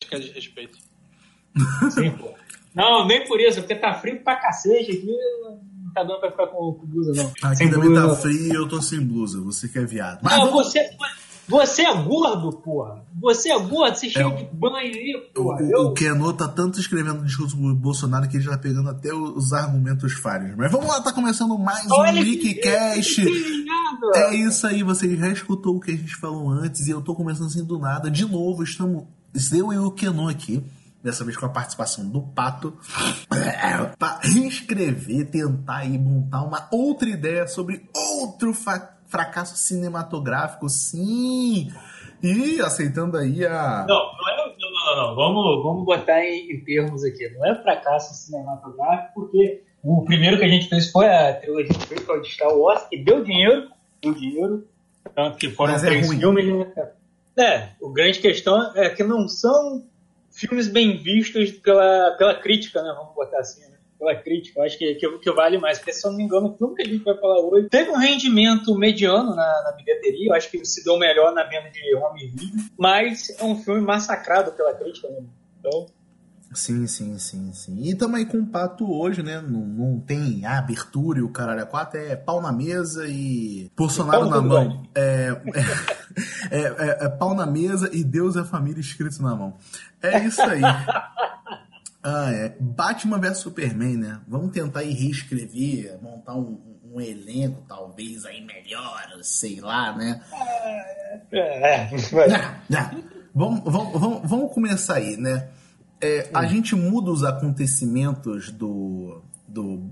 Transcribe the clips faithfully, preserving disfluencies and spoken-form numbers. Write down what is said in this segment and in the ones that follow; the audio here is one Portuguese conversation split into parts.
que é de respeito. Sim, pô. Não, nem por isso, porque tá frio pra cacete aqui, não tá dando pra ficar com, com blusa, não. Aqui sem também blusa, tá não. frio e eu tô sem blusa, você que é viado. Mas Não, vamos... você, você é gordo, porra. Você é gordo, você é cheio É, de banho aí, O, porra. o, Eu... o Kenô tá tanto escrevendo discurso pro Bolsonaro que ele já tá pegando até os argumentos falhos. Mas vamos lá, tá começando mais Olha um que- Wikicast. que ligado. É isso aí, você já escutou o que a gente falou antes e eu tô começando assim do nada. De novo, estamos eu e o Kenô aqui. Dessa vez com a participação do Pato, para reescrever, tentar aí montar uma outra ideia sobre outro fa- fracasso cinematográfico, sim. E aceitando aí a... Não, não é. Não, não, não, não. Vamos, vamos botar em, em termos aqui. Não é fracasso cinematográfico, porque o primeiro que a gente fez foi a trilogia prequel de Star Wars, que deu dinheiro, deu dinheiro, tanto que foram Mas é três ruim. filmes. Né? É, a grande questão é que não são filmes bem vistos pela, pela crítica, né? Vamos botar assim, né? Pela crítica, eu acho que, que, que vale mais, porque se eu não me engano, o filme que a gente vai falar hoje teve um rendimento mediano na, na bilheteria, eu acho que se deu melhor na venda de home video, mas é um filme massacrado pela crítica, né? Então... Sim, sim, sim, sim. E também com o Pato hoje, né? Não, não tem a abertura e o caralho a quatro, é pau na mesa e Bolsonaro Pau na no mão. É, é, é, é, é pau na mesa e Deus é família escrito na mão. É isso aí. Ah, é. Batman versus Superman, né? Vamos tentar ir reescrever, montar um, um elenco, talvez, aí melhor, sei lá, né? É, é, vai. Não, não. Vamos, vamos, vamos, vamos começar aí, né? É, a gente muda os acontecimentos do, do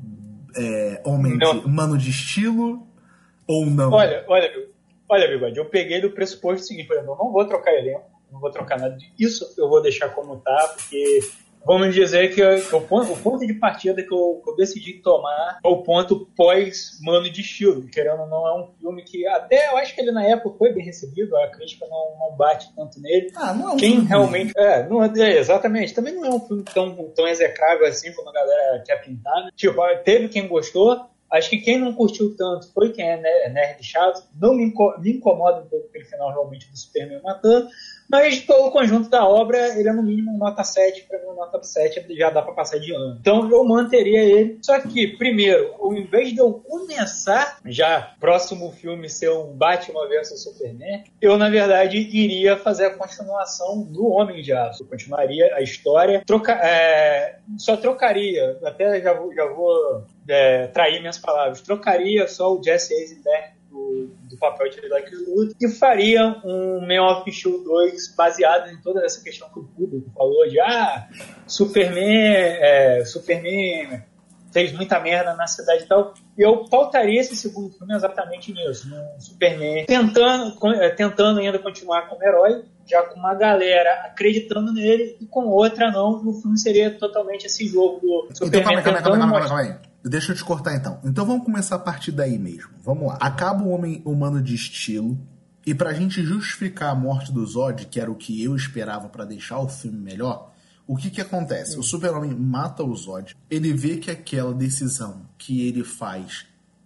é, Homem Não. de Mano de Estilo ou não? Olha, olha, olha, Bigode, eu peguei do pressuposto seguinte, por exemplo, eu não vou trocar elenco, não vou trocar nada disso, eu vou deixar como tá, porque vamos dizer que, eu, que o, ponto, o ponto de partida que eu, que eu decidi tomar é o ponto pós-Mano de Estilo, querendo ou não, é um filme que até eu acho que ele na época foi bem recebido, a crítica não, não bate tanto nele. Ah, não é um Quem filme realmente. É, não é, é, exatamente. Também não é um filme tão, tão execrável assim como a galera quer pintar. Né? Tipo, teve quem gostou. Acho que quem não curtiu tanto foi quem é nerd chato. Não me, inco- me incomoda um pouco aquele final realmente do Superman matando. Mas pelo conjunto da obra, ele é no mínimo nota sete. Para mim, nota sete já dá para passar de ano. Então eu manteria ele. Só que, primeiro, ao invés de eu começar já próximo filme ser um Batman versus Superman, eu, na verdade, iria fazer a continuação do Homem de Aço. Eu continuaria a história. Troca, é, só trocaria, até já vou, já vou é, trair minhas palavras, trocaria só o Jesse Eisenberg do, do papel de Lex Luthor e faria um Man of Steel dois baseado em toda essa questão que o público falou de ah, Superman, é, Superman fez muita merda na cidade e tal. E eu pautaria esse segundo filme exatamente nisso, no Superman tentando, tentando ainda continuar como herói, já com uma galera acreditando nele e com outra não, e o filme seria totalmente esse jogo do Superman Então calma aí, calma aí, calma aí, tentando calma aí, mostrar... calma aí. Deixa eu te cortar então. Então vamos começar a partir daí mesmo. Vamos lá. Acaba o Homem Humano de Estilo e pra gente justificar a morte do Zod, que era o que eu esperava pra deixar o filme melhor, o que que acontece? Sim. O Super-Homem mata o Zod, ele vê que aquela decisão que ele faz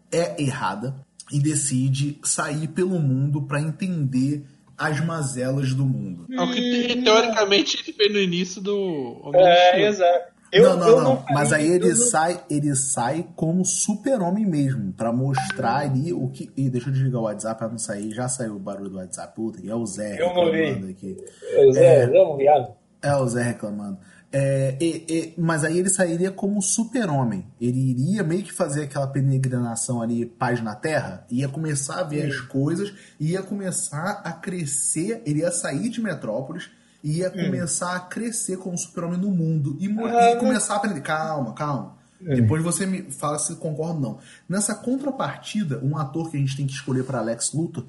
é errada e decide sair pelo mundo pra entender as mazelas do mundo. É o que teoricamente ele fez no início do Homem de É, Estilo. exato. Eu, não, não, eu não. não faria, Mas aí ele não... sai, ele sai como super-homem mesmo, pra mostrar ali o que... Ih, deixa eu desligar o WhatsApp pra não sair. Já saiu o barulho do WhatsApp. Puta, e é o Zé eu não reclamando vi. aqui. É, Zé, é, é um viado. É o Zé reclamando. É, e, e, mas aí ele sairia como super-homem. Ele iria meio que fazer aquela peregrinação ali, paz na Terra, ia começar a ver Sim. as coisas, ia começar a crescer, ele ia sair de Metrópolis, ia hum. começar a crescer como super-homem no mundo e, ah, e começar a aprender. Calma, calma. Hum. Depois você me fala se concorda ou não. Nessa contrapartida, um ator que a gente tem que escolher para Lex Luthor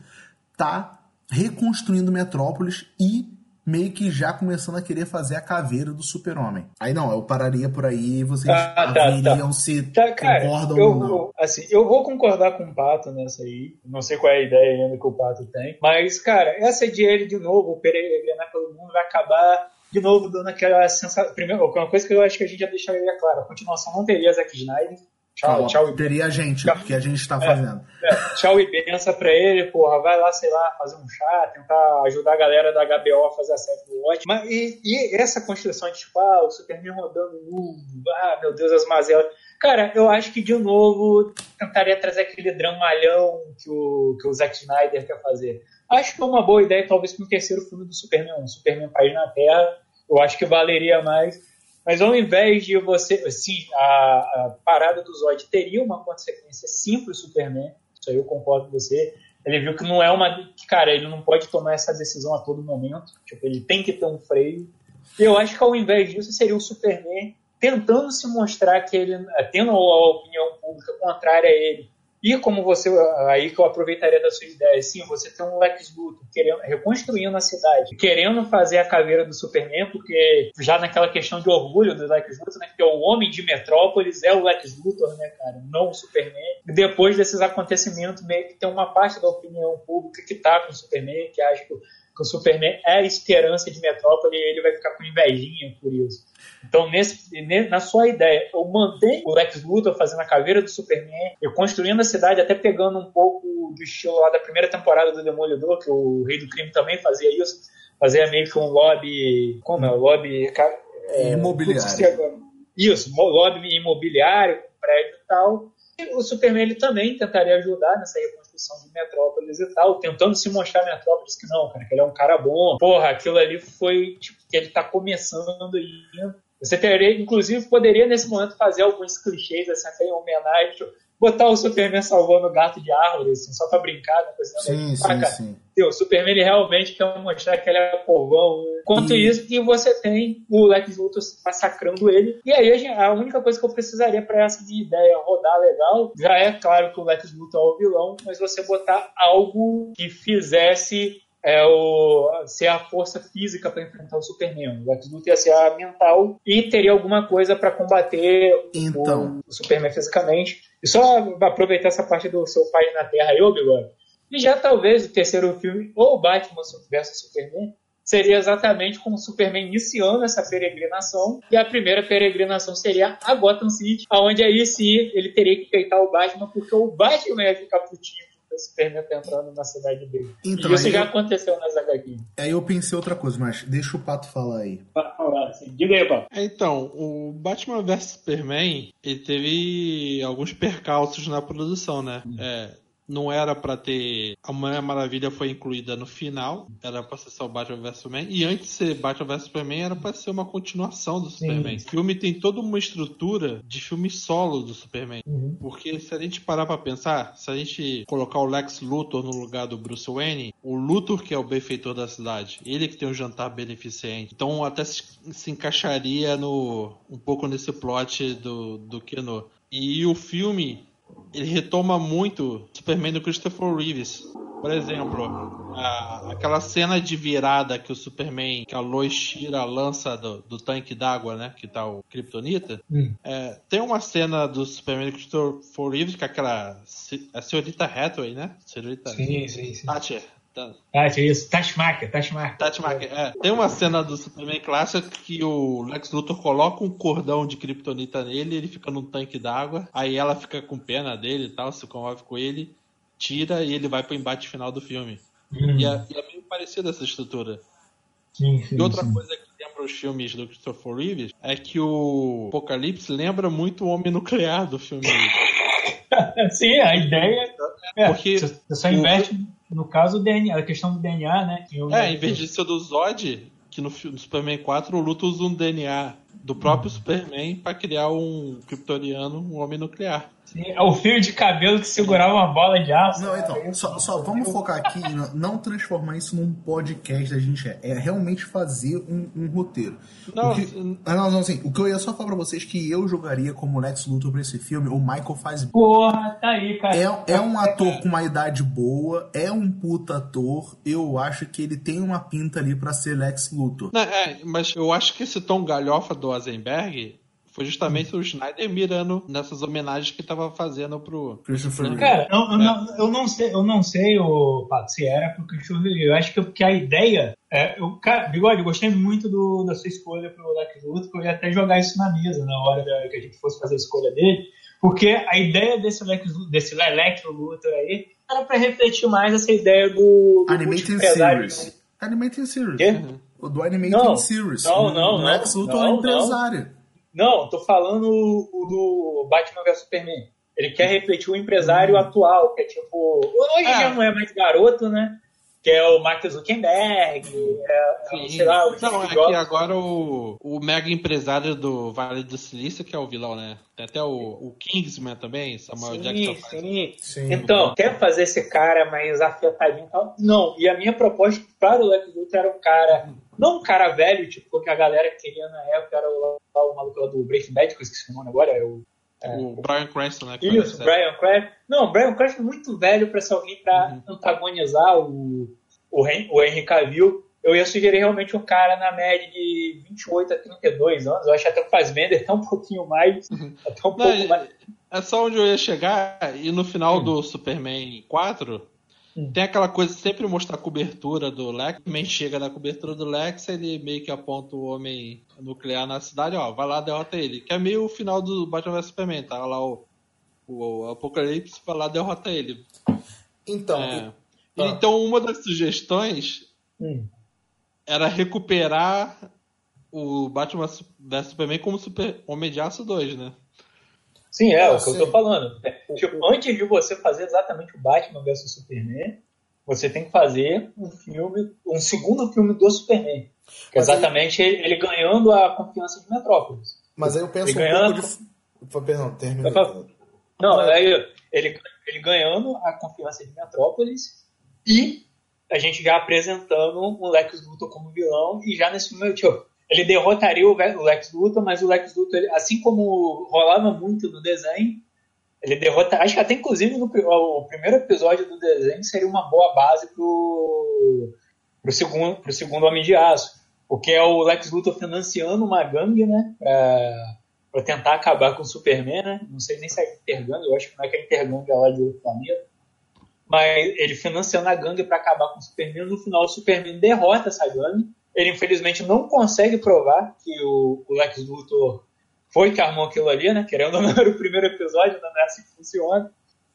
tá reconstruindo Metrópolis e meio que já começando a querer fazer a caveira do super-homem. Aí não, eu pararia por aí e vocês ah, tá, averiam tá. se tá, cara, concordam eu, ou não. Eu, assim, eu vou concordar com o Pato nessa aí. Não sei qual é a ideia ainda que o Pato tem. Mas, cara, essa de ele de novo, peregrinar pelo mundo, vai acabar de novo dando aquela sensação... Primeiro, uma coisa que eu acho que a gente já deixaria claro. A continuação não teria Zack Snyder. Tchau, tchau e teria a gente, tchau. que a gente está é, fazendo. É, tchau e benção pra ele, porra. Vai lá, sei lá, fazer um chá, tentar ajudar a galera da H B O a fazer a série do Watch. Mas e, e essa construção de tipo, ah, o Superman rodando o mundo, ah, meu Deus, as mazelas. Cara, eu acho que de novo tentaria trazer aquele dramalhão que o, que o Zack Snyder quer fazer. Acho que é uma boa ideia, talvez, para o terceiro filme do Superman, um Superman País na Terra. Eu acho que valeria mais. Mas ao invés de você... Sim, a, a parada do Zod teria uma consequência sim pro Superman. Isso aí eu concordo com você. Ele viu que não é uma... Que, cara, ele não pode tomar essa decisão a todo momento. Tipo, ele tem que ter um freio. E eu acho que ao invés disso seria o Superman tentando se mostrar que ele... Tendo a opinião pública contrária a ele. E como você... Aí que eu aproveitaria da sua ideia. Sim, você tem um Lex Luthor querendo, reconstruindo a cidade, querendo fazer a caveira do Superman, porque já naquela questão de orgulho do Lex Luthor, né, que é o homem de Metrópolis, é o Lex Luthor, né, cara, não o Superman. E depois desses acontecimentos, meio que tem uma parte da opinião pública que tá com o Superman, que acha que, que o Superman é a esperança de Metrópolis e ele vai ficar com invejinha por isso. Então, nesse, na sua ideia, eu mantenho o Lex Luthor fazendo a caveira do Superman, eu construindo a cidade, até pegando um pouco do estilo lá da primeira temporada do Demolidor, que o Rei do Crime também fazia isso, fazia meio que um lobby, como é, o lobby... É, imobiliário. Isso, lobby imobiliário, prédio e tal. E o Superman ele também tentaria ajudar nessa reconstrução de Metrópolis e tal, tentando se mostrar Metrópolis que não, cara, que ele é um cara bom. Porra, aquilo ali foi, tipo, que ele tá começando e você teria, inclusive, poderia nesse momento fazer alguns clichês, assim, até em homenagem, tipo, botar o Superman salvando o gato de árvore, assim, só pra brincar, né? Sim, sim, cara, sim. O Superman ele realmente quer mostrar que ele é povão. Enquanto e... isso, que você tem o Lex Luthor massacrando ele. E aí a, gente, a única coisa que eu precisaria pra essa de ideia rodar legal, já é claro que o Lex Luthor é o vilão, mas você botar algo que fizesse é o, ser a força física para enfrentar o Superman. O Lex Luthor ia ser a mental e teria alguma coisa para combater então. o, o Superman fisicamente. E só aproveitar essa parte do seu pai na Terra aí, ô Bigode. E já talvez o terceiro filme, ou Batman versus Superman, seria exatamente com o Superman iniciando essa peregrinação, e a primeira peregrinação seria a Gotham City, onde aí sim ele teria que peitar o Batman, porque o Batman ia ficar putinho o Superman tá entrando na cidade dele. Então, e isso já eu, aconteceu nas agá quês. Aí eu pensei outra coisa, mas deixa o Pato falar aí. Falar, assim. Diga aí, Pato. Então, o Batman versus Superman, ele teve alguns percalços na produção, né? Hum. É, não era pra ter... A Mulher Maravilha foi incluída no final, era pra ser só o Batman versus Superman, e antes de ser Batman versus Superman, era pra ser uma continuação do Superman. Sim. O filme tem toda uma estrutura de filme solo do Superman. Uhum. Porque se a gente parar pra pensar, se a gente colocar o Lex Luthor no lugar do Bruce Wayne, o Luthor que é o benfeitor da cidade, ele que tem um jantar beneficente. Então até se, se encaixaria no, um pouco nesse plot do, do Keno. E o filme... ele retoma muito Superman do Christopher Reeves. Por exemplo, a, aquela cena de virada que o Superman, que a Lois tira a lança do, do tanque d'água, né? Que tá o Kryptonita. Hum. É, tem uma cena do Superman do Christopher Reeves que é aquela... a senhorita Hathaway, né? Senhorita sim, sim, sim. Thatcher. Ah, é isso. Tashmaker, Tashmaker. Tashmaker, é. Tem uma cena do Superman clássico que o Lex Luthor coloca um cordão de Kryptonita nele, ele fica num tanque d'água, aí ela fica com pena dele e tal, se comove com ele, tira e ele vai pro embate final do filme. Hum. E, é, e é meio parecida essa estrutura. Sim, sim, e outra sim. coisa que lembra os filmes do Christopher Reeves é que o Apocalipse lembra muito o Homem Nuclear do filme. Sim, a ideia é, porque você só inverte, o... no caso, o D N A, a questão do D N A, né? Que eu... É, em vez de ser do Zod, que no, no Superman quatro o Luthor usa um D N A do próprio hum. Superman para criar um kryptoniano, um homem nuclear. Sim, é o fio de cabelo que segurava uma bola de aço. Não, então, só, só vamos focar aqui e não transformar isso num podcast da gente. É, é realmente fazer um, um roteiro. Não, o que, não, não, assim, o que eu ia só falar pra vocês é que eu jogaria como Lex Luthor pra esse filme, o Michael Fassbender. Porra, tá aí, cara. É, é um ator com uma idade boa, é um puta ator, eu acho que ele tem uma pinta ali pra ser Lex Luthor. Não, é, mas eu acho que esse tom galhofa do Eisenberg foi justamente hum. o Snyder mirando nessas homenagens que tava fazendo pro Christopher. Cara, eu, eu, é. não, eu não sei, eu não sei, o Pato, se era pro Christopher. Eu acho que, que a ideia é, eu, cara, Bigode, eu gostei muito do, da sua escolha pro Lex Luthor, eu ia até jogar isso na mesa na hora da, que a gente fosse fazer a escolha dele, Porque a ideia desse Lex, desse Electro Luthor aí era pra refletir mais essa ideia do, do Animated Series. Animated Series. Quê? O do Animated Não, Series. não, o, não, o não, Lex Luthor não, é empresário. Não, tô falando o, o do Batman versus Superman. Ele quer refletir o empresário hum. atual, que é tipo... Hoje ah. já não é mais garoto, né? Que é o Mark Zuckerberg, é, é, sei lá... O não, é que agora o, o mega empresário do Vale do Silício, que é o vilão, né? Tem até o, o Kingsman também, Samuel sim, Jackson. Sim, sim. Então, quer fazer esse cara mais afetadinho e tal? Não, e a minha proposta para o Lex Luthor era um cara... Não um cara velho, tipo, que a galera queria na época, era o, o maluco do Breaking Bad, que eu esqueci o nome agora, é o... É, o Bryan Cranston, né? Isso, o Bryan Cranston. Não, o Bryan Cranston é muito velho pra ser alguém pra uhum. antagonizar o, o, Hen- o Henry Cavill. Eu ia sugerir realmente um cara na média de vinte e oito a trinta e dois anos. Eu acho até o Fassbender até um pouquinho mais. Uhum. Até um Não, pouco é, mais. É só onde eu ia chegar, e no final uhum. do Superman quatro, uhum. tem aquela coisa de sempre mostrar a cobertura do Lex. Quem chega na cobertura do Lex, ele meio que aponta o homem nuclear na cidade, ó, vai lá, derrota ele. Que é meio o final do Batman versus Superman, tá lá o, o Apocalipse, vai lá, derrota ele. Então, é. e... então uma das sugestões hum. era recuperar o Batman versus Superman como Super Homem de Aço dois, né? Sim, é, ah, o que sim. eu tô falando. Tipo, antes de você fazer exatamente o Batman versus Superman, você tem que fazer um filme, um segundo filme do Superman. Que é exatamente aí... ele, ele ganhando a confiança de Metrópolis. Mas aí eu penso ele um ganhando... pouco de... Perdão, termina. Não, aí ele, ele ganhando a confiança de Metrópolis e a gente já apresentando um Lex Luthor como vilão, e já nesse filme, tipo, ele derrotaria o Lex Luthor, mas o Lex Luthor, ele, assim como rolava muito no desenho, ele derrota. Acho que até inclusive no o primeiro episódio do desenho seria uma boa base pro, pro, segundo, pro segundo Homem de Aço, porque é o Lex Luthor financiando uma gangue, né? Pra, pra tentar acabar com o Superman, né? Não sei nem se é intergangue, eu acho que não é que é intergangue lá de outro planeta. Mas ele financiando a gangue para acabar com o Superman. No final, o Superman derrota essa gangue. Ele, infelizmente, não consegue provar que o, o Lex Luthor foi que armou aquilo ali, né? Querendo ou não, era o primeiro episódio, não é assim que funciona.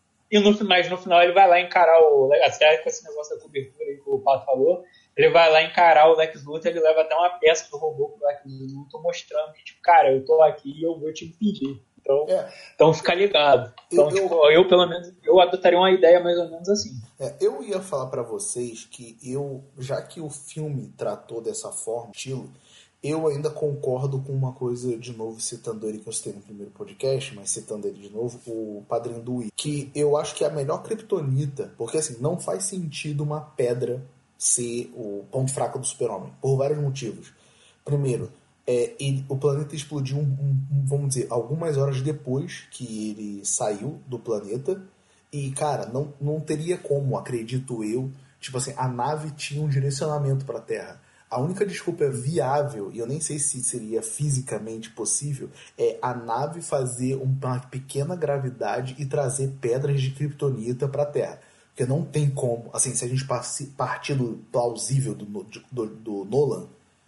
E no, mas no final ele vai lá encarar o... Até com esse negócio da cobertura aí que o Pato falou, ele vai lá encarar o Lex Luthor, ele leva até uma peça do robô pro Lex Luthor mostrando que, tipo, cara, eu tô aqui e eu vou te impedir. Então, é. então fica ligado. Então, eu, tipo, eu, eu, pelo menos, eu adotaria uma ideia mais ou menos assim. É, eu ia falar pra vocês que eu, já que o filme tratou dessa forma, estilo, eu ainda concordo com uma coisa, de novo, citando ele que eu citei no primeiro podcast, mas citando ele de novo, o Padrinho do Wii, que eu acho que é a melhor kryptonita, porque assim, não faz sentido uma pedra ser o ponto fraco do Super-Homem, por vários motivos. Primeiro, É, ele, o planeta explodiu, um, um, vamos dizer, algumas horas depois que ele saiu do planeta. E, cara, não, não teria como, acredito eu, tipo assim, a nave tinha um direcionamento para a Terra. A única desculpa viável, e eu nem sei se seria fisicamente possível, é a nave fazer uma pequena gravidade e trazer pedras de kryptonita para a Terra. Porque não tem como, assim, se a gente partir do plausível do, do, do Nolan,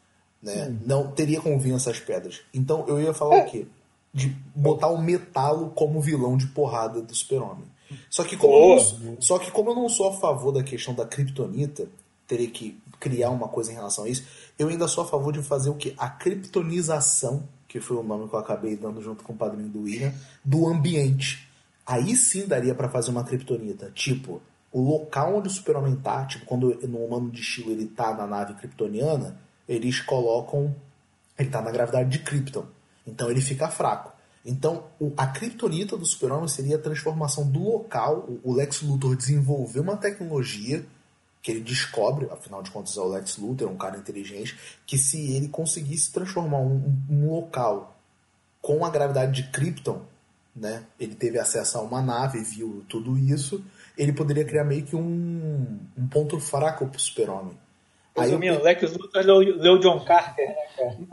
né? Hum. Não teria como vir essas pedras. Então eu ia falar é. o quê? De botar o Metalo como vilão de porrada do Super-Homem. Só que, como oh. eu não, só que como eu não sou a favor da questão da kryptonita, teria que criar uma coisa em relação a isso, eu ainda sou a favor de fazer o quê? A kryptonização, que foi o nome que eu acabei dando junto com o Padrinho do William, do ambiente. Aí sim daria pra fazer uma kryptonita. Tipo, o local onde o Super-Homem tá, tipo, quando no Humano de Estilo ele tá na nave kryptoniana, eles colocam... Ele tá na gravidade de Krypton. Então ele fica fraco. Então o, a kryptonita do Super-Homem seria a transformação do local. O, o Lex Luthor desenvolveu uma tecnologia que ele descobre, afinal de contas é o Lex Luthor, é um cara inteligente, que se ele conseguisse transformar um, um, um local com a gravidade de Krypton, né, ele teve acesso a uma nave, viu tudo isso, ele poderia criar meio que um, um ponto fraco pro Super-Homem. Aí o meu Lex Luthor leu John Carter, né,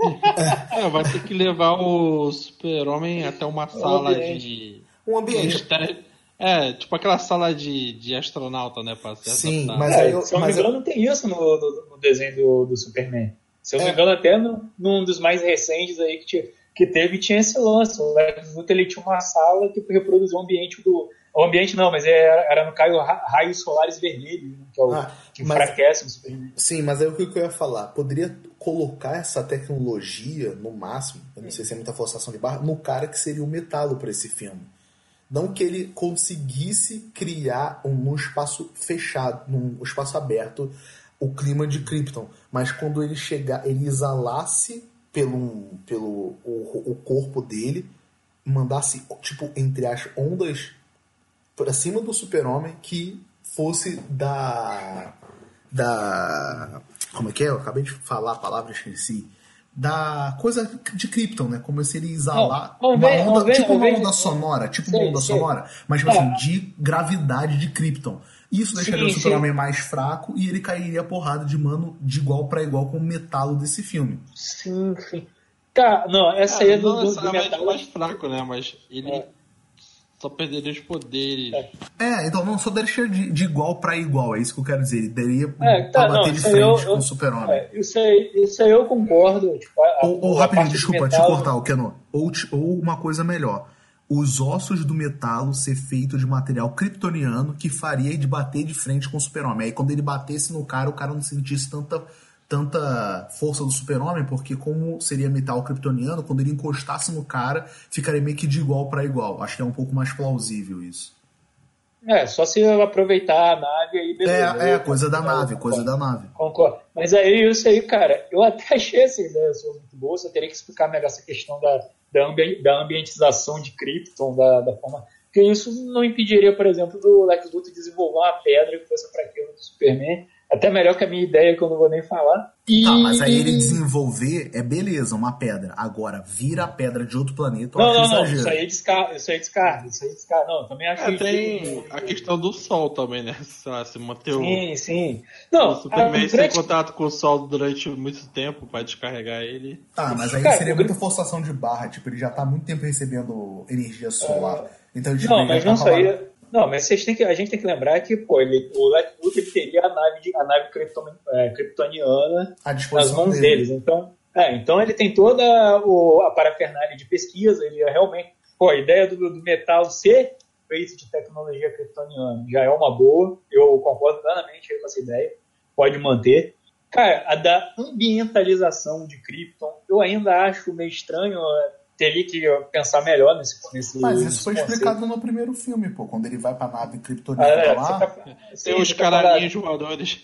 cara? É, vai ter que levar o Super-Homem até uma sala um de... Um ambiente. É, tipo aquela sala de, de astronauta, né? Pra se Sim, adaptar. mas é, aí eu, se eu não me engano, eu... tem isso no, no, no desenho do, do Superman. Se eu não é. me engano, até no, num dos mais recentes aí, que, que teve tinha esse lance. O Lex Luthor ele tinha uma sala que reproduziu o ambiente do... O ambiente não, mas era, era no caso raios solares vermelhos, né, que, é o, ah, que enfraquece o Superman. Sim, mas é o que eu ia falar. Poderia colocar essa tecnologia, no máximo, eu não sei se é muita forçação de barra, no cara que seria o Metalo para esse filme. Não que ele conseguisse criar um, num espaço fechado, num espaço aberto, o clima de Krypton. Mas quando ele chegar, ele exalasse pelo, pelo o, o corpo dele, mandasse, tipo, entre as ondas para cima do Super-Homem, que fosse da... da... como é que é? Eu acabei de falar a palavra, esqueci. Da coisa de Krypton, né? Como se ele exalar não, uma ver, onda, ver, tipo uma ver, onda sonora, tipo sei, uma onda sei. sonora, mas tipo, assim, de gravidade de Krypton. Isso deixaria sim, o Super-Homem mais fraco e ele cairia a porrada de mano de igual para igual com o Metalo desse filme. Sim, sim. Tá, não, essa aí é do, do, do Metalo mais fraco, né? Mas ele... É. Só perderia os poderes. É, é então não só deixa de, de igual para igual, é isso que eu quero dizer. Ele daria é, tá, pra bater não, de frente eu, com eu, o Super-Homem. É, isso, aí, isso aí eu concordo. Tipo, a, ou, ou rapidinho, desculpa metal... te cortar, o Keno. Ou, ou uma coisa melhor. Os ossos do Metalo ser feito de material kryptoniano que faria de bater de frente com o Super-Homem. Aí quando ele batesse no cara, o cara não sentisse tanta, tanta força do Super-Homem, porque como seria metal kryptoniano, quando ele encostasse no cara, ficaria meio que de igual para igual. Acho que é um pouco mais plausível isso. É, só se eu aproveitar a nave aí, beleza. É, é coisa da nave, concordo, coisa da nave. Concordo. Mas aí, isso aí, cara, eu até achei essa ideia muito boa, só teria que explicar melhor essa questão da, da, ambi- da ambientização de Krypton, da, da forma... Porque isso não impediria, por exemplo, do Lex Luthor desenvolver uma pedra que fosse para aquilo do Superman. Até melhor que a minha ideia, que eu não vou nem falar. E... Tá, mas aí ele desenvolver é beleza, uma pedra. Agora, vira a pedra de outro planeta, eu não, acho não, não, exagero. isso aí descarta, isso aí descarta, isso aí descarta. Não, também acho é, que... Tem a questão do sol também, né? Sei lá, se manter o... Sim, sim. Não, o Superman a... sem contato com o sol durante muito tempo para descarregar ele. Tá, mas aí Cara, seria o... muita forçação de barra. Tipo, ele já tá há muito tempo recebendo energia solar. É... Então, tipo, não, ele mas já não tá só falando... aí... Não, mas vocês têm que, a gente tem que lembrar que pô, ele, o Lex Luthor ele teria a nave, de, a nave krypton, é, kryptoniana nas mãos dele. deles. Então, é, então ele tem toda o, a parafernália de pesquisa. Ele é realmente. Pô, a ideia do, do metal ser feito de tecnologia kryptoniana já é uma boa. Eu concordo plenamente com essa ideia. Pode manter. Cara, a da ambientalização de Krypton, eu ainda acho meio estranho. Teria que pensar melhor nesse, nesse Mas isso nesse foi conceito. explicado no primeiro filme, pô. Quando ele vai pra nave kryptoniana ah, é, lá... Tá, tem os caralhinhos voadores.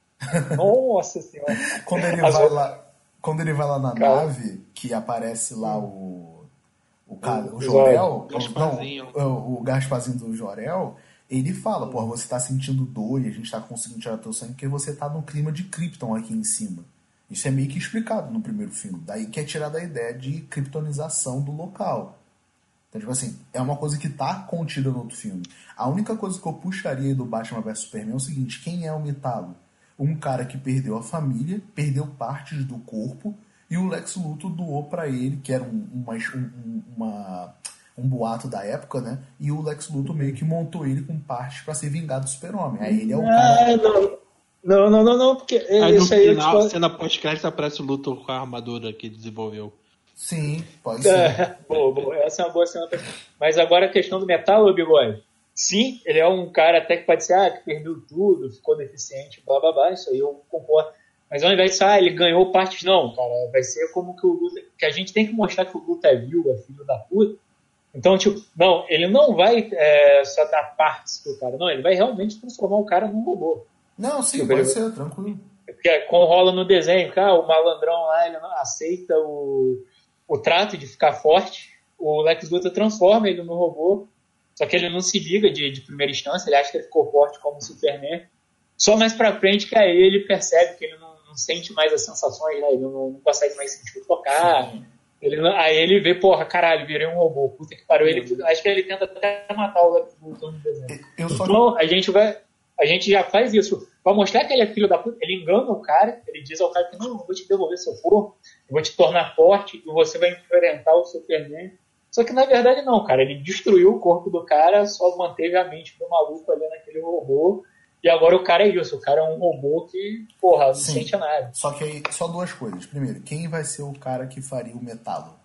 Nossa senhora. quando, ele As vai outras... lá, quando ele vai lá na Cara. nave, que aparece lá o... O, cara, o, o Jor-El... Gasparzinho. Não, o, o Gasparzinho do Jor-El, ele fala, pô, você tá sentindo dor e a gente tá conseguindo tirar teu sangue porque você tá no clima de Krypton aqui em cima. Isso é meio que explicado no primeiro filme. Daí que é tirada a ideia de kryptonização do local. Então, tipo assim, é uma coisa que tá contida no outro filme. A única coisa que eu puxaria do Batman versus Superman é o seguinte: quem é o Metalo? Um cara que perdeu a família, perdeu partes do corpo, e o Lex Luthor doou pra ele, que era um, uma, um, uma, um boato da época, né? E o Lex Luthor meio que montou ele com partes pra ser vingado do Super-Homem. Aí ele é o cara... Ah, não. Não, não, não, não, porque aí isso no aí final, tipo... cena pós-crédito, aparece o Luthor com a armadura que desenvolveu. Sim, pode ser. É, boa, boa. Essa é uma boa cena. Mas agora a questão do metal, Bigode. Sim, ele é um cara até que pode ser, ah, que perdeu tudo, ficou deficiente, blá blá blá, isso aí eu concordo. Mas ao invés de ser, ah, ele ganhou partes, não, cara, vai ser como que o Luthor, que a gente tem que mostrar que o Luthor é viúva, filho da puta. Então, tipo, não, ele não vai é, só dar partes pro cara, não, ele vai realmente transformar o cara num robô. Não, sim, tipo, pode ele... ser, tranquilo. Porque como rola no desenho, cara, o malandrão lá, ele não aceita o, o trato de ficar forte, o Lex Luthor transforma ele no robô, só que ele não se liga de, de primeira instância, ele acha que ele ficou forte como o Superman. Só mais pra frente que aí ele percebe que ele não, não sente mais as sensações, né? Ele não, não consegue mais sentir o tocar. Ele, aí ele vê, porra, caralho, virei um robô, puta que pariu. Ele, acho que ele tenta até matar o Lex Luthor no desenho. Eu só... Então a gente vai... A gente já faz isso. Pra mostrar que ele é filho da puta, ele engana o cara, ele diz ao cara que não, eu vou te devolver seu corpo, eu vou te tornar forte e você vai enfrentar o Superman. Só que na verdade não, cara, ele destruiu o corpo do cara, só manteve a mente do maluco ali naquele robô, e agora o cara é isso, o cara é um robô que, porra, não Sim. sente nada. Só que aí, só duas coisas. Primeiro, quem vai ser o cara que faria o Metalo?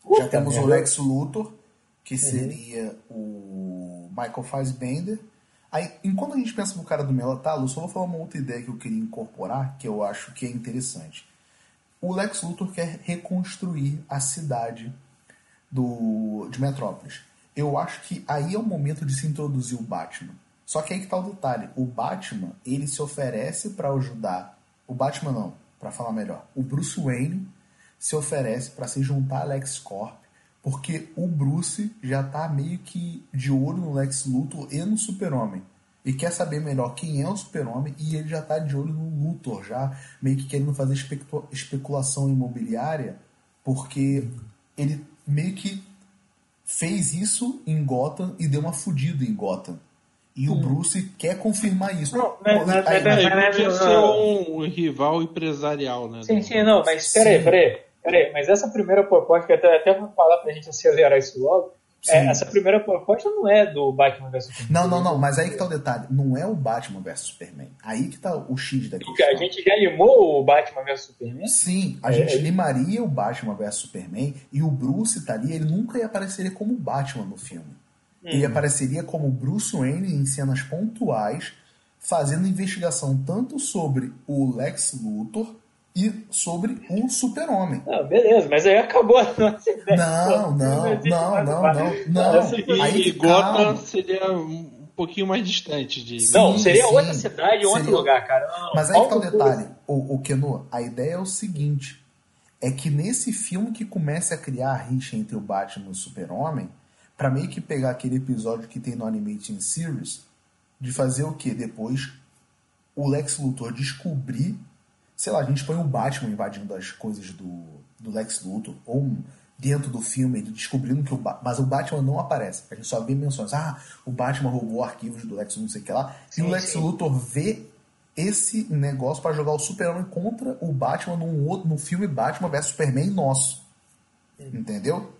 Já temos o Lex Luthor, que seria uhum. o Michael Fassbender. Aí, enquanto a gente pensa no cara do Melatalo, eu só vou falar uma outra ideia que eu queria incorporar, que eu acho que é interessante. O Lex Luthor quer reconstruir a cidade do, de Metrópolis. Eu acho que aí é o momento de se introduzir o Batman. Só que aí que tá o detalhe. O Batman, ele se oferece para ajudar... O Batman não, para falar melhor. O Bruce Wayne se oferece para se juntar a LexCorp, porque o Bruce já tá meio que de olho no Lex Luthor e no Super-Homem. E quer saber melhor quem é o Super-Homem, e ele já tá de olho no Luthor, já meio que querendo fazer especu- especulação imobiliária, porque ele meio que fez isso em Gotham e deu uma fudida em Gotham. E hum. o Bruce quer confirmar isso. Não, mas, mas, Aí, mas, mas, mas, podia ser um rival empresarial, né? Sim, sim, não, mas peraí, peraí, peraí. Mas essa primeira proposta, que até, até vou falar pra gente acelerar isso logo, é, essa primeira proposta não é do Batman versus Superman. Não, não, não, mas aí que tá o detalhe. Não é o Batman versus Superman. Aí que tá o X da questão. Porque a gente já limou o Batman versus Superman? Sim, a é, gente é... limaria o Batman versus Superman e o Bruce tá ali, ele nunca ia aparecer como Batman no filme. Hum. Ele apareceria como Bruce Wayne em cenas pontuais, fazendo investigação tanto sobre o Lex Luthor e sobre o Super-Homem. Ah, beleza, mas aí acabou a nossa ideia. Não, não, não, não, não, não, não. Aí Gotham seria um pouquinho mais distante de... Sim, não, seria sim, outra cidade, seria... outro lugar, cara. Não, mas aí que tá o detalhe, o, o Keno, a ideia é o seguinte, é que nesse filme que começa a criar a rixa entre o Batman e o Super-Homem, pra meio que pegar aquele episódio que tem no Animated Series, de fazer o quê? Depois o Lex Luthor descobrir, sei lá, a gente põe o Batman invadindo as coisas do, do Lex Luthor, ou dentro do filme ele descobrindo que o Batman... Mas o Batman não aparece. A gente só vê menções. Ah, o Batman roubou arquivos do Lex Luthor, não sei o que lá. Sim, e o Lex sim. Luthor vê esse negócio para jogar o Super-Homem contra o Batman num, outro, num filme Batman versus Superman nosso. Entendeu?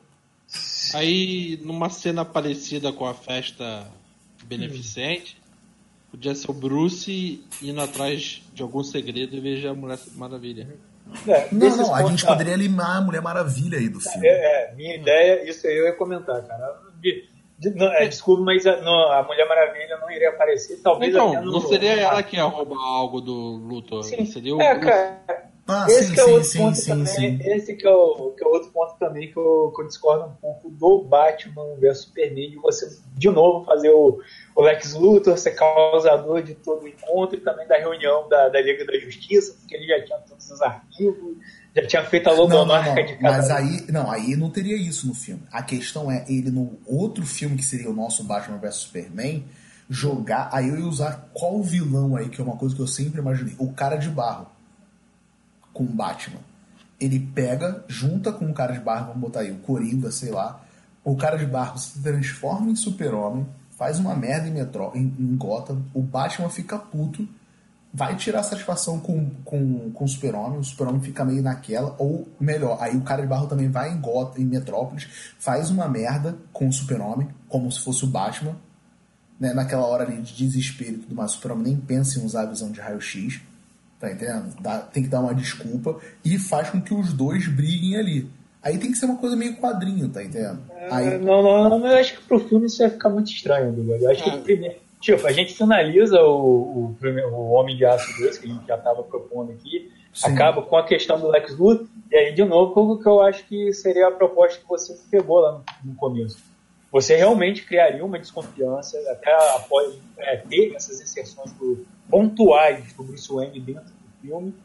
Aí, numa cena parecida com a festa beneficente, podia ser o Bruce indo atrás de algum segredo e veja a Mulher Maravilha. É, não, não, a gente poderia limar a Mulher Maravilha aí do filme. É, é minha ideia, isso aí eu ia comentar, cara. De, de, não, é, desculpa, mas a, não, a Mulher Maravilha não iria aparecer, talvez então, até no... não seria ela que ia roubar algo do Luthor, sim. Seria o é, Bruce. Cara, ah, esse sim, que é sim, outro sim, ponto sim, também, sim. esse que é, o, que é outro ponto também que eu, que eu discordo um pouco do Batman versus Superman, de você de novo fazer o, o Lex Luthor ser causador de todo o encontro e também da reunião da, da Liga da Justiça, porque ele já tinha todos os arquivos, já tinha feito a logomarca de cada... Mas aí não, aí não teria isso no filme. A questão é ele no outro filme que seria o nosso Batman versus Superman jogar, aí eu ia usar qual vilão aí, que é uma coisa que eu sempre imaginei, o Cara de Barro com o Batman. Ele pega, junta com o Cara de Barro, vamos botar aí, o Coringa, sei lá, o Cara de Barro se transforma em Super-Homem, faz uma merda em, Metro, em, em Gotham, o Batman fica puto, vai tirar satisfação com, com, com o Super-Homem, o Super-Homem fica meio naquela, ou melhor, aí o Cara de Barro também vai em Gotham, em Metrópolis, faz uma merda com o Super-Homem, como se fosse o Batman, né, naquela hora ali de desespero e tudo mais, o Super-Homem nem pensa em usar a visão de raio-x, tá entendendo? Dá, tem que dar uma desculpa e faz com que os dois briguem ali. Aí tem que ser uma coisa meio quadrinho, tá entendendo? Aí... É, não, não, não, eu acho que pro filme isso vai ficar muito estranho, Dudu. Eu acho é. que primeiro, tipo, a gente finaliza o, o, o Homem de Aço dois, que a gente já tava propondo aqui, sim. Acaba com a questão do Lex Luthor, e aí, de novo, o que eu acho que seria a proposta que você pegou lá no, no começo. Você realmente criaria uma desconfiança, até após é, ter essas inserções do, pontuais do Bruce Wayne dentro do filme.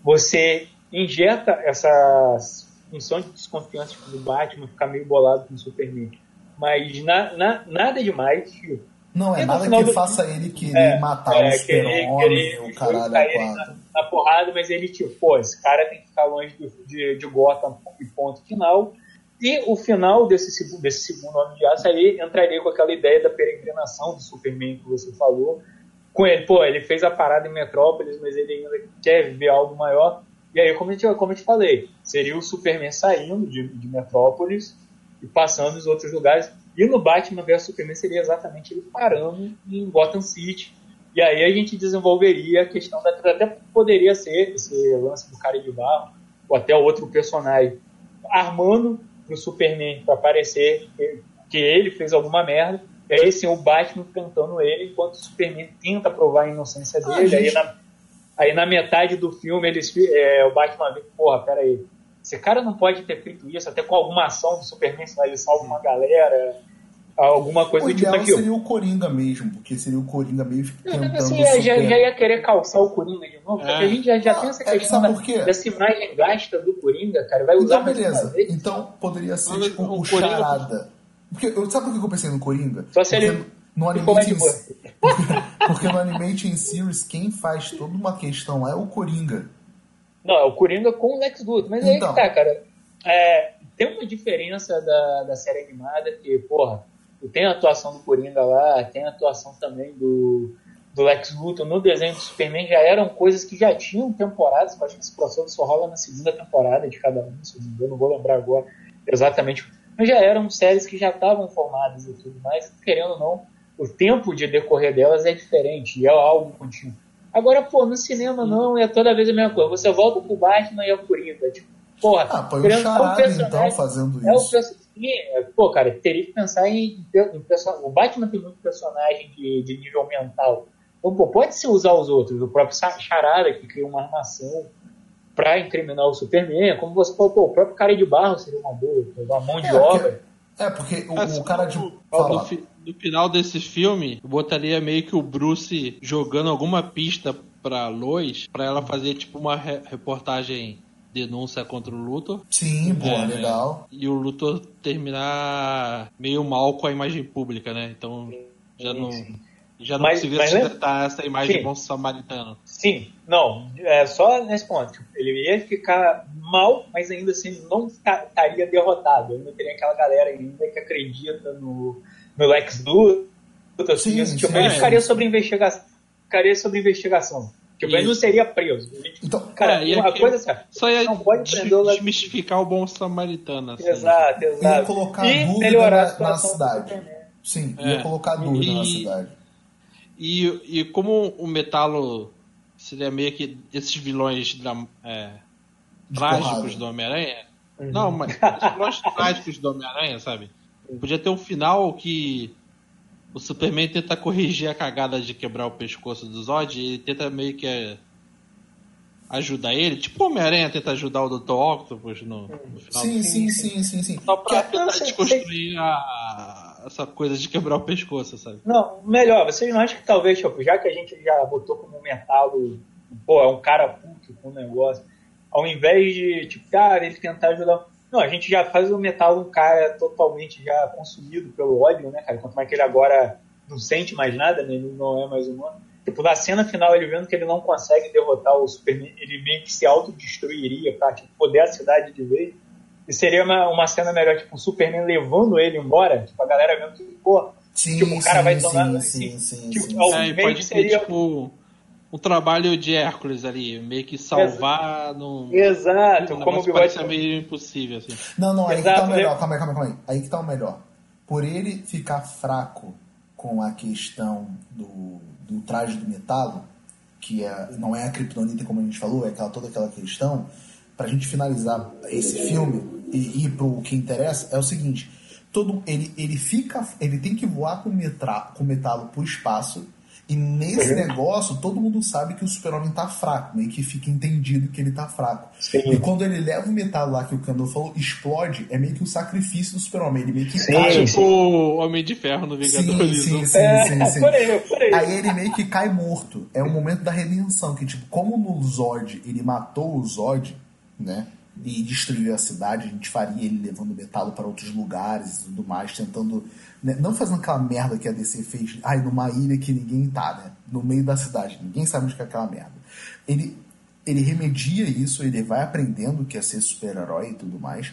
Você injeta essa função de desconfiança do Batman, ficar meio bolado com o Superman. Mas na, na, nada demais. Tipo, não, é nada que do... faça ele querer é, matar é, o Super-Homem, o caralho a quatro. Na, na porrada, mas ele, tipo, pô, esse cara tem que ficar longe de, de, de Gotham e ponto final. E o final desse, desse segundo Homem de Aço aí entraria com aquela ideia da peregrinação do Superman que você falou. Com ele, pô, ele fez a parada em Metrópolis, mas ele ainda quer ver algo maior. E aí, como eu te, como eu te falei, seria o Superman saindo de, de Metrópolis e passando nos outros lugares. E no Batman versus Superman seria exatamente ele parando em Gotham City. E aí a gente desenvolveria a questão da... Até poderia ser esse lance do Cara de Barro, ou até outro personagem, armando pro Superman pra parecer que, que ele fez alguma merda. E aí sim, o Batman cantando ele, enquanto o Superman tenta provar a inocência dele. Ah, gente... aí, na, aí na metade do filme eles, é, o Batman vê, porra, peraí, esse cara não pode ter feito isso, até com alguma ação do Superman, senão ele salva uma galera, alguma coisa o do tipo ideal daquilo. Seria o Coringa mesmo, porque seria o Coringa mesmo tentando... Assim, já, já ia querer calçar o Coringa de novo, porque é. a gente já, já ah, tem essa questão é que da, dessa imagem gasta do Coringa, cara, vai usar então, mais beleza. uma vez. Então poderia ser Mas, tipo o, o Coringa... Charada. Porque, sabe por que eu pensei no Coringa? Só se porque ele... No Animated, porque, porque no Animated Series quem faz toda uma questão lá é o Coringa. Não, é o Coringa com o Lex Luthor. Mas então. aí que tá, cara. É, tem uma diferença da, da série animada que, porra, tem a atuação do Coringa lá, tem a atuação também do, do Lex Luthor. No desenho do Superman já eram coisas que já tinham temporadas. Eu acho que esse processo só rola na segunda temporada de cada um, se não me engano, não vou lembrar agora exatamente. Mas já eram séries que já estavam formadas e tudo mais, querendo ou não. O tempo de decorrer delas é diferente, e é algo contínuo. Agora, pô, no cinema não, é toda vez a mesma coisa. Você volta pro Batman e é o Coringa. Tipo, porra, ah, põe o Charada, então, fazendo é isso. O, sim, pô, cara, teria que pensar em, em person... O Batman tem muito personagem de, de nível mental. Então, pô, pode-se usar os outros. O próprio Charada, que cria uma armação pra incriminar o Superman. Como você falou, pô, o próprio cara de barro seria uma boa, uma mão de é, obra. Porque... É, porque o, assim, o cara de... No, fi, no final desse filme, eu botaria meio que o Bruce jogando alguma pista pra Lois, pra ela fazer tipo uma re- reportagem, denúncia contra o Luthor. Sim, pô, é, legal. E o Luthor terminar meio mal com a imagem pública, né? Então já não... Já não mas, conseguia mas, sustentar essa imagem sim. de bom samaritano. Sim, não, é só nesse ponto. Ele ia ficar mal, mas ainda assim não estaria derrotado. Ainda teria aquela galera ainda que acredita no, no Lex Luthor. Assim, sim, tipo, sim, ele é. ficaria sobre investigação. Ficaria sobre investigação. Tipo, ele não seria preso. Então, cara, é, uma coisa assim, só ia não pode prender o Lex... desmistificar o bom samaritano. Assim. Exato, exato. Ia colocar e dúvida melhorar na, na cidade. Sim, ia é. colocar dúvida e... na cidade. E, e como o Metalo seria meio que esses vilões é, trágicos porrada. do Homem-Aranha. Uhum. Não, mas os vilões trágicos do Homem-Aranha, sabe? Podia ter um final que o Superman tenta corrigir a cagada de quebrar o pescoço do Zod e ele tenta meio que é, ajudar ele. Tipo o Homem-Aranha tenta ajudar o doutor Octopus no, no final sim, do sim, sim, sim, sim. Só pra que, tentar não, desconstruir a, essa coisa de quebrar o pescoço, sabe? Não, melhor, vocês não acham que talvez, tipo, já que a gente já botou como Metalo, pô, é um cara puto com o negócio, ao invés de, tipo, cara, ele tentar ajudar... Não, a gente já faz o Metalo um cara totalmente já consumido pelo ódio, né, cara? Quanto mais que ele agora não sente mais nada, né? Ele não é mais humano. Tipo, na cena final, ele vendo que ele não consegue derrotar o Superman, ele meio que se autodestruiria pra, tipo, poder a cidade de vez. E seria uma, uma cena melhor, tipo, o Superman levando ele embora, tipo, a galera vendo que, pô, sim, tipo, o cara sim, vai tomar... Sim, assim, sim, sim, tipo, sim, ao é, invés pode de ser, seria... tipo, um trabalho de Hércules ali, meio que salvar num... Exato, um como o pode ser Bigode... meio impossível, assim. Não, não, aí Exato, que tá o melhor, né? calma aí, calma aí, calma aí. Aí que tá o melhor. Por ele ficar fraco com a questão do, do traje do metalo, que é, não é a Kryptonita como a gente falou, é aquela, toda aquela questão, pra gente finalizar esse filme e ir pro que interessa, é o seguinte, todo, ele, ele fica, ele tem que voar com, metra, com metalo pro espaço, e nesse uhum. negócio, todo mundo sabe que o Super-Homem tá fraco, meio que fica entendido que ele tá fraco. Sim. E quando ele leva o metalo lá, que o Kandor falou, explode, é meio que o sacrifício do Super-Homem, ele meio que sim, cai. Tipo o Homem de Ferro no Vingadores. Sim, sim, sim, é, sim, sim. Por aí, por aí. Aí ele meio que cai morto. É o momento da redenção, que tipo, como no Zod, ele matou o Zod, né? E destruiu a cidade, a gente faria ele levando metalo para outros lugares e tudo mais, tentando, né, não fazendo aquela merda que a D C fez, ai, numa ilha que ninguém tá, né, no meio da cidade, ninguém sabe onde que é aquela merda. Ele, ele remedia isso, ele vai aprendendo que é ser super-herói e tudo mais,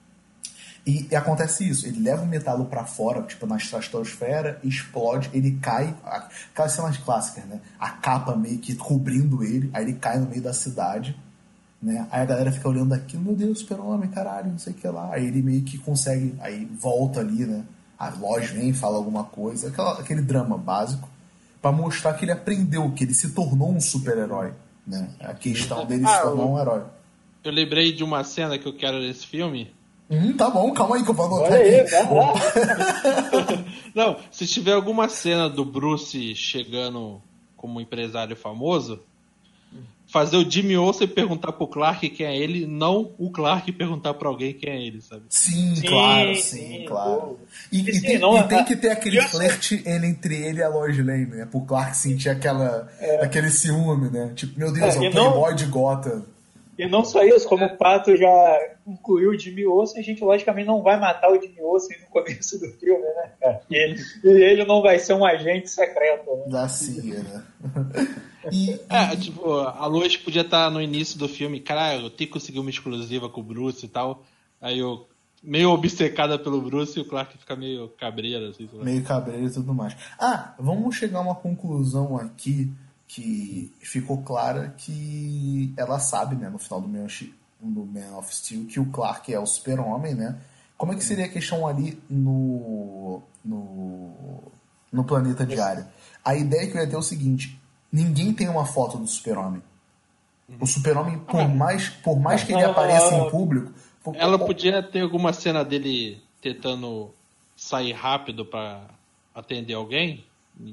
e, e acontece isso, ele leva o metalo para fora, tipo na estratosfera, explode, ele cai, aquelas cenas clássicas, né, a capa meio que cobrindo ele, aí ele cai no meio da cidade, né? Aí a galera fica olhando aquilo, meu Deus, Super-Homem, caralho, não sei o que lá. Aí ele meio que consegue, aí volta ali, né? A Lois vem, fala alguma coisa, aquela, aquele drama básico, pra mostrar que ele aprendeu, que ele se tornou um super-herói, né? A questão dele ah, se tornar um herói. Eu lembrei de uma cena que eu quero nesse filme, Hum, tá bom, calma aí que eu vou anotar Olha aí, aqui. vai lá. Não, se tiver alguma cena do Bruce chegando como empresário famoso, fazer o Jimmy Olsen perguntar pro Clark quem é ele, não o Clark perguntar pra alguém quem é ele, sabe? Sim, Sim, claro, sim, sim, claro. E, sim, e tem, não, e tem a- que ter aquele eu- flerte ele, entre ele e a Lois Lane, né? Pro Clark sentir aquela, aquele ciúme, né? Tipo, meu Deus, é, É, o e não- playboy de Gotham. E não só isso, como o Pato já incluiu o Jimmy Olsen, a gente logicamente não vai matar o Jimmy Olsen no começo do filme, né, cara? E ele, e ele não vai ser um agente secreto, né? Da C I A, né? E, É, tipo, a Lois podia estar no início do filme, cara, eu tenho que conseguir uma exclusiva com o Bruce e tal. Aí eu, meio obcecada pelo Bruce, e o Clark fica meio cabreiro, assim, sei lá. meio cabreiro e tudo mais. Ah, vamos chegar a uma conclusão aqui que ficou clara que ela sabe, né, no final do Man, do Man of Steel, que o Clark é o super-homem, né? Como é que seria a questão ali no, no, no Planeta Diário? A ideia que eu ia ter é o seguinte: ninguém tem uma foto do super-homem. O super-homem, por mais, por mais que ele apareça em público... por- Ela podia ter alguma cena dele tentando sair rápido pra atender alguém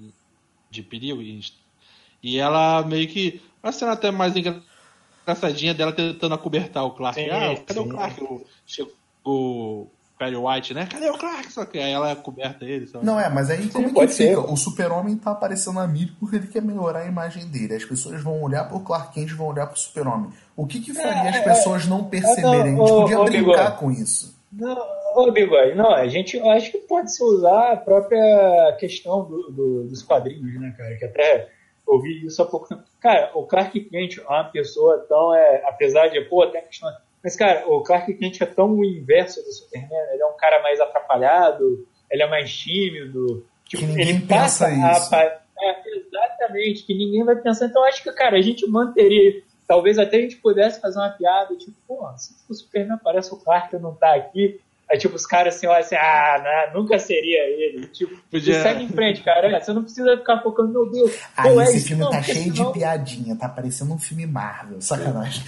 de perigo. E, e ela meio que. A cena até mais engraçadinha dela tentando acobertar o Clark. Sim, ah, cadê sim. o Clark? O- Chegou o Perry White, né? Cadê o Clark? Só que aí ela coberta ele. Sabe? Não é, mas aí como é que pode fica? ser. O super-homem tá aparecendo na mídia porque ele quer melhorar a imagem dele. As pessoas vão olhar pro Clark Kent e vão olhar pro super-homem. O que que faria as É, pessoas não perceberem? A não, gente ô, podia ô, brincar Bigode. com isso. Não, ô Bigode, não, a gente, eu acho que pode se usar a própria questão do, do- dos quadrinhos, né, cara? Que até ouvi isso há pouco tempo. Cara, o Clark Kent é uma pessoa tão, é, apesar de, pô, tem a questão... Mas, cara, o Clark Kent é tão o inverso do Superman, ele é um cara mais atrapalhado, ele é mais tímido, tipo, Que ninguém ele passa pensa a... isso. pa- É, exatamente, que ninguém vai pensar. Então, acho que, cara, a gente manteria... Talvez até a gente pudesse fazer uma piada, tipo, pô, se o Superman aparece, o Clark não tá aqui. Aí, tipo, os caras assim, olham assim, ah, não, nunca seria ele. Tipo, Podia- e segue em frente, cara. É, você não precisa ficar focando, meu Deus. Aí pô, é esse isso, filme não, tá porque cheio senão- de piadinha, tá parecendo um filme Marvel. Sacanagem.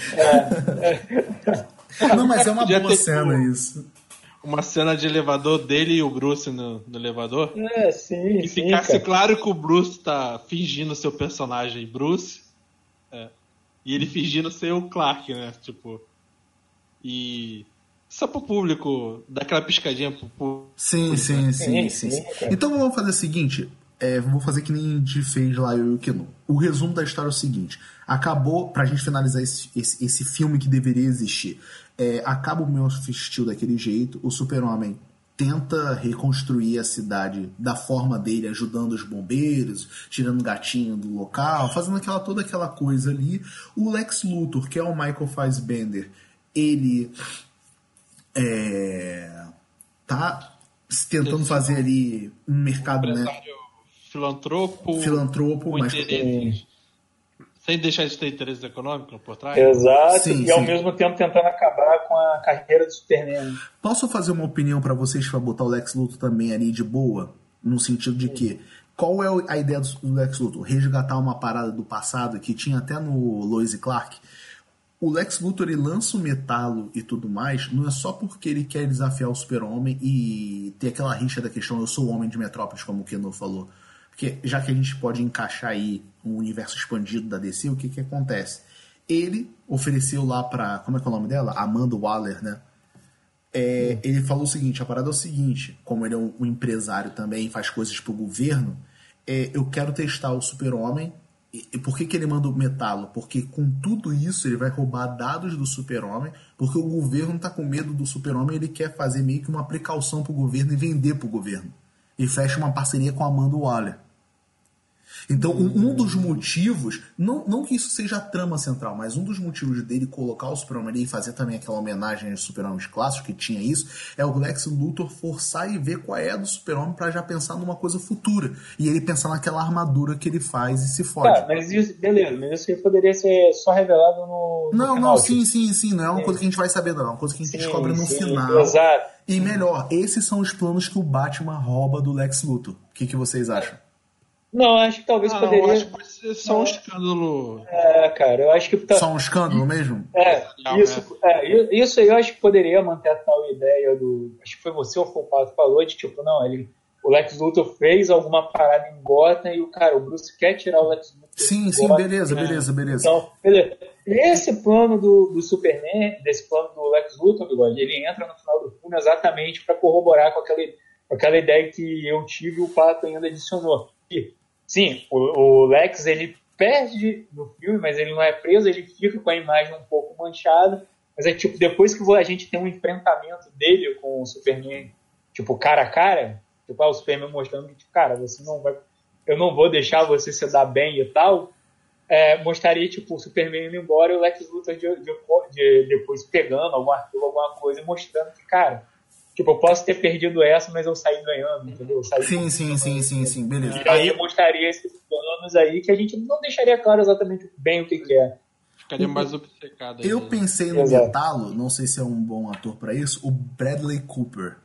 É, Não, mas é uma Podia boa ter cena como- isso. Uma cena de elevador dele e o Bruce no, no elevador. é, sim, E sim, ficasse cara. claro que o Bruce tá fingindo ser o personagem Bruce. é, e ele fingindo ser o Clark, né? Tipo. E. Só pro público, dar aquela piscadinha pro público. Sim, sim, sim, Sim, sim, sim, sim. cara. Então vamos fazer o seguinte, é, vou fazer que nem a gente fez lá eu e o Keno. O resumo da história é o seguinte: acabou, pra gente finalizar esse, esse, esse filme que deveria existir, é, acaba o Man of Steel daquele jeito, o Super-Homem tenta reconstruir a cidade da forma dele, ajudando os bombeiros, tirando gatinho do local, fazendo aquela, toda aquela coisa ali. O Lex Luthor, que é o Michael Fassbender, ele é, tá tentando fazer ali um mercado, né, Empresário filantropo. filantropo, com mas interesses, sem deixar de ter interesse econômico por trás. Exato, Sim, e ao sim. mesmo tempo tentando acabar com a carreira do Superman. posso fazer uma opinião pra vocês pra botar o Lex Luthor também ali de boa? No sentido de que, qual é a ideia do Lex Luthor? Resgatar uma parada do passado que tinha até no Lois e Clark. O Lex Luthor, ele lança o metalo e tudo mais, não é só porque ele quer desafiar o Super-Homem e ter aquela rixa da questão eu sou o homem de Metrópolis, como o Keno falou. Porque já que a gente pode encaixar aí um universo expandido da D C, o que que acontece? Ele ofereceu lá pra, como é que é o nome dela? Amanda Waller, né? É, ele falou o seguinte, a parada é o seguinte, como ele é um, um empresário também, faz coisas pro governo, é, eu quero testar o Super-Homem. E, e por que que ele manda o metalo? Porque com tudo isso ele vai roubar dados do Super-Homem, porque o governo tá com medo do Super-Homem, ele quer fazer meio que uma precaução pro governo e vender pro governo. E fecha uma parceria com a Amanda Waller. Então, um, um dos motivos, não, não que isso seja a trama central, mas um dos motivos dele colocar o Super-Homem ali e fazer também aquela homenagem aos Super-Homens clássicos, que tinha isso, é o Lex Luthor forçar e ver qual é a do Super-Homem pra já pensar numa coisa futura. E ele pensar naquela armadura que ele faz e se fode. Tá, mas isso, beleza, mas isso aí poderia ser só revelado no. no Não, final, não, tipo. sim, sim, sim. Não é uma Sim. coisa que a gente vai saber, não. É uma coisa que a gente Sim, descobre no sim, final. Exato. E melhor, esses são os planos que o Batman rouba do Lex Luthor. O que, que vocês acham? Não, acho que talvez Ah, poderia... não, acho que pode ser só um escândalo. É, cara, eu acho que... Só um escândalo mesmo? É, Não, isso, é, isso aí eu acho que poderia manter a tal ideia do... Acho que foi você ou foi o Paulo que falou de tipo, não, ele, o Lex Luthor fez alguma parada em Gotham e o cara, o Bruce quer tirar o Lex Luthor. Sim, sim, Gotham, beleza, beleza, beleza. Então, beleza. Esse plano do, do Superman, desse plano do Lex Luthor, Bigode, ele entra no final do filme exatamente para corroborar com aquela, com aquela ideia que eu tive e o Pato ainda adicionou. E, sim, o, o Lex, ele perde no filme, mas ele não é preso, ele fica com a imagem um pouco manchada, mas é tipo, depois que a gente tem um enfrentamento dele com o Superman, tipo, cara a cara, tipo, ah, o Superman mostrando que, tipo, cara, você não vai, eu não vou deixar você se dar bem e tal, é, mostraria, tipo, o Superman indo embora e o Lex Luthor de, de, de, depois pegando algum arquivo, alguma coisa, e mostrando que, cara, tipo, eu posso ter perdido essa, mas eu saí ganhando, entendeu? Eu saí sim, sim, sim, sim, sim, beleza. E aí mostraria esses planos aí que a gente não deixaria claro exatamente bem o que, que é. Ficaria mais obcecado. Eu aí, pensei no Exato. metalo, não sei se é um bom ator pra isso, o Bradley Cooper.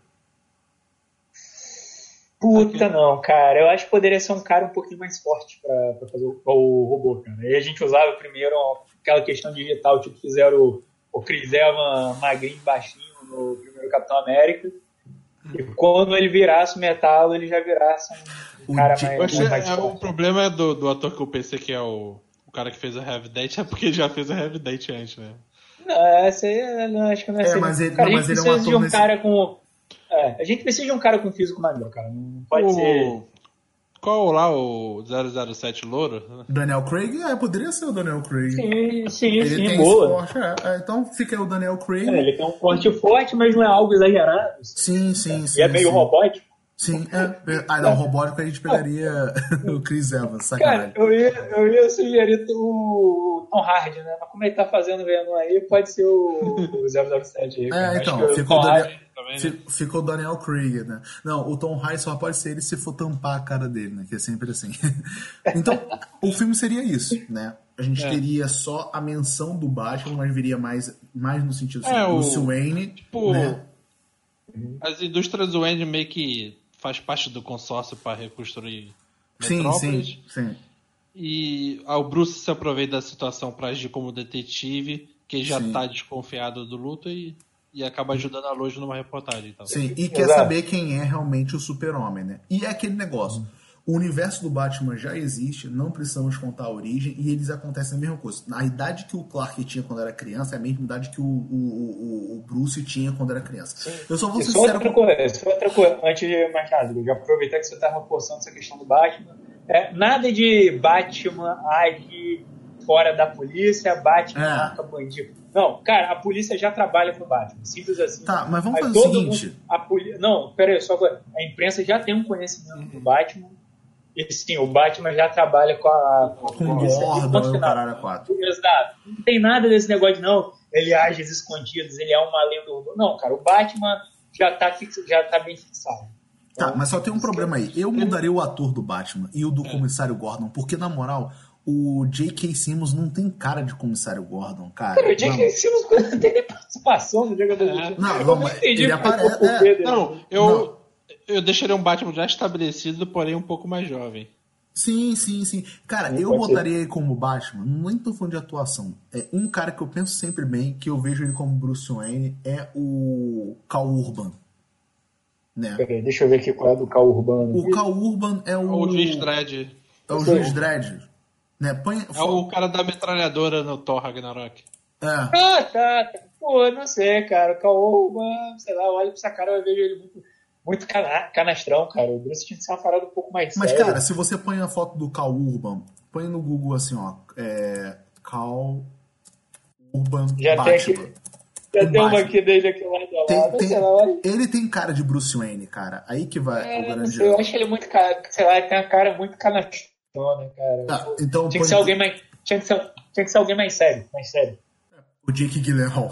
Puta não, cara. Eu acho que poderia ser um cara um pouquinho mais forte pra, pra fazer o, o robô, cara. E a gente usava primeiro aquela questão digital, tipo, fizeram o, o Chris Evans magrinho, baixinho no primeiro Capitão América. E quando ele virasse o metalo, ele já virasse um, um cara J- mais, Eu achei- mais é, o forte. problema é do, do ator que eu pensei que é o, o cara que fez a Heavy Date, é porque ele já fez a Heavy Date antes, né? Não, essa aí eu não, acho que não é, É, assim. mas ele- Cara, não, a mas gente ele é um precisa de ator um nesse- cara com... É, a gente precisa de um cara com físico maneiro, cara. Não pode o, ser... Qual lá, o zero zero sete Louro? Daniel Craig? É, poderia ser o Daniel Craig. Sim, sim, Ele sim, tem boa. esse porte, é. É, então fica aí o Daniel Craig. É, ele tem um corte forte, mas não é algo exagerado. Sim, sim, sim. E é meio sim. robótico. Sim, é. é. Ah, não, robótico a gente pegaria o Chris Evans, Cara, sacanagem. eu ia, eu ia sugerir o Tom Hardy, né? Mas como ele tá fazendo Venom aí, pode ser o, o zero zero sete aí. É, Acho então, que ficou o, Tom Daniel, Hardy também, né? fi- ficou o Daniel Craig, né? Não, o Tom Hardy só pode ser ele se for tampar a cara dele, né? Que é sempre assim. Então, o filme seria isso, né? A gente É. teria só a menção do Batman, mas viria mais, mais no sentido assim, É, o- Bruce Wayne, Tipo, né? as indústrias do Wayne meio que faz parte do consórcio para reconstruir Sim, Metrópolis. sim, sim. E ah, o Bruce se aproveita da situação para agir como detetive, que já Sim. tá desconfiado do luto e, e acaba ajudando a Lois numa reportagem. Então. Sim, e quer Exato. saber quem é realmente o super-homem, né? E é aquele negócio. O universo do Batman já existe, não precisamos contar a origem, e eles acontecem a mesma coisa. A idade que o Clark tinha quando era criança é a mesma idade que o, o, o, o Bruce tinha quando era criança. Eu só vou ser Isso é sincero outra com... coisa, isso é outra coisa. Antes de mais nada, eu já aproveitar que você está reforçando essa questão do Batman. É, nada de Batman age fora da polícia, Batman É. marca bandido. Não, cara, a polícia já trabalha com o Batman. Simples assim. Tá, mas vamos Aí fazer o todo seguinte... mundo- a poli... Não, pera aí, só coisa. A imprensa já tem um conhecimento do Batman. E sim, o Batman já trabalha com a, com a Com polícia. Gordon E ponto e o final. caralho a quatro. Exato. Não tem nada desse negócio de não, ele age às escondidas, ele é uma lenda urbana. Não, cara, o Batman já tá, fix... já tá bem fixado. Tá, mas só tem um problema aí. Eu mudaria o ator do Batman e o do comissário Gordon, porque, na moral, o J K. Simmons não tem cara de comissário Gordon, cara. Cara, o J K. Simmons não tem nem participação no Liga da Justiça. Não, Eu não, mas entendi ele qual aparece- foi o porquê é, dele. Não, eu, eu deixaria um Batman já estabelecido, porém um pouco mais jovem. Sim, sim, sim. Cara, Sim, eu pode botaria ele como Batman, nem tô falando de atuação. É um cara que eu penso sempre bem, que eu vejo ele como Bruce Wayne, é o Cal Urban. Né? Peraí, deixa eu ver aqui qual é do Cal Urbano. O Cal Urban é o. O Juiz Dredd É o Juiz Dredd. Né? Põe, é o cara da metralhadora no Thor Ragnarok. é. Ah, tá, tá. Pô, não sei, cara. O Cal Urbano, sei lá, eu olho pra essa cara e eu vejo ele muito, muito cana canastrão, cara. O Bruce tinha que ser uma parada um pouco mais Mas, séria. cara, se você põe a foto do Cal Urban, põe no Google assim, ó. É, Cal Urban Já Batman. tem aqui. Já O tem uma Batman. aqui dele aqui lá do Tem- lado. tem- Sei lá, olha. ele tem cara de Bruce Wayne, cara. Aí que vai É, o eu não grande. sei, eu acho ele muito cara, sei lá, ele tem uma cara muito canastrona, cara. Tá, Pô, então tinha põe que ser alguém mais, tinha que ser, tinha que ser alguém mais sério, mais sério. o Jake Gyllenhaal.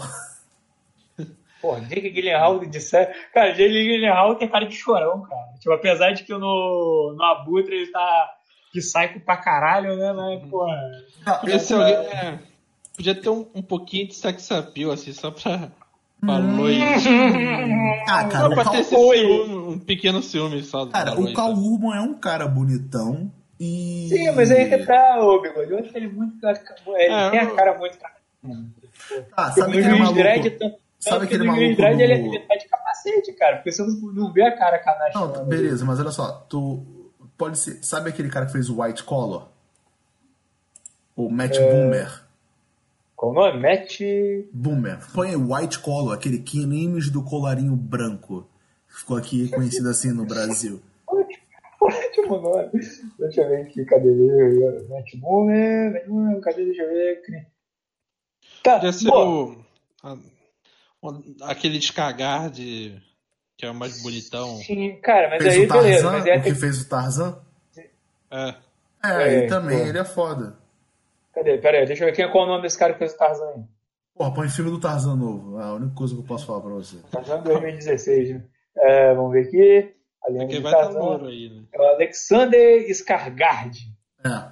Porra, Jake Gyllenhaal de sério. Cara, Jake Gyllenhaal tem cara de chorão, cara. Tipo, apesar de que no, no Abutre ele tá psycho pra caralho, né? Mas, porra. Podia ser alguém. é, podia ter um, um pouquinho de sex appeal, assim, só pra. Pra Lois. Ah, cara, Só o pra Cal, ter esse ciúme, um pequeno ciúme só. cara, da o Lois, Cal sabe? Urban é um cara bonitão, E... Sim, mas aí que tá, ô Bigode. Eu acho ele muito. Ele É, tem eu- a cara muito. Ah, sabe no aquele Juiz maluco... Dredd, tanto Sabe que aquele no Juiz maluco Dredd do... ele, ele tá de capacete, cara. Porque você não, não vê a cara canachando. Não, beleza, mas olha só, tu pode ser... Sabe aquele cara que fez o White Collar? O Matt É. Boomer? Qual o nome? Matt. Boomer. Põe aí White Collar, aquele Kinimes do colarinho branco. Ficou aqui conhecido assim no Brasil. Ótimo nome. Deixa eu ver aqui, cadê ele? Matt Boomer, Matt Boomer, cadê? Deixa eu ver. Tá, Podia ser pô. o, a- o- aquele Skarsgård, que é o mais bonitão. Sim, cara, mas Fez aí o Tarzan, beleza. Mas é o que fez o Tarzan? É. É, É, e também pô. ele é foda. Cadê? Pera aí, deixa eu ver quem, qual é o nome desse cara que fez o Tarzan aí. Porra, põe filme do Tarzan novo. É a única coisa que eu posso falar pra você. Tarzan dois mil e dezesseis, né? É, vamos ver aqui. A lenda Aqui de vai estar Tarzan. louro aí, né? É o Alexander Skarsgård. É.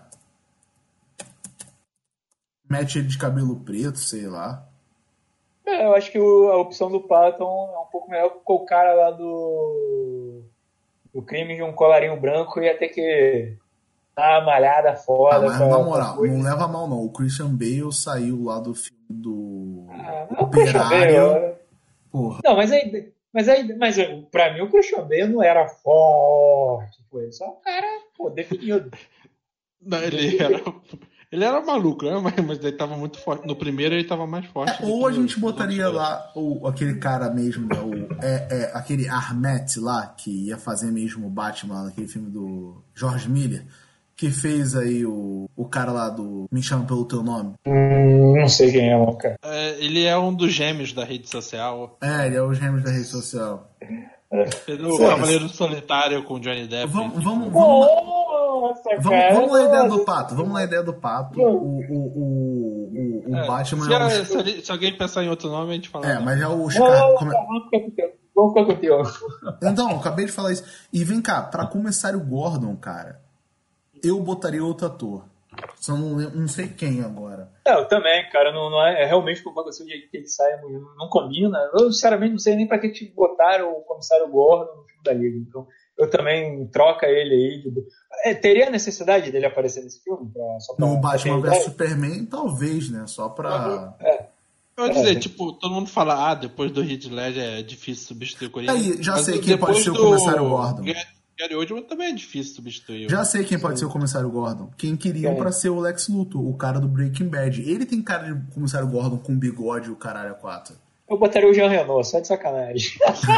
Mete ele de cabelo preto, sei lá. É, eu acho que o- a opção do Patton é um pouco melhor porque o cara lá do, do crime de um colarinho branco ia ter que dar uma malhada Ah, foda. mas pra- na pra moral, coisa. não leva a mal não. O Christian Bale saiu lá do filme do Ah, não, o Christian Operário. Bale. Porra. Não, mas aí, mas aí, mas pra mim o Christian Bale não era forte, pô, ele só um cara, pô, definido. Não, ele era, ele era maluco, né? Mas, mas ele tava muito forte. No primeiro ele tava mais forte. É, do ou que a gente no- botaria no outro. lá o, aquele cara mesmo, né, o, é, é, aquele Armet lá, que ia fazer mesmo o Batman lá naquele filme do George Miller, que fez aí o, o cara lá do Me Chama Pelo Teu Nome. Hum, não sei quem é, não, cara. É, ele é um dos gêmeos da rede social. É, ele é os gêmeos da rede social. Fez o Foda-se. Cavaleiro Solitário com Johnny Depp. Vamos, vamos, vamos, Nossa, vamos, cara. vamos na ideia nossa. do Pato, vamos na ideia do Pato. O, o, o, o, o É, Batman se, é o... a- se ali- se alguém pensar em outro nome, a gente fala. É, não. mas é o Não, Oscar... não, como é- não, vamos ficar com o teu. Vamos ficar com o teu. Então, eu acabei de falar isso. E vem cá, pra começar o Gordon, cara, eu botaria outro ator. Só não, lem- não sei quem agora. É, eu também, cara, não, não é, é realmente com o jeito que ele sai, não, não combina. Eu, sinceramente, não sei nem pra que te botaram o comissário Gordon no filme da Liga. Então, eu também troca ele aí. De... É, teria a necessidade dele aparecer nesse filme? Pra, só pra, No pra Batman ter vs ideia? Superman, talvez, né? Só pra... Eu ia dizer, É. tipo, todo mundo fala, ah, depois do Heath Ledger é difícil substituir o Coringa. Aí, já Mas sei quem depois pode ser o do comissário Gordon. Gary- Gary Oldman também é difícil substituir. Já sei quem pode ser o comissário Gordon. Quem queriam Quem? pra ser o Lex Luthor, o cara do Breaking Bad. Ele tem cara de comissário Gordon com bigode e o caralho a quatro. Eu botaria o Jean Renault, só de sacanagem.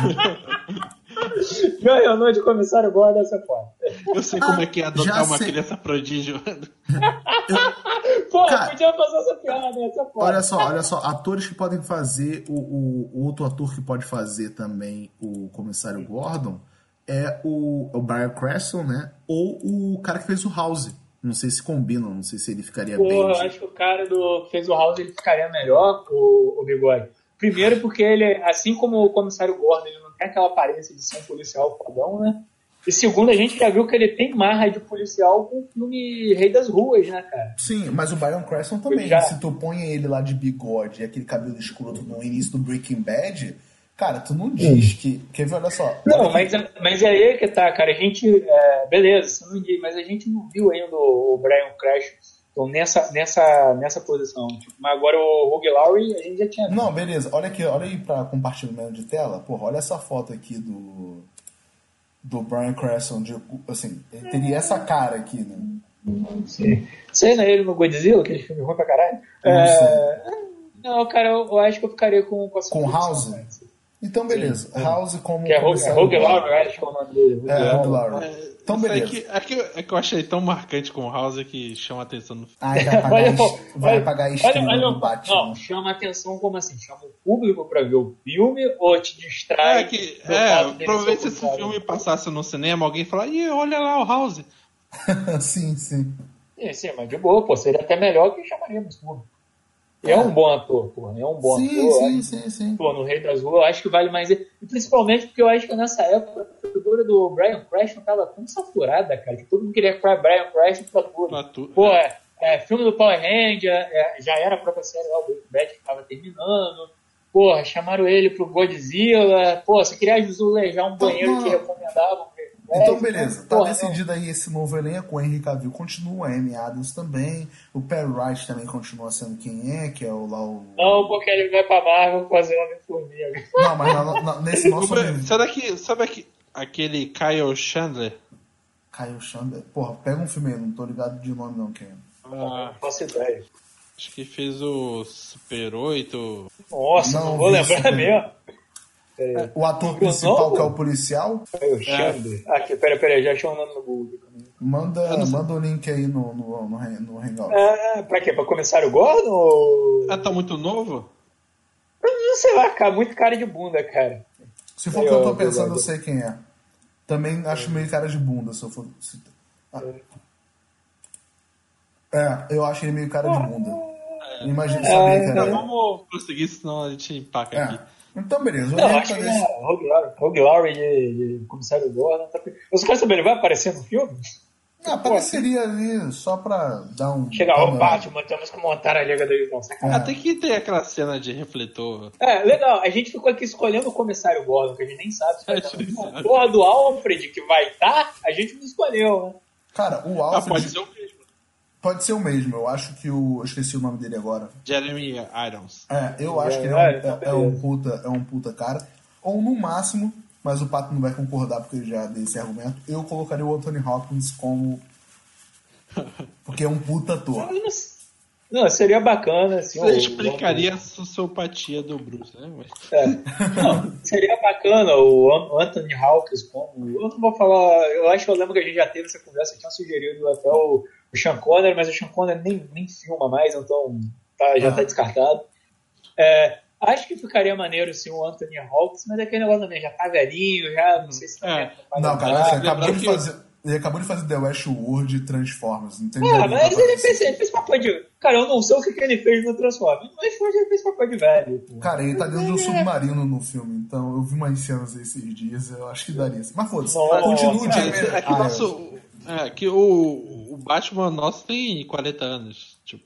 Jean Renault de comissário Gordon, essa foda. Eu sei como é que é já adotar uma sei. criança prodígio. Pô, Cara, podia fazer essa piada, essa foda. Olha só, olha só, atores que podem fazer, o, o, o outro ator que pode fazer também o comissário Gordon é o, o Bryan Cranston, né? Ou o cara que fez o House. Não sei se combinam, não sei se ele ficaria bem. Porra, eu de- acho que o cara do, que fez o House ele ficaria melhor, o, o Bigode. Primeiro porque ele, assim como o comissário Gordon, ele não tem aquela aparência de ser um policial fodão, né? E segundo, a gente já viu que ele tem marra de policial com o filme Rei das Ruas, né, cara? Sim, mas o Bryan Cranston também. Já. Se tu põe ele lá de bigode e aquele cabelo escroto no início do Breaking Bad, cara, tu não diz que... Quer ver, olha só. Não, olha mas, que- mas é aí que tá, cara. A gente, é, beleza, você não diz, mas a gente não viu ainda o, o Bryan Cranston nessa, nessa, nessa posição. Tipo, mas agora o Hugh Laurie a gente já tinha visto. Não, beleza. Olha aqui, olha aí pra compartilhamento de tela. Porra, olha essa foto aqui do... Do Bryan Cranston. De, assim, ele teria essa cara aqui, né? Não sei. Sei, né? Ele no Godzilla, aquele filme ruim pra caralho. Não É, não, cara, eu, eu acho que eu ficaria com, com essa Com posição, House? cara. Então, beleza. Sim. House como Que é Hugh comissário Hugh Gordon. Laurie, acho que é o nome dele. Hugh É, Hugh Laurie. Laurie. Então, Isso aí beleza. que, é, que, é que eu achei tão marcante com o House que chama atenção no filme. Ai, vai pagar, Olha, est- vai olha, pagar a olha, estrela olha, do Batman. não, chama atenção como assim? Chama o público pra ver o filme ou te distrai? É, que, do é fato dele provavelmente ser se esse comissário? filme passasse no cinema, alguém falar, ih, olha lá o House. sim, sim. Sim, sim, mas de boa, pô, seria até melhor que chamaríamos público. E é um bom ator, pô, é um bom Sim, ator. sim, acho- sim, sim. Pô, no Rei das Ruas, eu acho que vale mais ele. E principalmente porque eu acho que nessa época a figura do Bryan Cranston tava tão saturada, cara, que todo mundo queria ficar Bryan Cranston pra tudo. Pra tu- Pô, é, é, filme do Power Ranger, é, já era a própria série lá, o Breaking Bad que tava terminando. Porra, chamaram ele pro Godzilla. Pô, você queria azulejar um banheiro não, que não. recomendavam. Então, beleza. Tá porra, decidido aí esse novo elenco. O Henry Cavill continua, a Amy Adams também. O Perry Wright também continua sendo quem é, que é o lá o... Não, porque ele vai pra Marvel fazer Homem-Formiga. Não, mas na, na, nesse nosso... Será que... Sabe aqui, aquele Kyle Chandler? Kyle Chandler? Porra, pega um filme aí, não tô ligado de nome não, quem é. Ah, Não faço ideia. acho que fez o Super oito. Nossa, não, Não vou vi lembrar isso. mesmo. Peraí. O ator Não, principal, não. que é o policial, Kyle Chandler. Aqui, peraí, peraí, já achei o nome no Google também. manda, manda o link aí no, no, no, no Hangout. Ah, pra quê? Pra comissário Gordon ou... Ah, tá muito novo? Não sei lá, cara, muito cara de bunda, cara. Se for o Aí, que eu ó, tô pensando, eu obrigado. sei quem é. Também acho meio cara de bunda, se eu for... se- ah. É, eu acho ele meio cara de bunda. Imagina, sabia que Então era... vamos prosseguir, senão a gente empaca aqui. É. Então, beleza. O Não, elenco acho que desse- é Rogue Laurie, Rogue Laurie de, de comissário Gordon. Tá... Eu só quero saber, ele vai aparecer no filme? Ah, apareceria ali só pra dar um... Chegar ao panorama. Batman, temos que montar a Liga da Justiça. É. Ah, tem que ter aquela cena de refletor. É, legal. A gente ficou aqui escolhendo o comissário Gordon, que a gente nem sabe se vai A estar. gente nem A sabe. porra do Alfred que vai estar, a gente não escolheu, né? Cara, o Ah, Alfred... pode ser o mesmo. Pode ser o mesmo. Eu acho que o... Eu esqueci o nome dele agora. Jeremy Irons. É, eu acho que ele é É, um, então é, é um beleza. puta, é um puta cara. Ou no máximo, mas o Pato não vai concordar porque ele já deu esse argumento, eu colocaria o Anthony Hopkins como... Porque é um puta ator. Eu não, não, seria bacana, assim. Você o- explicaria a sociopatia do Bruce, né? Mas... É. Não, seria bacana o An- Anthony Hawkins como... Eu não vou falar... Eu acho que eu lembro que a gente já teve essa conversa, eu tinha sugerido até o, o Sean Connery, mas o Sean Connery nem, nem filma mais, então tá, já Ah. tá descartado. É, acho que ficaria maneiro sim o Anthony Hawkins, mas é aquele negócio também, já tá velhinho, já não sei se tá É. Não, cara, você lembrando acabou de que- fazer... Ele acabou de fazer The Westworld e Transformers, não tem Ah, ninguém mas pra ele fazer fez, isso. ele fez papel de... Cara, eu não sei o que, que ele fez no Transformers, mas ele fez papel de velho. pô. Cara, ele tá dentro de um É. submarino no filme, então eu vi umas cenas aí esses dias, eu acho que daria. Mas foda-se, Nossa, continua o cara, Jamie É que, o Irons. nosso, é que o, o Batman nosso tem quarenta anos. Tipo,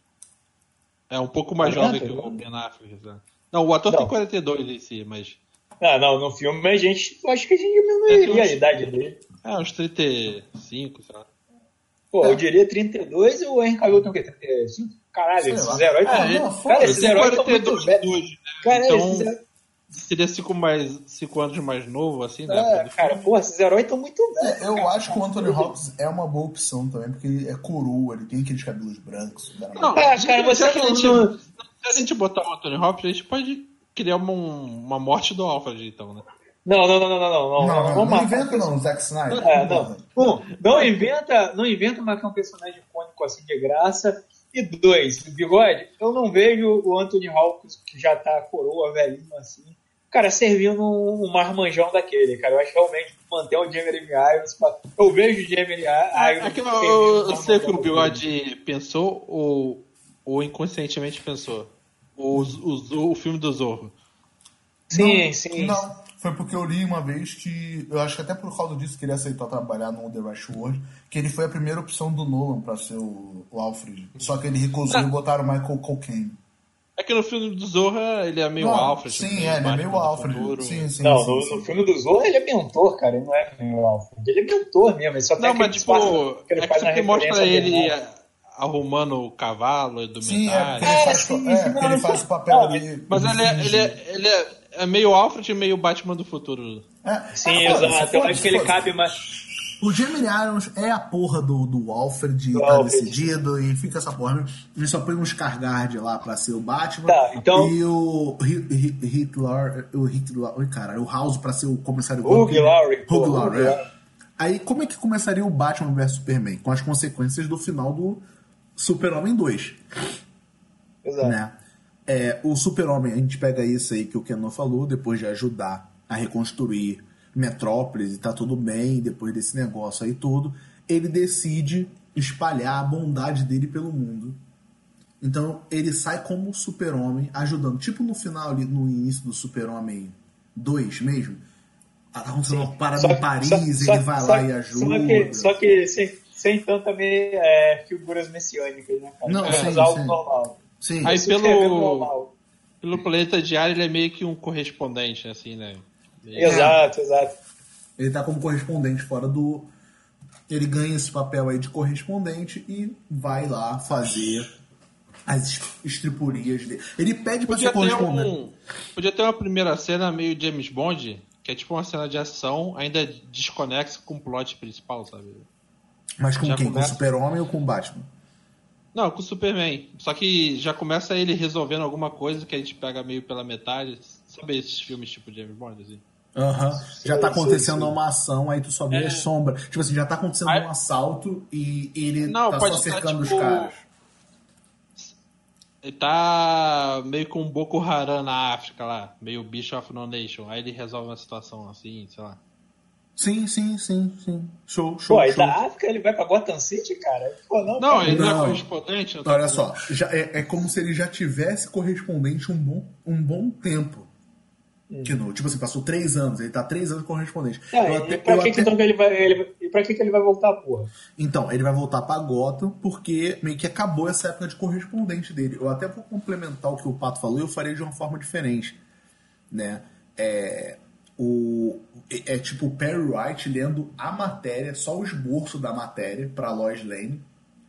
é um pouco mais quarenta? jovem que o Ben Affleck. Né? Não, o ator Não. tem quarenta e dois em si, mas. Ah, não, no filme a gente... eu acho que a gente diminuiria É, a idade dele. É, uns trinta e cinco, sei lá. Pô, eu diria trinta e dois e o Henry Cavill tem o quê? trinta e cinco? Caralho, Sei esses lá. heróis Ah, tão- não, Cara, foda-se. esses heróis estão muito quarenta e dois, velhos. dois, né? Cara, Então, esses heróis... seria cinco, mais, cinco anos mais novo, assim, né? É, cara, pô, esses heróis estão muito velhos. É, eu acho que o Anthony Hopkins é uma boa opção também, porque ele é coroa, ele tem aqueles cabelos brancos. Cara. Não, Ah, cara, você se, a gente, falando- se a gente botar o Anthony Hopkins, a gente pode criar uma, uma morte do Alfred, então, né? Não, não, não, não, não, não, Não, não, não, vamos matar inventa um não, Zack Snyder. É, não. Um, não inventa, não inventa marcar um personagem icônico assim de graça. E dois, bigode, eu não vejo o Anthony Hopkins, que já tá coroa, velhinho assim, cara, servindo um, um marmanjão daquele, cara. Eu acho que realmente manter o Jeremy Irons. pra- Eu vejo o Jeremy Irons. É que eu, servindo eu, um eu sei o que o marmanjão daquele. Bigode pensou ou, ou inconscientemente pensou. O, o, o filme do Zorro. Sim, Não, sim. Não, foi porque eu li uma vez que, eu acho que até por causa disso que ele aceitou trabalhar no The Westworld, que ele foi a primeira opção do Nolan pra ser o, o Alfred. Só que ele recusou Ah. e botaram o Michael Cocaine. É que no filme do Zorro ele é meio Não, Alfred. Sim, meio é, ele é Batman meio do Alfred. futuro. Sim, sim, Não, sim, no, sim. no filme do Zorro ele é mentor, cara. Ele não é meio Alfred. Ele é mentor mesmo. Ele só tem Não, aquele mas tipo, espaço que ele é que faz na sempre mostra referência ele dele. é, arrumando o cavalo do Sim, é, metal. porque ele É, faz, sim, é, sim, porque não, ele faz não, o papel não, ali. Mas ele é, finge. ele, é, ele é, é meio Alfred e meio Batman do futuro. É, Sim, ah, foda-se, exato. Eu foda-se, acho que ele foda-se. cabe mais. O Jeremy Irons é a porra do, do Alfred, Do tá Alfred. decidido, e fica essa porra. Ele só põe uns Cargard lá pra ser o Batman. Tá, então- E o Hi- Hi- Hitler. O Hitler. Oi, caralho, o House pra ser o comissário Hugh Gordon. Laurie, pô, Hugh Laurie, Hugh é. Laurie. Aí, como é que começaria o Batman versus Superman? Com as consequências do final do Super-Homem dois. Exato. Né? É, o Super-Homem, a gente pega isso aí que o Kenan falou, depois de ajudar a reconstruir Metrópolis e tá tudo bem, depois desse negócio aí tudo, ele decide espalhar a bondade dele pelo mundo. Então ele sai como Super-Homem, ajudando. Tipo no final, ali, no início do Super-Homem dois mesmo, tá acontecendo uma parada Só- em Paris, só- ele só- vai só- lá e ajuda. Só que, só que sem, sem tanto também é, figuras messiânicas, né, cara? Não, É, sim, mas algo sim. normal. Sim, Aí Isso que é pelo, normal. pelo planeta diário ele é meio que um correspondente, assim, né? Meio- Exato, exato. Ele tá como correspondente fora do... Ele ganha esse papel aí de correspondente e vai lá fazer as estripurias dele. Ele pede pra Podia ser correspondente. Um, podia ter uma primeira cena meio James Bond, que é tipo uma cena de ação, ainda desconexa com o plot principal, sabe? Mas com Já quem? começa... Com o Super-Homem ou com o Batman? Não, com o Superman. Só que já começa ele resolvendo alguma coisa que a gente pega meio pela metade. Sabe esses filmes tipo James Bond, assim? Aham. Uhum. Já tá acontecendo sim, sim. uma ação, aí tu só vê É. a sombra. Tipo assim, já tá acontecendo Aí... um assalto e ele Não, tá pode só tá, cercando tipo... os caras. Ele tá meio com um Boko Haram na África lá, meio Bicho of No Nation. Aí ele resolve uma situação assim, sei lá. Sim, sim, sim, sim. Show, show, Pô, aí show. da África ele vai pra Gotham City, cara? Pô, não, Não, cara. ele não, Não. é correspondente. Não tá Olha falando. só, já é, é como se ele já tivesse correspondente um bom, um bom tempo. Hum. Que no, tipo assim, passou três anos, ele tá três anos correspondente. Ah, Eu e até- pra eu que, até- que então que ele vai. Ele, e pra que, que ele vai voltar, porra? Então, ele vai voltar pra Gotham porque meio que acabou essa época de correspondente dele. Eu até vou complementar o que o Pato falou e eu farei de uma forma diferente. Né? É, o, é, é tipo o Perry White lendo a matéria, só o esboço da matéria pra Lois Lane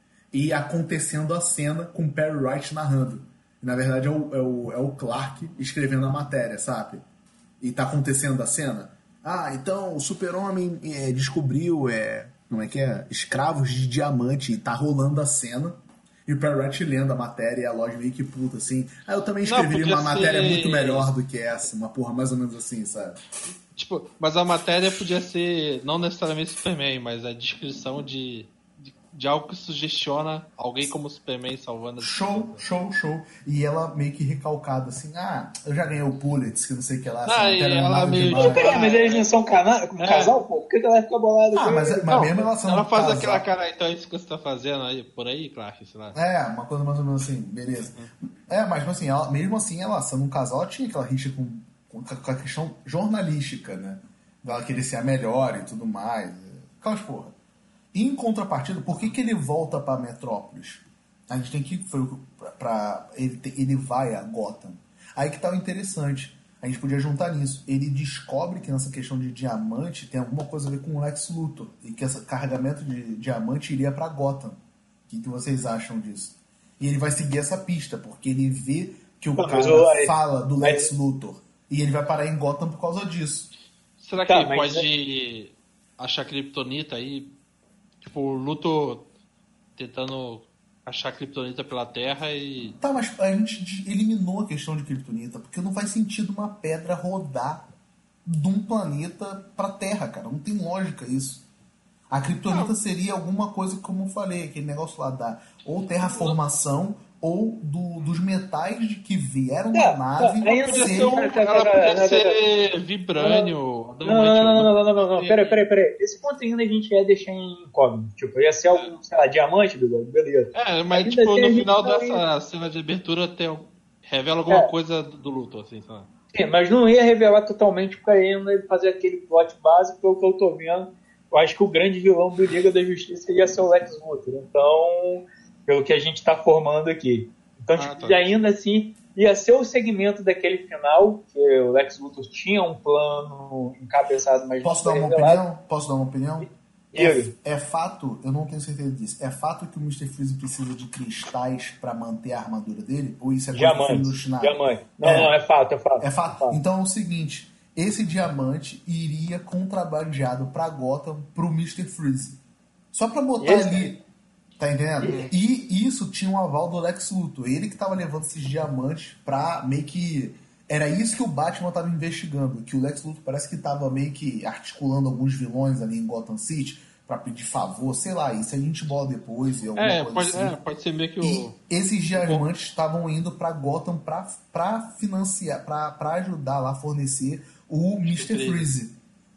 e acontecendo a cena com o Perry White narrando. E, na verdade é o, é, o, é o Clark escrevendo a matéria, sabe? E tá acontecendo a cena. Ah, então o Super-Homem é, descobriu, é, como é que é? Escravos de diamante, e tá rolando a cena. E o Perry White lendo a matéria e a Lois meio que puta, assim. Ah, eu também Não, escreveria podia uma matéria ser- muito melhor do que essa. Uma porra mais ou menos assim, sabe? Tipo, mas a matéria podia ser não necessariamente Superman, mas a descrição de, de, de algo que sugestiona alguém como Superman salvando as Show, pessoas. show, show. E ela meio que recalcada, assim, ah, eu já ganhei o Pulitzer, que não sei o que lá. Não, essa e matéria não é ela nada meio demais. tipo, Peraí, mas eles não são cana- um É. casal, pô? Por que que ela vai ficar bolada? Ah, com mas, ele? mas Não, mesmo ela sendo ela faz casal- aquela cara, então é isso que você tá fazendo aí, por aí, Clark, sei lá. É, uma coisa mais ou menos assim, beleza. É, mas assim, ela, mesmo assim, ela sendo um casal, ela tinha aquela rixa com, com, com a questão jornalística, né? Ela querer ser a melhor e tudo mais. Aquelas porra. E em contrapartida, por que, que ele volta pra Metrópolis? A gente tem que. Foi, o- pra, pra- ele, te- ele vai a Gotham. Aí que tá o interessante. A gente podia juntar nisso. Ele descobre que nessa questão de diamante tem alguma coisa a ver com o Lex Luthor. E que esse carregamento de diamante iria pra Gotham. O que, que vocês acham disso? E ele vai seguir essa pista, porque ele vê que o Não, cara mas o- fala do mas- Lex Luthor. E ele vai parar em Gotham por causa disso. Será que Tá, ele mas- pode achar Kryptonita aí? Tipo, o Luthor tentando achar Kryptonita pela Terra e... Tá, mas a gente de- eliminou a questão de Kryptonita, porque não faz sentido uma pedra rodar de um planeta pra Terra, cara. Não tem lógica isso. A Kryptonita seria alguma coisa, como eu falei, aquele negócio lá da ou terraformação ou do, dos metais de que vieram Tá, da nave tá, ainda Podia serem- ser, um, Pera, pera, ela pera, podia pera, ser vibrânio, Não, adamante, não, não, não, não, não, não, não. Sim. Peraí, peraí, peraí. Esse ponto ainda a gente ia deixar em incógnito. Tipo, ia ser algum, sei lá, diamante, beleza. beleza. É, mas Ainda tipo, tem a no gente final tá dessa cena de abertura tem, um- revela alguma É. coisa do Luthor, assim, sei lá. Sim, mas não ia revelar totalmente porque ainda ele fazer aquele plot básico, pelo que eu tô vendo. Eu acho que o grande vilão do Liga da Justiça ia ser o Lex Luthor. Então, pelo que a gente tá formando aqui. Então, Ah, tipo, tá. ainda assim, ia ser o segmento daquele final, que o Lex Luthor tinha um plano encabeçado, mas Posso não dar foi uma revelado. opinião? Posso dar uma opinião? Diga. É, é fato, eu não tenho certeza disso. É fato que o mister Freeze precisa de cristais pra manter a armadura dele? Ou isso é coisa do filme Diamante. do Shinari? Diamante. Não, É. não, é fato, é fato. É fato. Então é o seguinte: esse diamante iria contrabandeado pra Gotham pro mister Freeze. Só pra botar Esse- ali. Tá entendendo? E isso tinha um aval do Lex Luthor. Ele que tava levando esses diamantes pra meio que. Era isso que o Batman tava investigando. Que o Lex Luthor parece que tava meio que articulando alguns vilões ali em Gotham City pra pedir favor, sei lá, isso a gente bola depois e alguma É coisa pode, assim. é, pode ser meio que E o... esses diamantes estavam indo pra Gotham pra, pra financiar, pra, pra ajudar lá a fornecer o mister Freeze. Freeze.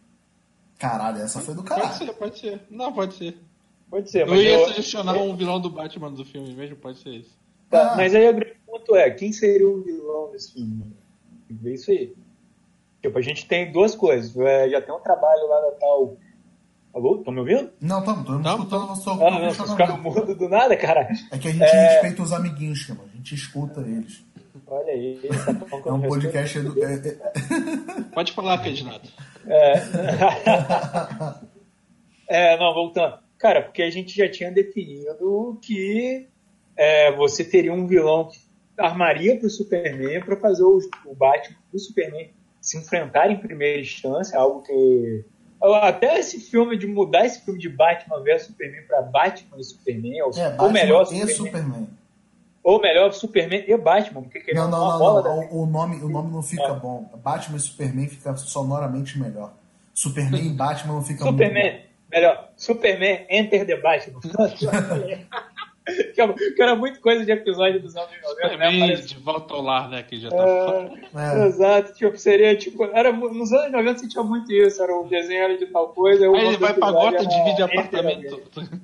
Caralho, essa foi do Pode caralho. ser, pode ser. Não, pode ser. Pode ser, Eu mas, ia eu- sugestionar um vilão do Batman do filme mesmo, pode ser isso. tá, Ah. mas aí o grande ponto é, quem seria o vilão desse filme? Tem que ver isso aí. Tipo, a gente tem duas coisas. É, já tem um trabalho lá da tal... Alô? Estão me ouvindo? Não, estamos, estamos Tamo, escutando o seu Ah, não, vocês ficaram questionamento. mudos do nada, cara. É que a gente É. respeita os amiguinhos, cara. A gente escuta eles. Olha aí. Tá bom que É eu um não podcast edu... é, é- Pode falar, Ferdinando. É... é, não, voltando. Cara, porque a gente já tinha definido que é, você teria um vilão que armaria pro Superman para fazer o, o Batman e o Superman se enfrentarem em primeira instância, algo que... Até esse filme de mudar esse filme de Batman versus Superman para Batman e Superman, ou, É, ou Batman melhor, e Superman, Superman. ou melhor, Superman e Batman, porque querendo Não, não, uma não, bola não. da... O, o nome, o nome não fica bom. Batman e Superman fica sonoramente melhor. Superman e Batman não fica muito Superman, bom. melhor, Superman Enter the Batman. que era muito coisa de episódio dos anos noventa, né? Superman de volta ao lar, né? Que já tá É, é. Exato, tipo, seria tipo, era, nos anos noventa você tinha muito isso, era um desenho era de tal coisa. Aí ele vai pra Gota e divide apartamento.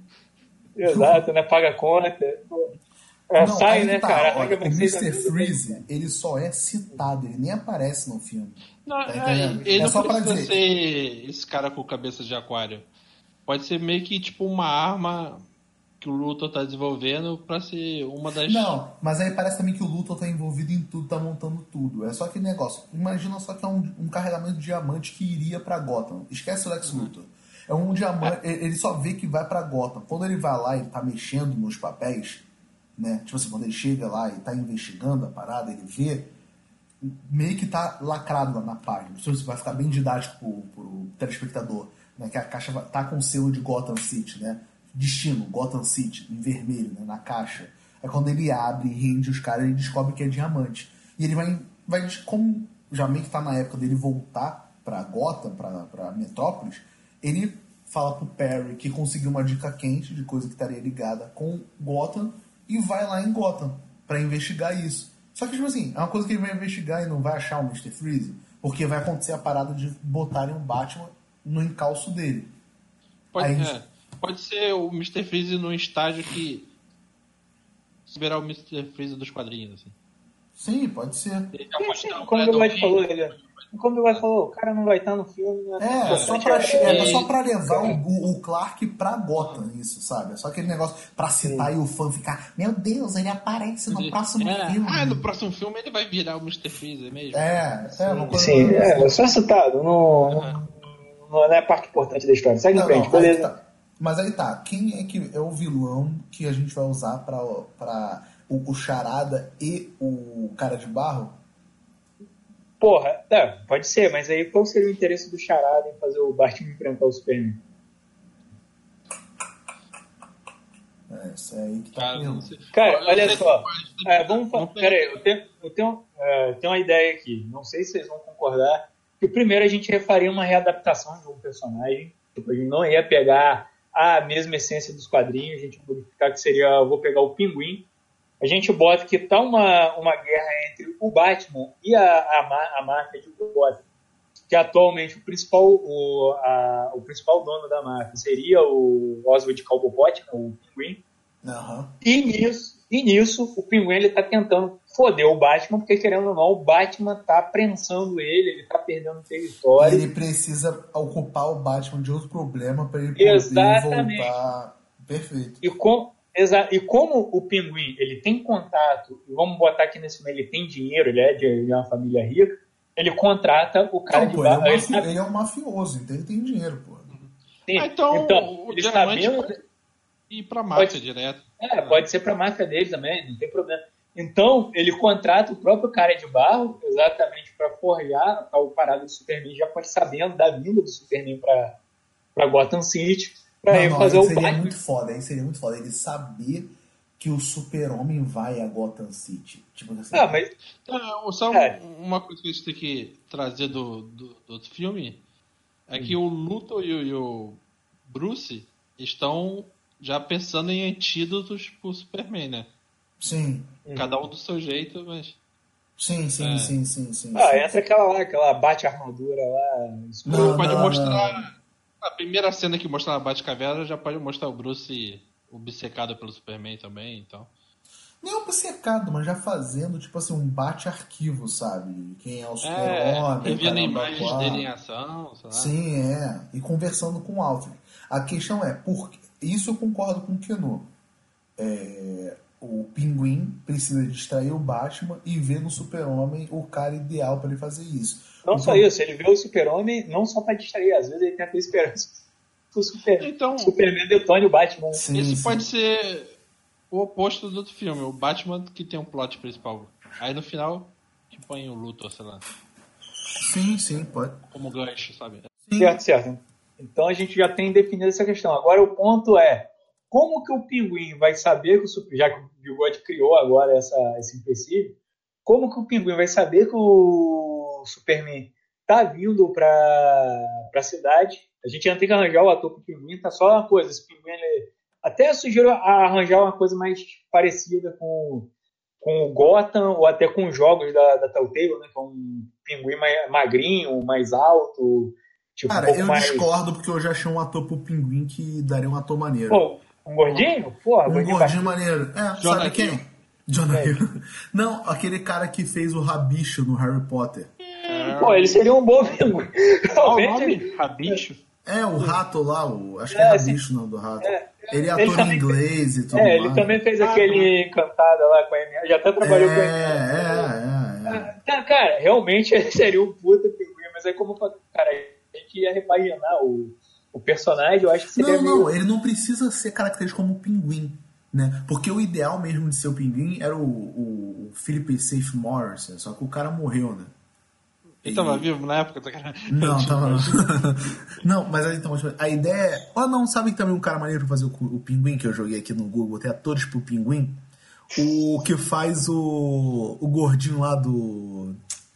Exato, né? Paga conta. É, Não, sai, né, tá, cara? olha, o mister Freeze, ele só é citado, ele nem aparece no filme. Não, tá é, ele é não só precisa pra dizer. ser esse cara com cabeça de aquário. Pode ser meio que tipo uma arma que o Luthor tá desenvolvendo pra ser uma das... Não, mas aí parece também que o Luthor tá envolvido em tudo, tá montando tudo. É só aquele negócio. Imagina só que é um, um carregamento de diamante que iria pra Gotham. Esquece o Lex Luthor. É um diamante, ele só vê que vai pra Gotham. Quando ele vai lá e tá mexendo nos papéis, né? Tipo assim, quando ele chega lá e tá investigando a parada, ele vê, meio que tá lacrado lá na página. Isso vai ficar bem didático pro, pro telespectador, né? Que a caixa tá com o selo de Gotham City, né? Destino, Gotham City, em vermelho, né? Na caixa. É quando ele abre e rende os caras, ele descobre que é diamante. E ele vai, vai como já meio que tá na época dele voltar pra Gotham, pra, pra Metrópolis, ele fala pro Perry que conseguiu uma dica quente de coisa que estaria ligada com Gotham e vai lá em Gotham pra investigar isso. Só que, tipo assim, é uma coisa que ele vai investigar e não vai achar o mister Freeze, porque vai acontecer a parada de botarem um Batman no encalço dele. Pode, Aí, é, pode ser o mister Freeze num estágio que virar o mister Freeze dos quadrinhos, assim. Sim, pode ser. Ele já pode dar um Como o White Flash falou, ele... Como o White falou, o cara não vai estar no filme. Né? É, só pra, é só pra levar o, o Clark pra Gotham, isso, sabe? É só aquele negócio pra citar Sim. e o fã ficar, meu Deus, ele aparece no próximo é. filme. Ah, no próximo filme ele vai virar o mister Freeze mesmo. É, é uma coisa. Sim, é, só citado, não, não, não é a parte importante da história. Segue em frente, não, beleza. Aí tá. Mas aí tá, quem é que é o vilão que a gente vai usar pra, pra o, o Charada e o Cara de Barro? Porra, é, pode ser, mas aí qual seria o interesse do Charada em fazer o Batman enfrentar o Superman? É, isso aí que tá Cara, Cara, olha só. É, vamos falar. Pera aí, eu tenho, eu, tenho, é, tenho uma ideia aqui. Não sei se vocês vão concordar. Que primeiro a gente faria uma readaptação de um personagem. Tipo, a gente não ia pegar a mesma essência dos quadrinhos, a gente ia modificar que seria. Eu vou pegar o Pinguim. A gente bota que tá uma, uma guerra entre o Batman e a, a, a marca de Gotham, que atualmente o principal, o, a, o principal dono da marca seria o Oswald Cobblepot, o Pinguim. Uhum. E, nisso, e nisso o Pinguim ele tá tentando foder o Batman, porque querendo ou não, o Batman tá prensando ele, ele tá perdendo território. E ele precisa ocupar o Batman de outro problema para ele poder Exatamente. voltar. Perfeito. E com... Exato. E como o Pinguim ele tem contato, e vamos botar aqui nesse meio, ele tem dinheiro, ele é de, de uma família rica, ele contrata o cara não, de pô, barro. ele, é um ele é um mafioso, então ele tem dinheiro, pô. Sim. Ah, então, então o ele diamante sabendo... pode ir pra máfia pode... direto. É, pode ser pra máfia dele também, não tem problema. Então, ele contrata o próprio cara de barro, exatamente para forjar a parada do Superman, já pode sabendo da vinda do Superman pra, pra Gotham City. Pra Não, ele não, fazer aí o seria Batman. muito foda, aí seria muito foda. Ele saber que o Super-Homem vai a Gotham City. Tipo assim. Ah, mas... Então, só é. uma coisa que a gente tem que trazer do, do, do outro filme é que o Luthor e o, e o Bruce estão já pensando em antídotos pro Superman, né? Sim. Cada um do seu jeito, mas... Sim, sim, É. sim, sim, sim. Ah, sim. entra aquela lá, aquela bate-armadura lá. Não, pode não, mostrar... não. A primeira cena que mostra na Batcaverna já pode mostrar o Bruce obcecado pelo Superman também, então... Nem obcecado, mas já fazendo, tipo assim, um bate-arquivo, sabe? Quem é o É, Super-Homem, revendo caramba, imagens quatro. dele em ação, sei lá. Sim, é. E conversando com o Alfred. A questão é, por... isso eu concordo com o Keno. É... O Pinguim precisa distrair o Batman e ver no Super-Homem o cara ideal para ele fazer isso. Não só isso, ele vê o Super-Homem não só pra distrair, às vezes ele tem até esperança que o Super, Então, Superman detone o Batman. Sim, Isso sim. pode ser o oposto do outro filme, o Batman que tem um plot principal. Aí no final, que põe o Luthor, sei lá, Sim, sim, pode. como gancho, sabe? Sim. Certo, certo. Então a gente já tem definido essa questão. Agora o ponto é, como que o Pinguim vai saber que o Super, já que o Bigode criou agora essa, esse empecilho, como que o Pinguim vai saber que o Superman tá vindo pra, pra cidade? A gente ainda tem que arranjar o ator pro Pinguim, tá só uma coisa, esse Pinguim, ele, até sugiro a arranjar uma coisa mais parecida com, com o Gotham, ou até com os jogos da, da Telltale, né, que é um Pinguim mais magrinho, mais alto, tipo, Cara, um pouco eu mais... discordo porque eu já achei um ator pro Pinguim que daria um ator maneiro. Pô, um gordinho? Porra, um gordinho, gordinho baixinho. maneiro. É, Jonah sabe quem? Hill. Jonah É. Hill. Não, aquele cara que fez o Rabicho no Harry Potter. Pô, ele seria um bom Pinguim. Qual o Realmente, nome? Rabicho? É, o rato lá, o, acho que É, é assim, Rabicho o nome do rato. é, ele é ele ator em também inglês e tudo É, mais. ele também fez Ah, aquele Encantada lá com a M. Já até trabalhou com a M. É, é, é, é. Tá, cara, realmente ele seria um puta Pinguim, mas aí como, cara, a gente ia repaginar o, o personagem, eu acho que seria Não, meio... não, ele não precisa ser característico como pinguim, né? Porque o ideal mesmo de ser o pinguim era o, o, o Philip Seymour Morrison, só que o cara morreu, né? Ele tava vivo na época? Tá... Não, tava não. Não, mas aí, então, a ideia é... Oh, não, sabe também um cara maneiro pra fazer o, o pinguim que eu joguei aqui no Google, tem atores pro pinguim? O que faz o, o gordinho lá do...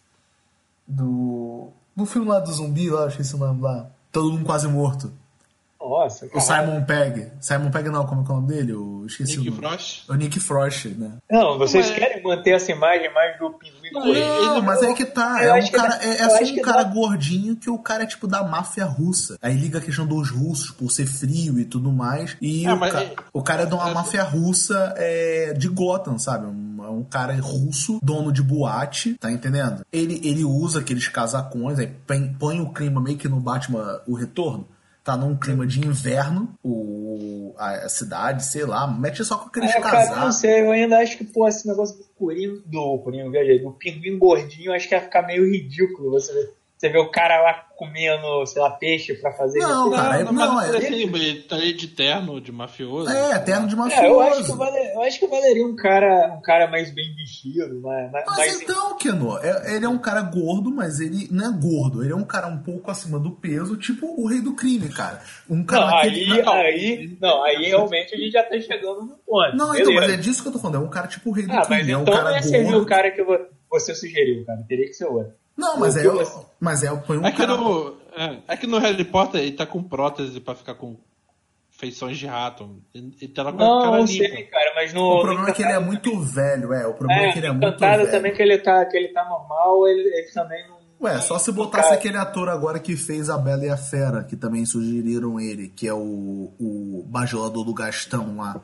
Do... No filme lá do zumbi, lá, esqueci o nome lá. Todo mundo quase morto. Nossa, O caralho. Simon Pegg. Simon Pegg não, como é que é o nome dele? Eu esqueci Nick o nome. Frost? O Nick Frost, né? Não, vocês Mas- querem manter essa imagem mais do Pinguim Não, correndo? ele- Não, mas aí que tá. Eu É um acho que cara, dá- é, é eu só acho um que cara dá- gordinho que o cara é tipo da máfia russa. Aí liga a questão dos russos por ser frio e tudo mais. E É, o, mas ca- é- o cara é de uma é- máfia russa é, de Gotham, sabe? Um, é um cara russo, dono de boate, tá entendendo? Ele, ele usa aqueles casacões, aí põe, põe o clima meio que no Batman O Retorno. Tá num clima de inverno, o, a, a cidade, sei lá, mete só com aqueles É, cara, não casacos. sei, eu ainda acho que, pô, esse negócio do Corinho, do Corinho, viajei, do Pinguim gordinho, acho que ia ficar meio ridículo. Você vê, você vê o cara lá comendo, sei lá, peixe pra fazer. Não, Não, cara, não, não, mas é- assim, ele tá ali de terno, de mafioso. É, terno de mafioso. É, eu acho, que vale, eu acho que valeria um cara, um cara mais bem vestido, mais, mais, Mas mais- então, Keno, é- ele é um cara gordo, mas ele não é gordo. Ele é um cara um pouco acima do peso, tipo o rei do crime, cara. Um cara Não, naquele- aí, Não, aí, não, aí realmente a gente já tá chegando no ponto. não, então, beleza. mas é disso que eu tô falando. É um cara tipo o rei do Ah, crime. mas é um então cara não ia servir gordo. o cara que vo- você sugeriu, cara. Teria que ser outro. Não, mas O é, que você- mas é, põe um É que, cara... no, é, é que no Harry Potter ele tá com prótese pra ficar com feições de rato. Ele ele tá lá com a Não, cara eu limpa. sei, cara, mas no. O problema no é que ele é Encantado muito velho, é. O problema também- é que ele é no muito Encantado velho. também que ele tá, que ele tá normal, ele, ele também não. Ué, só se não botasse cai. aquele ator agora que fez A Bela e a Fera, que também sugeriram ele, que é o, o bajulador do Gastão lá.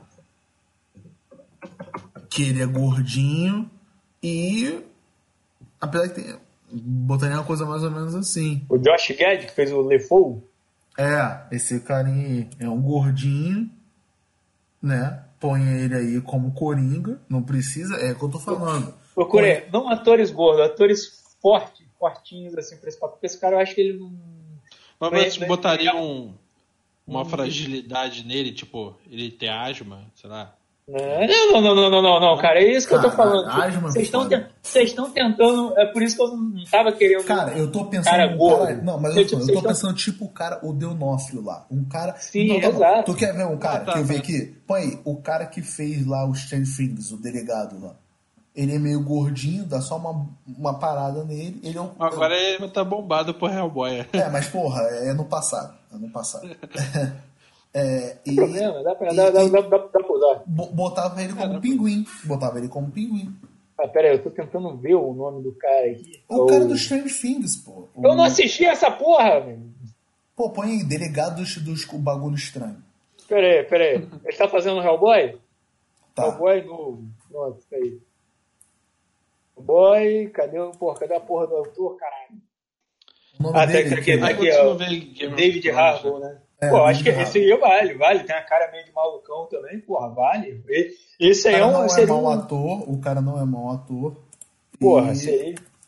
Que ele é gordinho e... Apesar que tem... Botaria uma coisa mais ou menos assim. O Josh Gad, que fez o LeFou. É, esse carinha aí é um gordinho, né? Põe ele aí como Coringa. Não precisa... É o que eu tô falando. Procurei, não atores gordos, atores fortes, fortinhos, assim, pra esse papel. Porque esse cara eu acho que ele não. Mas Mas- você botaria um, uma fragilidade nele, tipo, ele ter asma, sei lá. Não, não, não, não, não, não, não, cara, é isso que eu tô Caralho, falando. asma, Vocês estão foda. vocês estão tentando, é por isso que eu não tava querendo. Cara, eu tô pensando Cara num gordo. cara. Não, mas Eu, eu, tipo, tô, eu vocês tô tão- pensando tipo o cara, o Deonófilo lá. Um cara. Sim, não, tá bom. exato. Tu quer ver um cara Ah, tá, que eu vi tá. aqui? Põe aí, o cara que fez lá o Strange Things, o delegado lá. Ele é meio gordinho, dá só uma, uma parada nele. Ele é um. Agora ele tá bombado por Hellboy. É, mas porra, é no passado. É no passado. É, e, Não tem problema, dá pra, e- dá, dá, e dá, dá, dá pra usar. bo- botava ele como pinguim. Botava ele como pinguim. Ah, pera aí, eu tô tentando ver o nome do cara aqui. O O- cara do Strange Things, pô. O- Eu não assisti essa porra, velho. Pô, põe aí, delegado dos, dos bagulho estranho. Pera aí, pera aí. Ele tá fazendo Hellboy? Tá. Hellboy novo. Nossa, aí. Hellboy, cadê, o- porra, cadê a porra do autor, caralho? O nome Ah, dele tem é aqui, que- tá Aí aqui, quando você ó. não vê Game of David Thrones, Harbour, né? É, Pô, David acho que Harbour. esse aí vale, vale. Tem a cara meio de malucão também, porra, vale. E- Esse O aí é cara um. não é Seria mau um ator, o cara não é mau ator. porra, E- seria.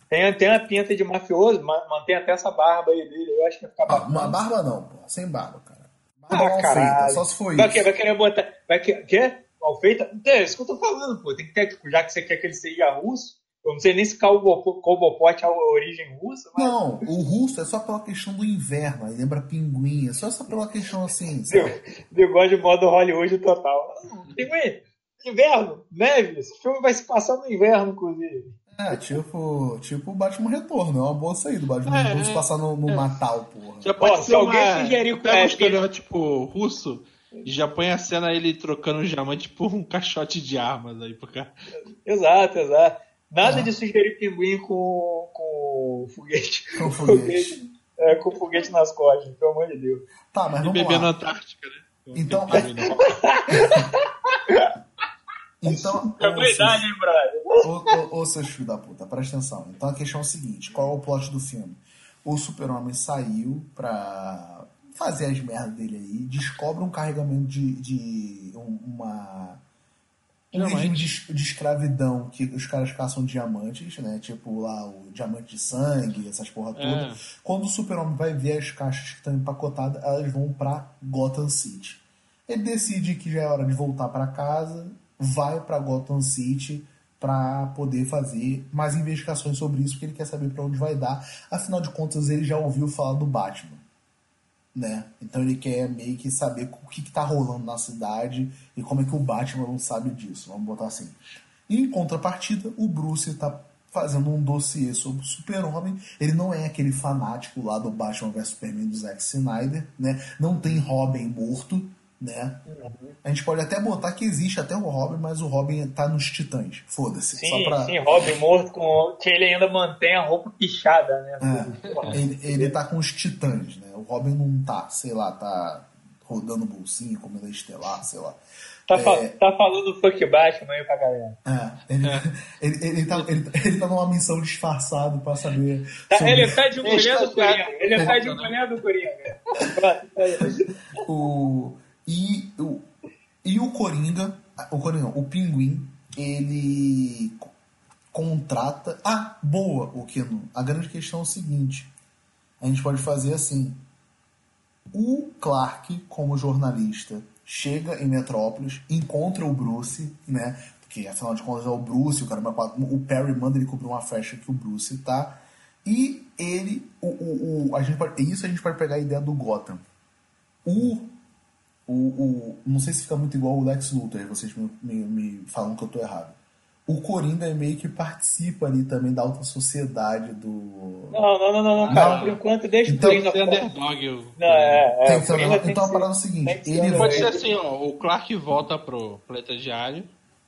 Tem, tem uma pinta de mafioso, mantém até essa barba aí dele. Eu acho que vai ficar bacana. Uma barba não, pô. Sem barba, cara. Barba ah, mal caralho. Feita, só se for vai isso. Que, vai querer botar... Vai que, quê? Mal feita? É isso que eu tô falando, pô. Tem que ter, tipo, já que você quer que ele seja russo, eu não sei nem se Cowboy é a origem russa, mas... Não, o russo é só pela questão do inverno, aí lembra pinguim, é só essa pela questão assim, Bigode de modo Hollywood total. Pinguim, inverno, neve, esse filme vai se passar no inverno, inclusive. É, tipo, tipo o Batman Retorno, é uma boa saída. O Batman é, Retorno se passar no, no é. Natal, porra. Já pode oh, ser se alguém uma... sugerir pega um estereótipo russo e já põe a cena ele trocando o diamante por um caixote de armas aí pro cara. Exato, exato. Nada ah. de sugerir pinguim com, com foguete. Com foguete. É, com foguete nas costas, pelo amor de Deus. Tá, mas vamos e beber lá. na Antártica, né? Então... Então, é verdade, hein, brother? Ô, seus filhos da puta, presta atenção. Então a questão é o seguinte: qual é o plot do filme? O Super-Homem saiu pra fazer as merdas dele aí, descobre um carregamento de, de uma. Um regime de, de escravidão que os caras caçam diamantes, né? Tipo lá o diamante de sangue, essas porra toda. É. Quando o Super-Homem vai ver as caixas que estão empacotadas, elas vão pra Gotham City. Ele decide que já é hora de voltar pra casa. Vai para Gotham City para poder fazer mais investigações sobre isso, porque ele quer saber para onde vai dar. Afinal de contas, ele já ouviu falar do Batman, né? Então ele quer meio que saber o que está rolando na cidade e como é que o Batman não sabe disso, vamos botar assim. E em contrapartida, o Bruce está fazendo um dossiê sobre o Super-Homem. Ele não é aquele fanático lá do Batman versus Superman do Zack Snyder, né? Não tem Robin morto, né? Uhum. A gente pode até botar que existe até o Robin, mas o Robin tá nos Titãs. Foda-se. Sim, só pra... sim, Robin morto com que ele ainda mantém a roupa pichada, né? É, ele, ele tá com os Titãs, né? O Robin não tá, sei lá, tá rodando bolsinho, comendo estelar, sei lá. Tá, é... fa- tá falando fuck Batman aí pra galera. É, ele, é. Ele, ele, tá, ele, ele tá numa missão disfarçado pra saber. Tá, sobre... Ele tá de mulher do Coringa. Ele tá de mulher do Coringa. o. E o, e o Coringa, o Coringa, o Pinguim, ele contrata... Ah, boa, o Keno. A grande questão é o seguinte. A gente pode fazer assim. O Clark, como jornalista, chega em Metrópolis, encontra o Bruce, né? Porque, afinal de contas, é o Bruce, o cara, o Perry manda ele cobrir uma festa que o Bruce tá. E ele... O, o, o, a gente pode, isso a gente pode pegar a ideia do Gotham. O... O, o, não sei se fica muito igual o Lex Luthor, vocês me, me, me falam que eu tô errado. O Coringa é meio que participa ali também da alta sociedade do... Não, não, não, não, não cara. Não. Por enquanto, deixa então, o Coringa... Tem underdog. Eu... Não, é, é, tem, tem, tem então a parada é o seguinte... Ele pode ser assim, ó, o Clark volta pro Planeta Diário,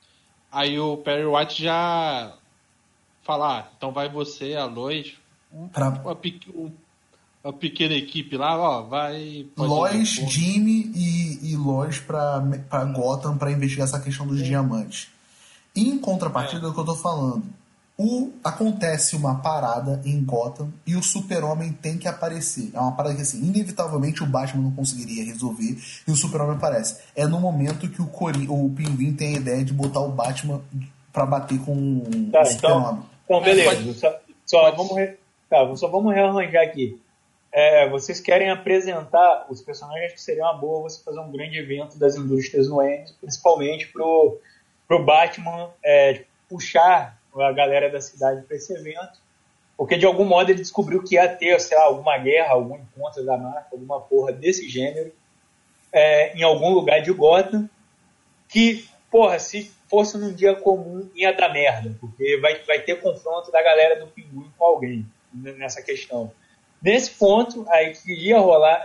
aí o Perry White já fala, ah, então vai você, a Lois, pra... uma, um, uma pequena equipe lá, ó, vai... Lois, Jimmy e, e Lois pra, pra Gotham pra investigar essa questão dos é. diamantes. E em contrapartida é. do que eu tô falando, o, acontece uma parada em Gotham e o Super-Homem tem que aparecer. É uma parada que, assim, inevitavelmente o Batman não conseguiria resolver e o Super-Homem aparece. É no momento que o, Cori, o Pinguim tem a ideia de botar o Batman pra bater com tá, o Super-Homem. Então, então, beleza. Só, só, vamos re, tá, só vamos rearranjar aqui. É, vocês querem apresentar os personagens que seria uma boa você fazer um grande evento das indústrias no End, principalmente pro, pro Batman é, puxar a galera da cidade para esse evento, porque de algum modo ele descobriu que ia ter, sei lá, alguma guerra, algum encontro da marca, alguma porra desse gênero é, em algum lugar de Gotham, que, porra, se fosse num dia comum ia dar merda, porque vai, vai ter confronto da galera do Pinguim com alguém nessa questão. Nesse ponto, aí que ia rolar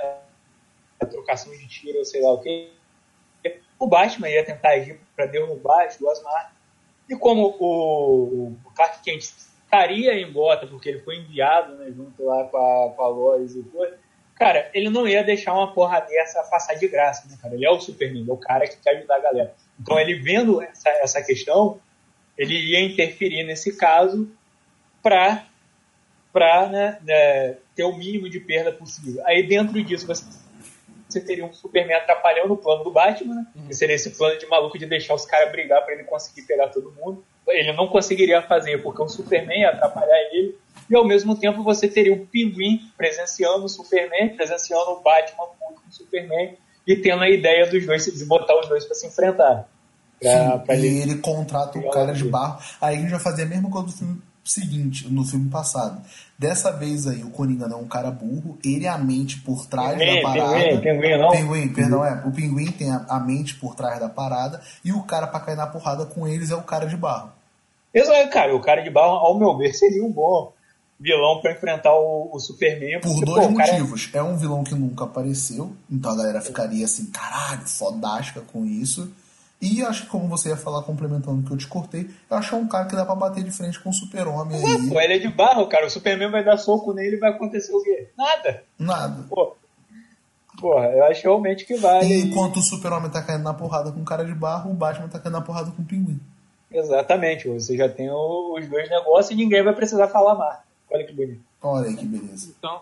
a trocação de tiro, ou sei lá o que, o Batman ia tentar agir para derrubar as duas marcas. E como o, o Clark Kent estaria em Gotham, porque ele foi enviado, né, junto lá com a, com a Lois e coisa, cara, ele não ia deixar uma porra dessa passar de graça, né, cara? Ele é o Superman, é o cara que quer ajudar a galera. Então, ele vendo essa, essa questão, ele ia interferir nesse caso para para né, né, ter o mínimo de perda possível. Aí dentro disso você você teria um Superman atrapalhando o plano do Batman, né? Uhum. Que seria esse plano de maluco de deixar os caras brigar pra ele conseguir pegar todo mundo. Ele não conseguiria fazer porque o Superman ia atrapalhar ele. E ao mesmo tempo você teria o Pinguim presenciando o Superman, presenciando o Batman com o Superman e tendo a ideia dos dois, de botar os dois pra se enfrentar. Pra, Sim, pra e ele, ele contrata o cara de barro. Aí a gente vai fazer a mesma coisa do filme seguinte, no filme passado. Dessa vez aí, o Coringa não é um cara burro, ele é a mente por trás pinguim, da parada. Pinguim, pinguim, não. Pinguim, perdão, é. O Pinguim tem a, a mente por trás da parada e o cara pra cair na porrada com eles é o cara de barro. Exato, cara. O cara de barro, ao meu ver, seria um bom vilão pra enfrentar o, o Superman. Por porque, dois pô, motivos. Cara... É um vilão que nunca apareceu, então a galera ficaria assim, caralho, fodástica com isso. E acho que, como você ia falar, complementando o que eu te cortei, eu acho que é um cara que dá pra bater de frente com o Super-Homem aí. Pô, ele é de barro, cara. O Superman vai dar soco nele e vai acontecer o quê? Nada. Nada. Pô, porra, eu acho realmente que vale. E enquanto o Super-Homem tá caindo na porrada com o cara de barro, o Batman tá caindo na porrada com o Pinguim. Exatamente. Você já tem os dois negócios e ninguém vai precisar falar mais. Olha que bonito. Olha aí que beleza. Então,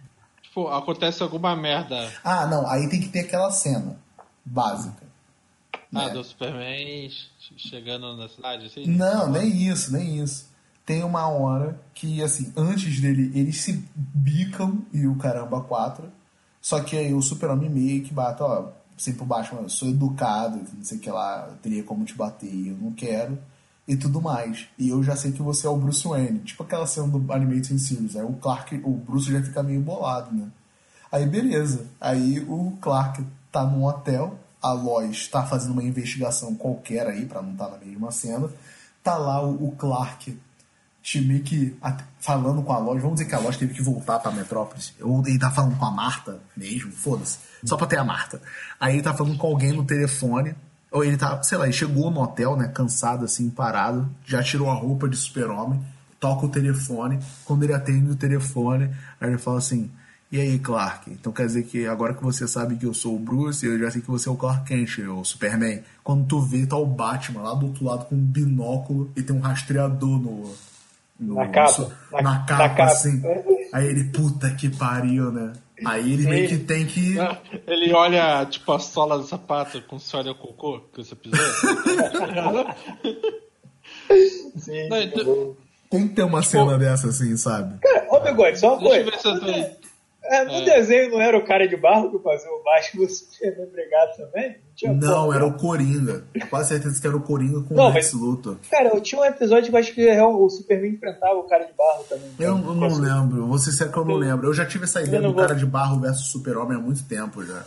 tipo, acontece alguma merda. Ah, não. Aí tem que ter aquela cena básica. Ah, né? do Superman chegando na cidade, assim? Não, nem isso, nem isso. Tem uma hora que, assim, antes dele, eles se bicam e o caramba quatro. Só que aí o Super-Homem meio que bate, ó, assim pro Batman, eu sou educado, não sei o que lá, eu teria como te bater, eu não quero, e tudo mais. E eu já sei que você é o Bruce Wayne. Tipo aquela cena do Animated Series. Aí o Clark, o Bruce já fica meio bolado, né? Aí beleza. Aí o Clark tá num hotel, a Lois tá fazendo uma investigação qualquer aí, pra não estar na mesma cena. Tá lá o, o Clark, meio que falando com a Lois. Vamos dizer que a Lois teve que voltar pra Metrópolis. Ou ele tá falando com a Marta mesmo, foda-se. Só pra ter a Marta. Aí ele tá falando com alguém no telefone. Ou ele tá, sei lá, ele chegou no hotel, né, cansado assim, parado. Já tirou a roupa de Super-Homem. Toca o telefone. Quando ele atende o telefone, aí ele fala assim... E aí, Clark? Então quer dizer que agora que você sabe que eu sou o Bruce, eu já sei que você é o Clark Kent, o Superman. Quando tu vê, tá o Batman lá do outro lado com um binóculo e tem um rastreador no... no na capa. No, na, na, capa, na capa, assim. Aí ele, puta que pariu, né? Aí ele Sim. meio que tem que... Ele olha, tipo, a sola do sapato, como se olha o cocô que você pisou. Sim, Não, então... Tem que ter uma tipo, cena dessa assim, sabe? Cara, ô Bigode, só uma coisa. Deixa eu ver se eu tô... É, no é. desenho não era o cara de barro que fazia o Batman e o Superman brigado também? Não, tinha não porra, era o Coringa. Quase certeza que era o Coringa com não, o Lex Luthor. Cara, eu tinha um episódio que eu acho que o Superman enfrentava o cara de barro também. Eu, eu não lembro, vou ser sério que eu não eu, lembro. Eu já tive essa ideia do vou... cara de barro versus Super-Homem há muito tempo já.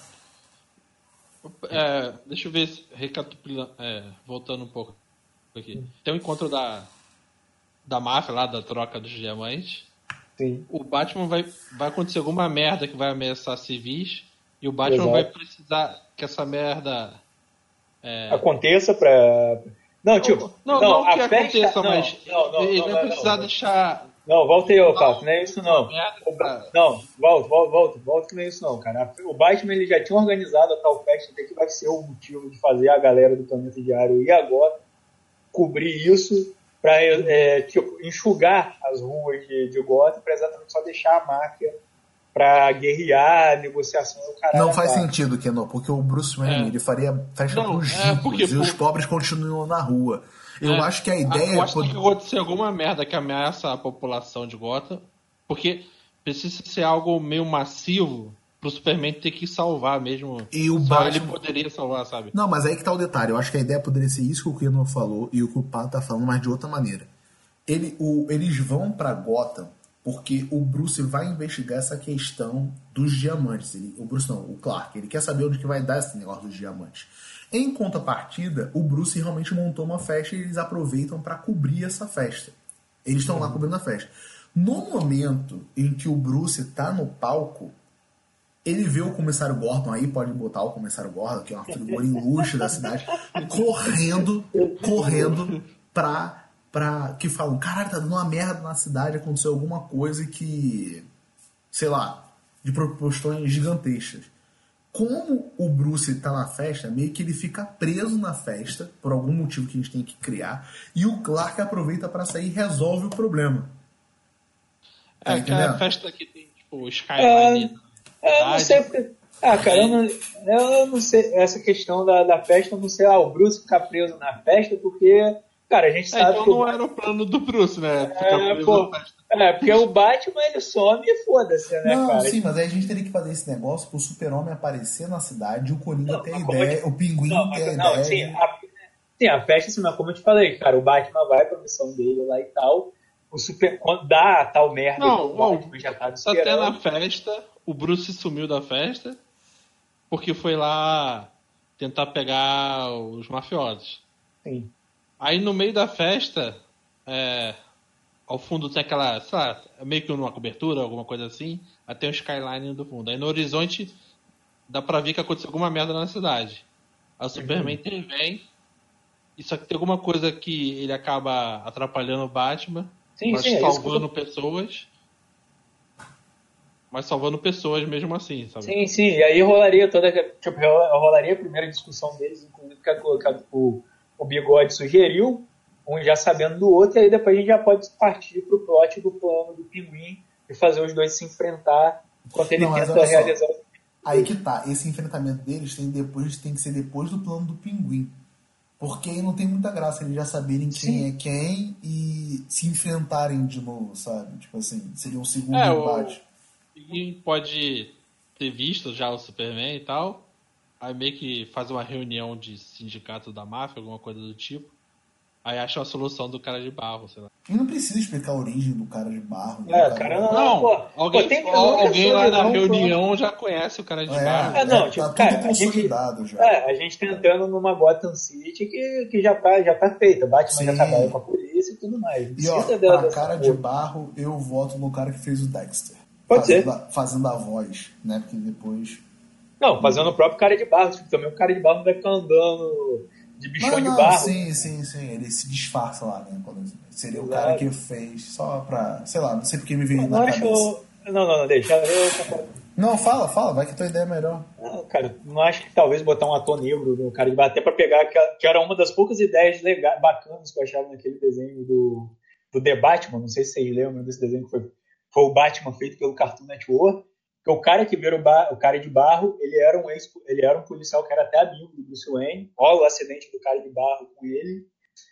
É, deixa eu ver, recapitulando, é, voltando um pouco aqui. Tem o um encontro da, da máfia lá, da troca dos diamantes. Sim. O Batman vai, vai acontecer alguma merda que vai ameaçar civis e o Batman Exato. vai precisar que essa merda é... aconteça pra... Não, tipo... Não, não, não que festa... aconteça, não, mas não, não, ele não, vai não, precisar não, deixar... Não, volta aí, ô Pato, não é isso não. Merda, não, volta, volta, volta, volta que não é isso não, cara. O Batman ele já tinha organizado a tal festa até que vai ser o motivo de fazer a galera do Planeta Diário ir agora cobrir isso para é, tipo, enxugar as ruas de, de Gotham, para exatamente só deixar a máfia para guerrear, a negociação do caralho. Não faz sentido, Keno, porque o Bruce Wayne é. ele faria festa para os é porque, e por... os pobres continuam na rua. Eu é, acho que a ideia... Eu acho que tem que acontecer alguma merda que ameaça a população de Gotham, porque precisa ser algo meio massivo pro Superman ter que salvar mesmo. E o Só Batman... ele poderia salvar, sabe? Não, mas aí que tá o detalhe. Eu acho que a ideia poderia ser isso que o Keno falou e o que o Pato tá falando, mas de outra maneira. Ele, o, eles vão pra Gotham porque o Bruce vai investigar essa questão dos diamantes. Ele, o Bruce não, o Clark. Ele quer saber onde que vai dar esse negócio dos diamantes. Em contrapartida, o Bruce realmente montou uma festa e eles aproveitam para cobrir essa festa. Eles estão lá cobrindo a festa. No momento em que o Bruce tá no palco, ele vê o comissário Gordon aí, pode botar o comissário Gordon, que é uma figura ilustre da cidade, correndo, correndo pra, pra... que falam, caralho, tá dando uma merda na cidade, aconteceu alguma coisa que, sei lá, de proporções gigantescas. Como o Bruce tá na festa, meio que ele fica preso na festa, por algum motivo que a gente tem que criar, e o Clark aproveita pra sair e resolve o problema. É, tá que é a festa que tem, tipo, Skyline. É, é não sei porque... Ah, cara, eu não, eu não sei, essa questão da, da festa, eu não sei, ah, o Bruce ficar preso na festa, porque, cara, a gente É, sabe então que não o era o plano do Bruce, né? Ficar é, preso pô, na festa. é, porque o Batman, ele some e foda-se, né, Não, cara? sim, mas aí a gente teria que fazer esse negócio pro Super-Homem aparecer na cidade, o Coringa Não, ter a mas como eu ideia, te- o Pinguim não, ter a mas, não, ideia sim, de... a, sim, a festa, assim, mas como eu te falei, cara, o Batman vai pra missão dele lá e tal, o Super, quando dá a tal merda que Não, o ó, Batman já tava tá até na esperando, festa, o Bruce sumiu da festa porque foi lá tentar pegar os mafiosos. sim. Aí no meio da festa, é, ao fundo tem aquela, sei lá, meio que uma cobertura, alguma coisa assim, aí tem um skyline do fundo. Aí no horizonte dá pra ver que aconteceu alguma merda na cidade. Aí o Superman Uhum. intervém, e só que tem alguma coisa que ele acaba atrapalhando o Batman, Sim, mas sim, é isso que eu salvando tô... pessoas, mas salvando pessoas mesmo assim, sabe? Sim, sim, e aí rolaria toda, tipo, rolaria a primeira discussão deles, inclusive que a- que a- o, o Bigode sugeriu, um já sabendo do outro, e aí depois a gente já pode partir pro plot do plano do Pinguim e fazer os dois se enfrentar enquanto ele Não, mas tenta olha só, realizar o aí que tá, esse enfrentamento deles tem, depois, tem que ser depois do plano do Pinguim. Porque aí não tem muita graça eles já saberem quem é Sim, quem e se enfrentarem de novo, sabe? Tipo assim, seria um segundo É, o embate. Ninguém pode ter visto já o Superman e tal. Aí meio que faz uma reunião de sindicato da máfia, alguma coisa do tipo. Aí acha a solução do cara de barro, sei lá. E não precisa explicar a origem do cara de barro, do é, cara. cara, não, Não, pô, pô, alguém, tem vilão que é alguém só lá na vilão, pô. reunião já conhece o cara de barro. Ah, É, é, não, tá tipo, tudo cara, a gente, consolidado já. é, a gente tá entrando numa Gotham City que, que já, tá, já tá feita. Batman já trabalha com Sim. a polícia e tudo mais. Não E ó, precisa dela pra dessa cara de porra. barro, eu voto no cara que fez o Dexter. Pode Fazendo ser. a, fazendo a voz, né? Porque depois. Não, fazendo o próprio cara de barro. Tipo, também o cara de barro não vai ficar andando de Não, bichão de não, barro. sim, sim, sim. Ele se disfarça lá, né? Quando- Seria o cara Exato. que fez só pra. Sei lá, não sei porque me veio Eu na não acho. cabeça. Não, não, não, deixa. Eu concordo. Não, fala, fala, vai que a tua ideia é melhor. Não, cara, não acho que talvez botar um ator negro no cara de barro, até pra pegar, que, que era uma das poucas ideias legais, bacanas que eu achava naquele desenho do, do The Batman. Não sei se vocês lembram desse desenho que foi, foi o Batman feito pelo Cartoon Network. Que o cara que vira o, bar, o cara de barro, ele era um ex, ele era um policial que era até amigo do Bruce Wayne. Olha o acidente do cara de barro com ele.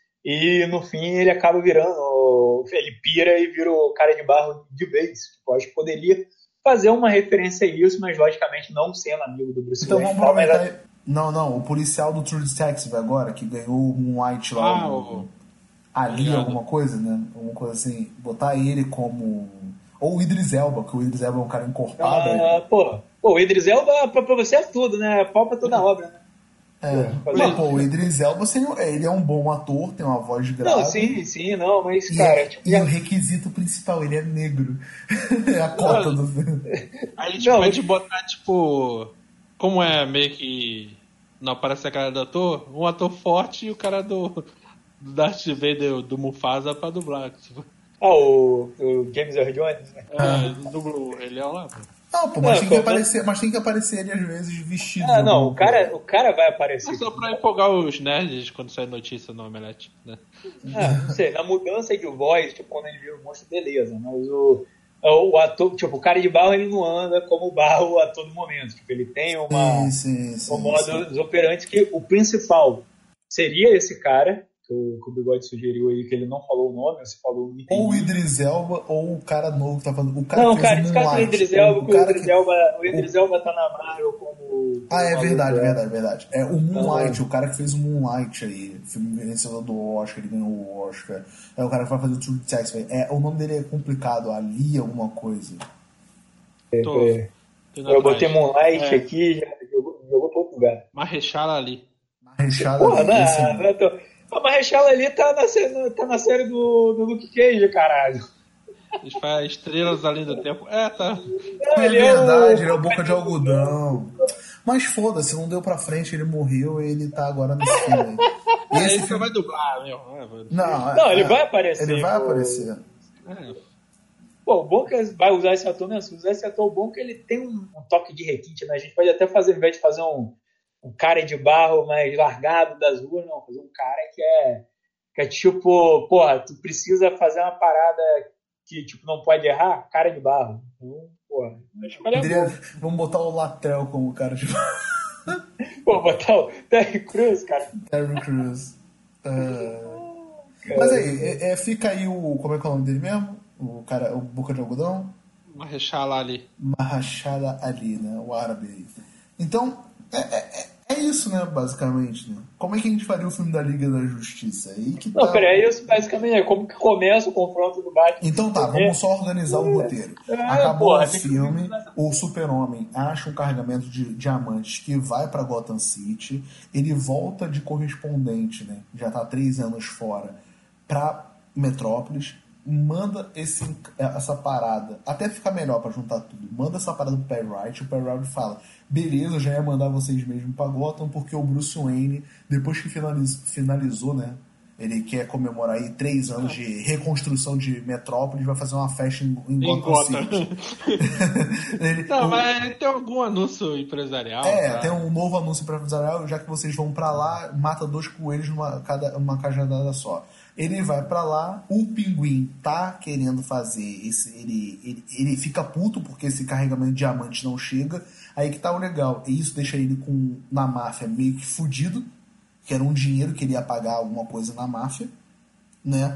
E no fim ele acaba virando, ele pira e vira o cara de barro de vez. Tipo, acho que poderia fazer uma referência a isso, mas logicamente não sendo amigo do Bruce Então Wayne vamos e tal, mas aproveitar. aí- Não, não, o policial do True Detective agora, que ganhou o Moonlight lá, Ah, o, o. ali Obrigado. alguma coisa, né? Alguma coisa assim. Botar ele como. Ou o Idris Elba, que o Idris Elba é um cara encorpado. ah, aí- pô, pô, o Idris Elba pra, pra você é tudo, né? Pau pra toda obra, né? É, Pô, mas fazer- pô, o Idris Elba seria- ele é um bom ator, tem uma voz grave. Não, sim, sim, não, mas, E, cara, é- tipo, e já- o requisito principal, ele é negro. É a cota do Aí a gente Não, pode botar, tipo. Como é meio que. Não aparece a cara do ator, um ator forte e o cara do. Do Darth Vader do Mufasa pra dublar. Tipo, ah, o, o James Earl Jones, né? é, dubla o Rei Leão lá, pô. Não, pô, mas Não, tem que pô, aparecer, mas tem que aparecer ele às vezes vestido de Ah, não, alguma o cara, coisa. o cara vai aparecer. É só pra empolgar os nerds quando sai notícia no Omelete, né? Ah, não sei, na mudança de voz, tipo, quando ele vira o monstro, beleza, mas o, o ator, tipo, o cara de barro, ele não anda como barro a todo momento, tipo, ele tem uma, Sim, sim, sim. um modo sim. operante que o principal seria esse cara, que o, que o Bigode sugeriu aí, que ele não falou o nome, você falou, não entendi. Ou o Idris Elba, ou o cara novo que tá falando. O cara Não, que fez cara, o esse cara do Moonlight. Idris Elba, o que o cara Idris que... Elba, o Idris Elba tá na Marvel como... como Ah, é maluco, verdade, é. verdade, verdade. É o Moonlight, Então, o cara que fez o Moonlight aí, filme vencedor do Oscar, ele ganhou o Oscar. É o cara que vai fazer o True Detective. É, o nome dele é complicado, Ali alguma coisa. Tô, é, tô indo eu atrás. botei Moonlight É, aqui, já jogou, jogou pra outro lugar. Marrechala ali. Marrechada Porra, ali, esse não, mesmo. não tô... A Marrechala ali tá na, sé- tá na série do, do Luke Cage, caralho. Eles fazem estrelas além do tempo. É, tá. Não, É ele verdade, é ele é o... o Boca de Algodão. Mas foda-se, não deu pra frente, ele morreu e ele tá agora nesse filme aí. E É, esse ele só filme... vai dublar, meu. É, vai- Não, Não, ele é- vai aparecer, Ele vai pô. aparecer. é. Pô, o bom que vai usar esse ator, né? Se usar esse ator, o bom que ele tem um, um toque de requinte, né? A gente pode até fazer, ao invés de fazer um, um cara de barro mais largado das ruas, não, fazer um cara que é, que é tipo, porra, tu precisa fazer uma parada que, tipo, não pode errar, cara de barro. Então, pô, porra. A escolha é Poderia- boa. Vamos botar o Latrell como cara de Pô, botar o Terry Crews, cara. Terry Crews. Ah, mas aí, é- é, fica aí o. Como é que é o nome dele mesmo? O cara, o Boca de Algodão? Uma rechala ali. Mahashala Ali, né? O árabe aí. Então, é, é, é- é isso, né? Basicamente, né? Como é que a gente faria o filme da Liga da Justiça? Aí que Não, tá... peraí, isso basicamente é como que começa o confronto do Batman. Então tá, vamos só organizar o roteiro. É, Acabou porra, o tem que filme, organizar. o Super-Homem acha um carregamento de diamantes que vai pra Gotham City, ele volta de correspondente, né? Já tá há três anos fora, pra Metrópolis, manda esse, essa parada, até ficar melhor pra juntar tudo, manda essa parada pro Perry Wright, o Perry Wright fala, beleza, eu já ia mandar vocês mesmo pra Gotham, porque o Bruce Wayne, depois que finaliz, finalizou, né? Ele quer comemorar aí três anos de reconstrução de Metrópolis, vai fazer uma festa em, em Em Gotham Gotham. City. Ele- Não, o- mas tem algum anúncio empresarial? é, tá? tem um novo anúncio para empresarial, já que vocês vão pra lá, mata dois coelhos numa cada, uma cajadada só. Ele vai pra lá, o Pinguim tá querendo fazer esse. Ele, ele, ele fica puto porque esse carregamento de diamante não chega. Aí que tá o legal. E isso deixa ele com, na máfia meio que fudido, que era um dinheiro que ele ia pagar alguma coisa na máfia, né?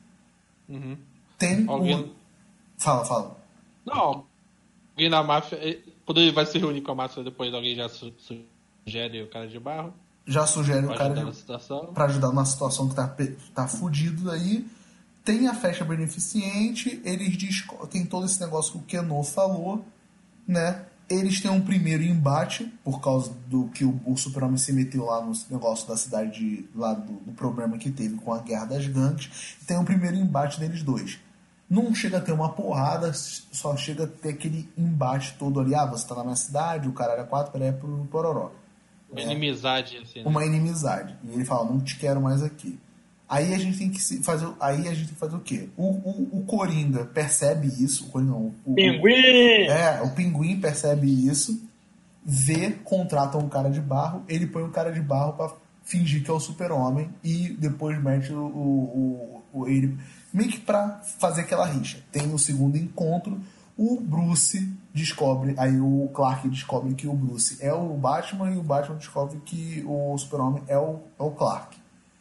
Uhum. Tem Alguém. o... Fala, fala. Não. Alguém na máfia. eh, Quando ele vai se reunir com a máfia, depois alguém já su- sugere o cara de barro. Já sugere o Pra cara ajudar de- na situação. pra ajudar na situação que tá, pe- tá fudido aí. Tem a festa beneficente, eles disco- tem todo esse negócio que o Keno falou, né? Eles têm um primeiro embate, por causa do que o, o Super-Homem se meteu lá no negócio da cidade, de, lá do, do problema que teve com a Guerra das Gangues. Tem um primeiro embate deles dois. Não chega a ter uma porrada, só chega a ter aquele embate todo ali. Ah, você tá na minha cidade, o cara era quatro, peraí, é pro Pororó. Uma inimizade, assim. Né? Uma inimizade. E ele fala, não te quero mais aqui. Aí a gente tem que se fazer. Aí a gente tem que fazer o quê? O, o, o Coringa percebe isso. O Coringa não. O, Pinguim! é, o Pinguim percebe isso, vê, contrata um cara de barro, ele põe um cara de barro pra fingir que é o Super-Homem e depois mete o, o, o, o ele meio que pra fazer aquela rixa. Tem o segundo encontro, o Bruce descobre, aí o Clark descobre que o Bruce é o Batman e o Batman descobre que o Super-Homem é o, é o Clark.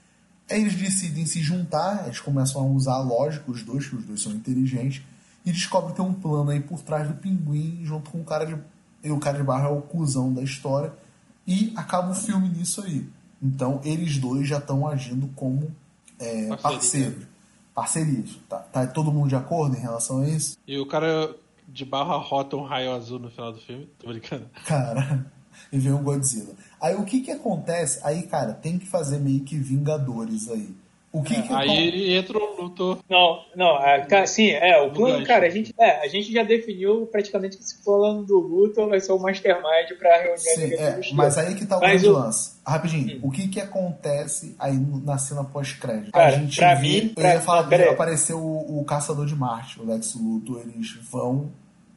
Aí eles decidem se juntar, eles começam a usar a lógica, os dois, que os dois são inteligentes, e descobrem que tem um plano aí por trás do Pinguim, junto com o cara de... E o cara de barro é o cuzão da história, e acaba o filme nisso aí. Então, eles dois já estão agindo como é, Parceria. parceiros. Parcerias. Tá, tá todo mundo de acordo em relação a isso? E o cara de barro arrota um raio azul no final do filme. Tô brincando. Cara, e vem o Godzilla. Aí o que que acontece? Aí, cara, tem que fazer meio que Vingadores aí. O que que Aí acon- ele entra o Luthor. Não, não, é, ca- sim, é, o No plano, gancho. cara, a gente, é, a gente já definiu praticamente que se falando do Luthor vai ser o Mastermind pra reunir a Sim, Liga da é, Justiça. mas aí que tá o Mas grande o- lance. Rapidinho, o que que acontece aí no- na cena pós-crédito? Cara, a gente pra vê, mim, eu pra- ia falar não, que pera aí. apareceu o, o Caçador de Marte, o Lex Luthor, eles vão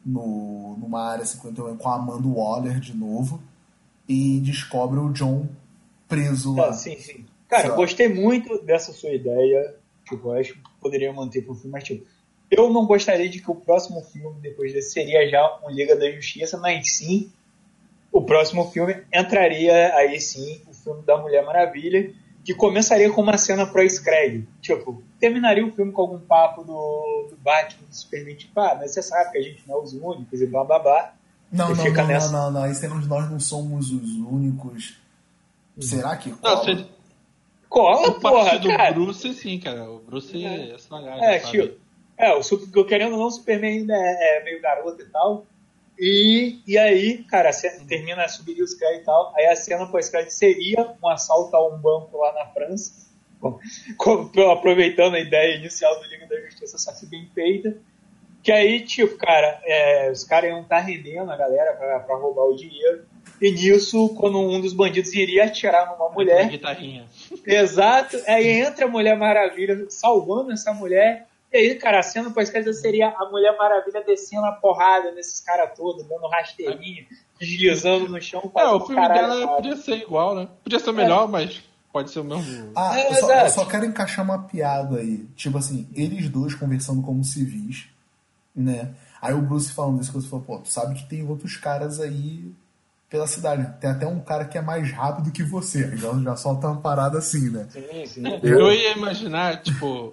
no, numa área cinquenta e um com a Amanda Waller de novo e descobrem o John preso lá. Ah, sim, sim. Cara, Sei eu lá. gostei muito dessa sua ideia. Tipo, eu acho que poderia manter pro filme, mas tipo, eu não gostaria de que o próximo filme depois desse seria já um Liga da Justiça, mas sim, o próximo filme entraria aí sim o filme da Mulher Maravilha, que começaria com uma cena pós-crédito. Tipo, terminaria o filme com algum papo do, do Batman, do Superman, tipo, ah, mas você sabe que a gente não é os únicos e blá blá blá. Não, E não, fica não, nessa. não, não, não. Aí temos nós não somos os únicos. Será que Não, cola? se, Cola, o porra, parte do cara. Bruce, sim, cara. O Bruce É. é salgado, É, sabe? tio. É, o Super, querendo ou não, o Superman ainda é, é meio garoto e tal. E, e aí, cara, a cena, termina a subir os créditos e tal. Aí a cena pós-crédito seria um assalto a um banco lá na França. Com- com- aproveitando a ideia inicial do Liga da Justiça, só que bem feita. Que aí, tipo, cara, é, os caras iam estar rendendo a galera pra, pra roubar o dinheiro. E nisso, quando um dos bandidos iria atirar numa Uma mulher. guitarrinha. Exato. Aí entra a Mulher Maravilha salvando essa mulher. E aí, cara, a cena pós-crédito seria a Mulher Maravilha descendo a porrada nesses caras todos, dando rasteirinho, deslizando no chão. É, o fazendo filme caralho, dela cara. podia ser igual, né? Podia ser melhor, mas pode ser o mesmo. Ah, É, eu, só, exato. eu só quero encaixar uma piada aí. Tipo assim, eles dois conversando como civis, né? Aí o Bruce falando isso, que você falou, pô, tu sabe que tem outros caras aí pela cidade, né? Tem até um cara que é mais rápido que você, então já solta uma parada assim, né? Sim, sim. Eu ia imaginar, tipo,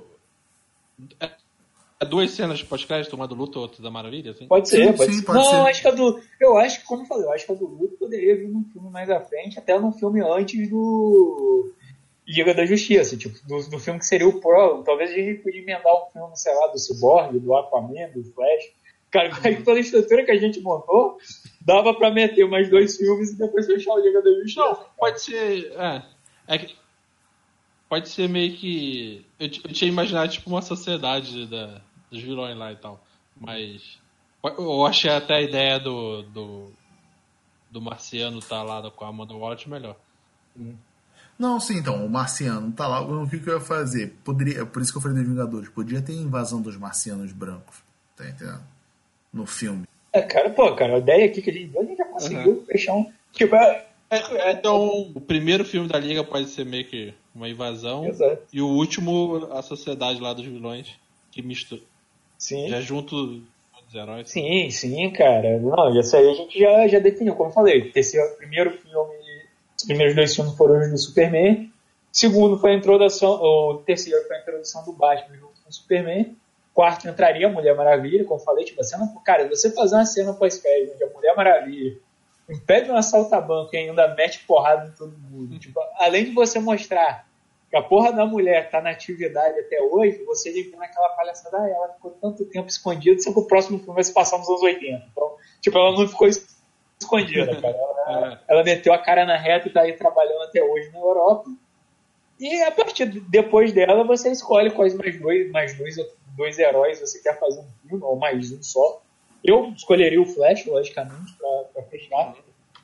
duas cenas de pós-crédito, uma do Luto e outra da Maravilha, assim? Pode ser, Sim, pode sim, ser. pode Não, ser. eu acho que a do. Eu acho que, como eu falei, eu acho que a do Luto poderia vir num filme mais à frente, até num filme antes do Liga da Justiça, tipo, do, do filme que seria o Pro. Talvez a gente podia emendar um filme, sei lá, do Cyborg, do Aquaman, do Flash. Cara, pela estrutura que a gente montou, dava pra meter mais dois filmes e depois fechar o Liga da Justiça. Não, pode ser. É, é que, pode ser meio que. Eu, eu tinha imaginado tipo uma sociedade da, dos vilões lá e tal. Mas. Eu achei até a ideia do. do, do Marciano tá lá com a Amanda Waller melhor. Hum. Não, sim, então, o Marciano tá lá, o que, que eu ia fazer? Poderia, por isso que eu falei dos Vingadores, podia ter invasão dos marcianos brancos, tá entendendo? No filme. É, cara, pô, cara, a ideia aqui que a gente deu, a gente já conseguiu uhum. fechar um. Tipo, é, é, então, o primeiro filme da Liga pode ser meio que uma invasão. Exato. E o último, a sociedade lá dos vilões, que mistura. Sim. Já junto os heróis. Sim, sim, cara. Não, isso aí a gente já, já definiu, como eu falei. Terceiro, primeiro filme, os primeiros dois filmes foram os do Superman. Segundo foi a introdução, o terceiro foi a introdução do Batman junto com o Superman. Quarto entraria a Mulher Maravilha, como eu falei, tipo, a cena, cara, você fazer uma cena pós-crédito onde a Mulher Maravilha impede um assalto a banco e ainda mete porrada em todo mundo. Tipo, além de você mostrar que a porra da mulher tá na atividade até hoje, você liga naquela palhaçada, ah, ela ficou tanto tempo escondida, só que o próximo filme vai se passar nos anos oitenta. Então, tipo, ela não ficou escondida, cara. Ela, ela meteu a cara na reta e tá aí trabalhando até hoje na Europa. E a partir de, depois dela, você escolhe quais mais dois, mais dois, dois heróis você quer fazer um filme, ou mais um só. Eu escolheria o Flash, logicamente, pra, pra fechar.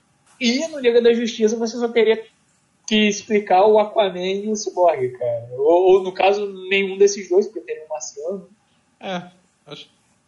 E no Liga da Justiça você só teria que explicar o Aquaman e o Cyborg, cara. Ou, ou no caso, nenhum desses dois, porque teria um Marciano. É, acho.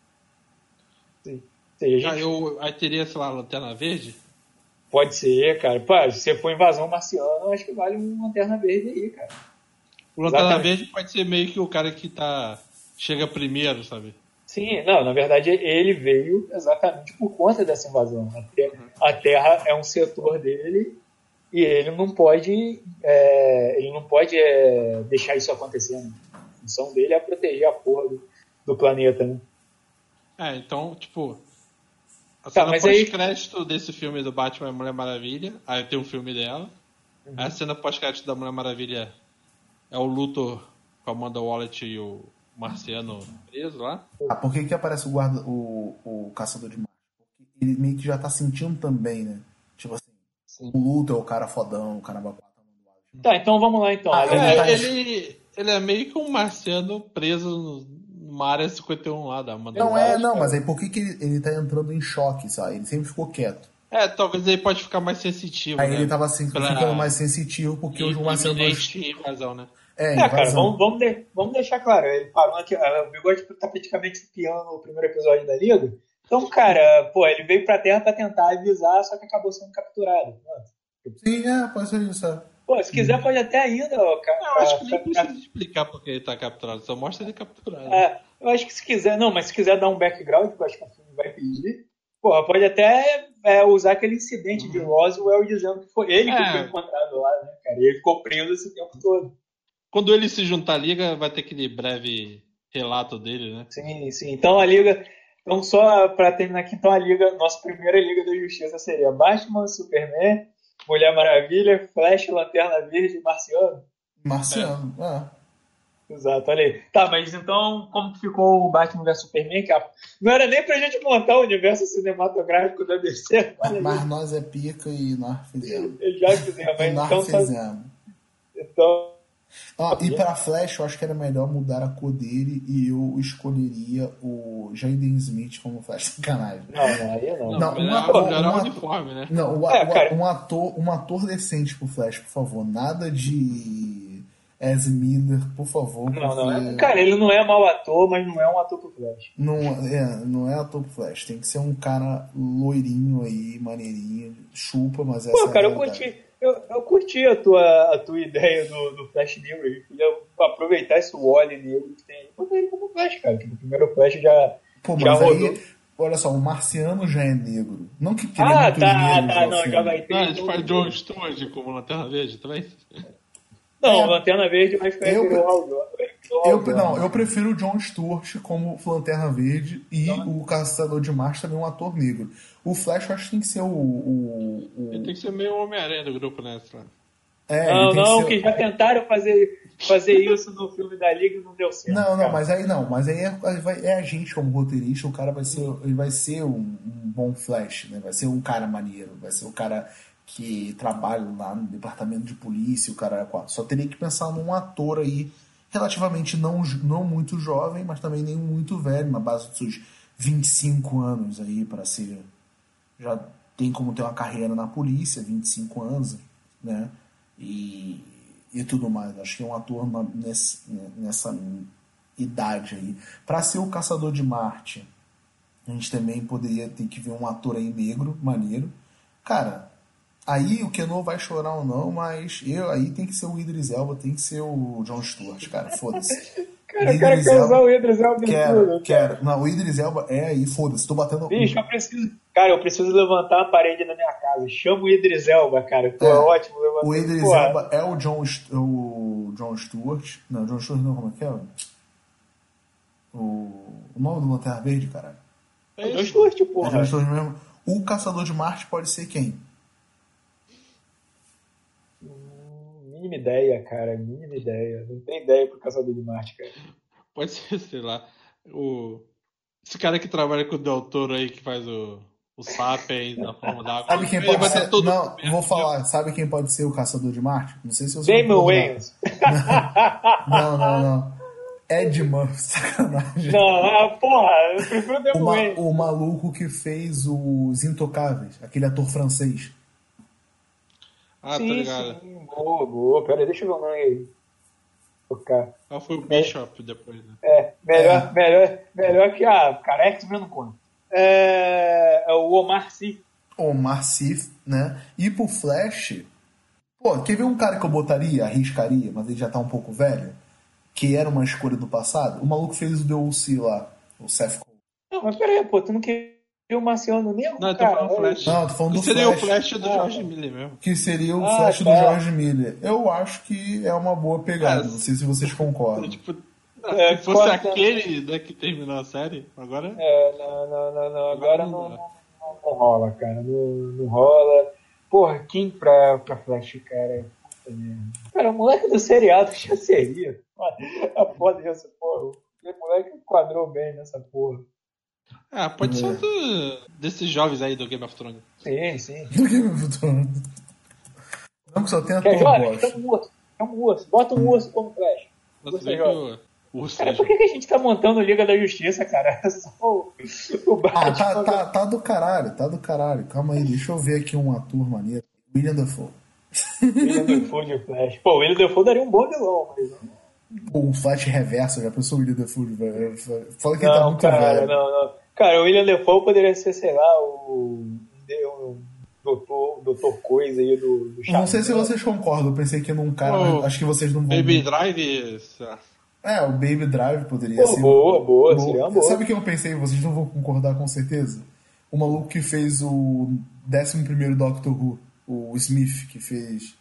Sim. Sim, a gente... ah, eu, aí teria, sei lá, Lanterna Verde? Pode ser, cara. Pô, se você for invasão marciana, eu acho que vale uma Lanterna Verde aí, cara. O Lanterna Exatamente. Verde pode ser meio que o cara que tá... chega primeiro, sabe? Sim, não, na verdade ele veio exatamente por conta dessa invasão. A Terra, a terra é um setor dele e ele não pode, é, ele não pode é, deixar isso acontecendo. A função dele é proteger a porra do, do planeta, né? É, então, tipo... A tá, cena pós-crédito aí... desse filme do Batman e Mulher Maravilha, aí tem um filme dela. Uhum. A cena pós-crédito da Mulher Maravilha é o luto com a Amanda Waller e o Marciano preso lá. Ah, por que que aparece o guarda, o, o caçador de Marte? Porque ele meio que já tá sentindo também, né? Tipo assim, sim. O luto é o cara fodão, o cara bacana. Tá, então vamos lá então. Ah, é, ele, ele é meio que um marciano preso numa área cinquenta e um lá da Amanda Não é, não, mas aí por que que ele, ele tá entrando em choque, sabe? Ele sempre ficou quieto. É, talvez ele pode ficar mais sensitivo, aí né? ele tava assim, Pela... ficando mais sensitivo porque os marcianos... invasão, né? É, é cara, vamos, vamos, de, vamos deixar claro, ele parou aqui, o Bigode tá praticamente espiando o primeiro episódio da Liga, então, cara, pô, ele veio pra Terra pra tentar avisar, só que acabou sendo capturado. Sim, é, pode ser isso, é. Pô, se quiser pode até ainda, ó, cara. Não, eu acho que nem precisa explicar porque ele tá capturado, só mostra ele capturado. É, eu acho que se quiser, não, mas se quiser dar um background, que eu acho que o filme vai pedir, porra, pode até é, usar aquele incidente uhum. de Roswell dizendo que foi ele que é. foi encontrado lá, né, cara, e ele ficou preso esse tempo todo. Quando ele se juntar à Liga, vai ter aquele breve relato dele, né? Sim, sim. Então a Liga... Então só pra terminar aqui, então a Liga... Nossa primeira Liga da Justiça seria Batman, Superman, Mulher Maravilha, Flash, Lanterna Verde e Marciano. Marciano, é. é. Exato, olha aí. Tá, mas então como que ficou o Batman vs Superman? Que a... Não era nem pra gente montar o universo cinematográfico da D C. Mas nós é pica e nós fizemos. Já fizemos. E nós então, fizemos. Então... Ah, e pra Flash eu acho que era melhor mudar a cor dele e eu escolheria o Jaden Smith como Flash. Sacanagem. Não, não, aí não. Não, um ator, um ator, uniforme, né? Não, o, é, o, um, ator, um ator decente pro Flash, por favor. Nada de Ezra Miller, por favor. Não, não. É, cara, ele não é mau ator, mas não é um ator pro Flash. Não é, não é ator pro Flash. Tem que ser um cara loirinho aí, maneirinho, chupa, mas essa Pô, cara, é a eu curti. Eu, eu curti a tua, a tua ideia do, do Flash Negro. A gente podia aproveitar esse Wally negro que tem aí e botar ele como Flash, cara. Que no primeiro Flash já, Pô, já mas rodou. Aí, olha só, o Marciano já é negro. Não que tenha Ah, muitos tá, negros tá, no não, filme. já vai ter. Ah, a gente faz John Stewart como Lanterna Verde também? Não, É. Lanterna Verde, mas foi Eu- aquele Hal Jordan. Eu, não, eu prefiro o Jon Stewart como Lanterna Verde e Então- o Caçador de Marte também um ator negro. O Flash eu acho que tem que ser o... o, o- Ele tem que ser meio Homem-Aranha do grupo, né? é, ele Não, tem não, que que ser... já tentaram fazer, fazer isso no filme da Liga e não deu certo. Não, não, cara. mas aí não, mas aí é, vai- é a gente como roteirista, o cara vai ser, ele vai ser um, um bom Flash, né? Vai ser um cara maneiro, vai ser o cara que trabalha lá no departamento de polícia, o cara só teria que pensar num ator aí relativamente não, não muito jovem, mas também nem muito velho, na base dos seus vinte e cinco anos aí para ser, já tem como ter uma carreira na polícia, vinte e cinco anos, né? E e tudo mais. Acho que é um ator na- nesse, nessa idade aí. Para ser o Caçador de Marte, a gente também poderia ter que ver um ator aí negro, maneiro. Cara, aí o Keno vai chorar ou não, mas eu, aí tem que ser o Idris Elba, tem que ser o Jon Stewart, cara, foda-se. Cara, o cara quer usar o Idris Elba em Quero, tudo. quero. Não, o Idris Elba é aí, foda-se, tô batendo... Bicho, eu preciso. Cara, eu preciso levantar a parede na minha casa. Chama o Idris Elba, cara. Pô, É, é ótimo levantar. O Idris Porra. Elba é o John, o John Stewart. Não, John Stewart não, como é que é? O, o nome do Lanterna Verde, caralho. É o Jon Stewart, É porra. John Stewart mesmo. O Caçador de Marte pode ser quem? Mínima ideia, cara. Mínima ideia. Não tem ideia pro Caçador de Marte, cara. Pode ser, sei lá. O... Esse cara que trabalha com o Del Toro aí, que faz o, o Sapiens na forma d'água. Sabe quem Ele pode vai ser? ter todo Não, coberto, vou né? falar. Sabe quem pode ser o Caçador de Marte? Não sei se você Damon concordar. Wayans. Não, não, não. Ed Murphy, sacanagem. Não, ah, porra, eu prefiro o O, Damon ma- Wayans. o maluco que fez os Intocáveis, aquele ator francês. Ah, tá sim, ligado. sim. Boa, boa. Pera aí, deixa eu ver o nome aí. Tocar. Ah, foi o Bishop depois, né? É, melhor, É. melhor, melhor que a. Cara, X-Men não conta. É, é o Omar Sy. Omar Sy, né? E pro Flash, pô, quer ver um cara que eu botaria, arriscaria, mas ele já tá um pouco velho, que era uma escolha do passado? O maluco fez o The O C lá, o Seth Cole. Não, mas peraí, pô, tu não queria o Marciano Negro? Não, eu tô cara? falando Flash. Não, tô falando Que do seria Flash. o Flash do Ah, George tá. Miller mesmo. Que seria o Ah, Flash do tá. George Miller. Eu acho que é uma boa pegada, Ah, não sei se vocês concordam. Tipo, É, se fosse corta- aquele né, que terminou a série, agora. É, não, não, não, não. Agora Não não, dá. não, não, não rola, cara. Não, não rola. Porra, quem pra, pra Flash, cara? Puta merda. Cara, o moleque do seriado já seria. A foda dessa porra. O moleque quadrou bem nessa porra. Ah, pode ser É. um do, desses jovens aí do Game of Thrones. Sim, sim. Do Game of Thrones. Não que só tem Quer ator jovem? bosta. Chama um urso. Chama um urso. Bota um urso como Flash. Nossa, Você bem que joga. o, o Urso Cara, é por que, que a gente tá montando Liga da Justiça, cara? É só o, o Ah, Batman. tá, tá, tá do caralho, tá do caralho. Calma aí, deixa eu ver aqui um ator maneiro. William Dafoe. William Dafoe de Flash. Pô, o William Dafoe daria um bom vilão, mas... Ou um Flash reverso, já pensou o William Dafoe? velho? Fala que ele tá Não, muito cara, velho. não, não. Cara, o William Dafoe poderia ser, sei lá, o... o doutor, doutor Coisa aí do, do Não sei se Chaves. vocês concordam, eu pensei que num cara, Oh, mas acho que vocês não vão... Baby Drive. sei lá. É, o Baby Drive poderia Pô, ser. boa, boa, seria uma boa. Sabe o que eu pensei? Vocês não vão concordar com certeza? O maluco que fez o décimo primeiro Doctor Who, o Smith, que fez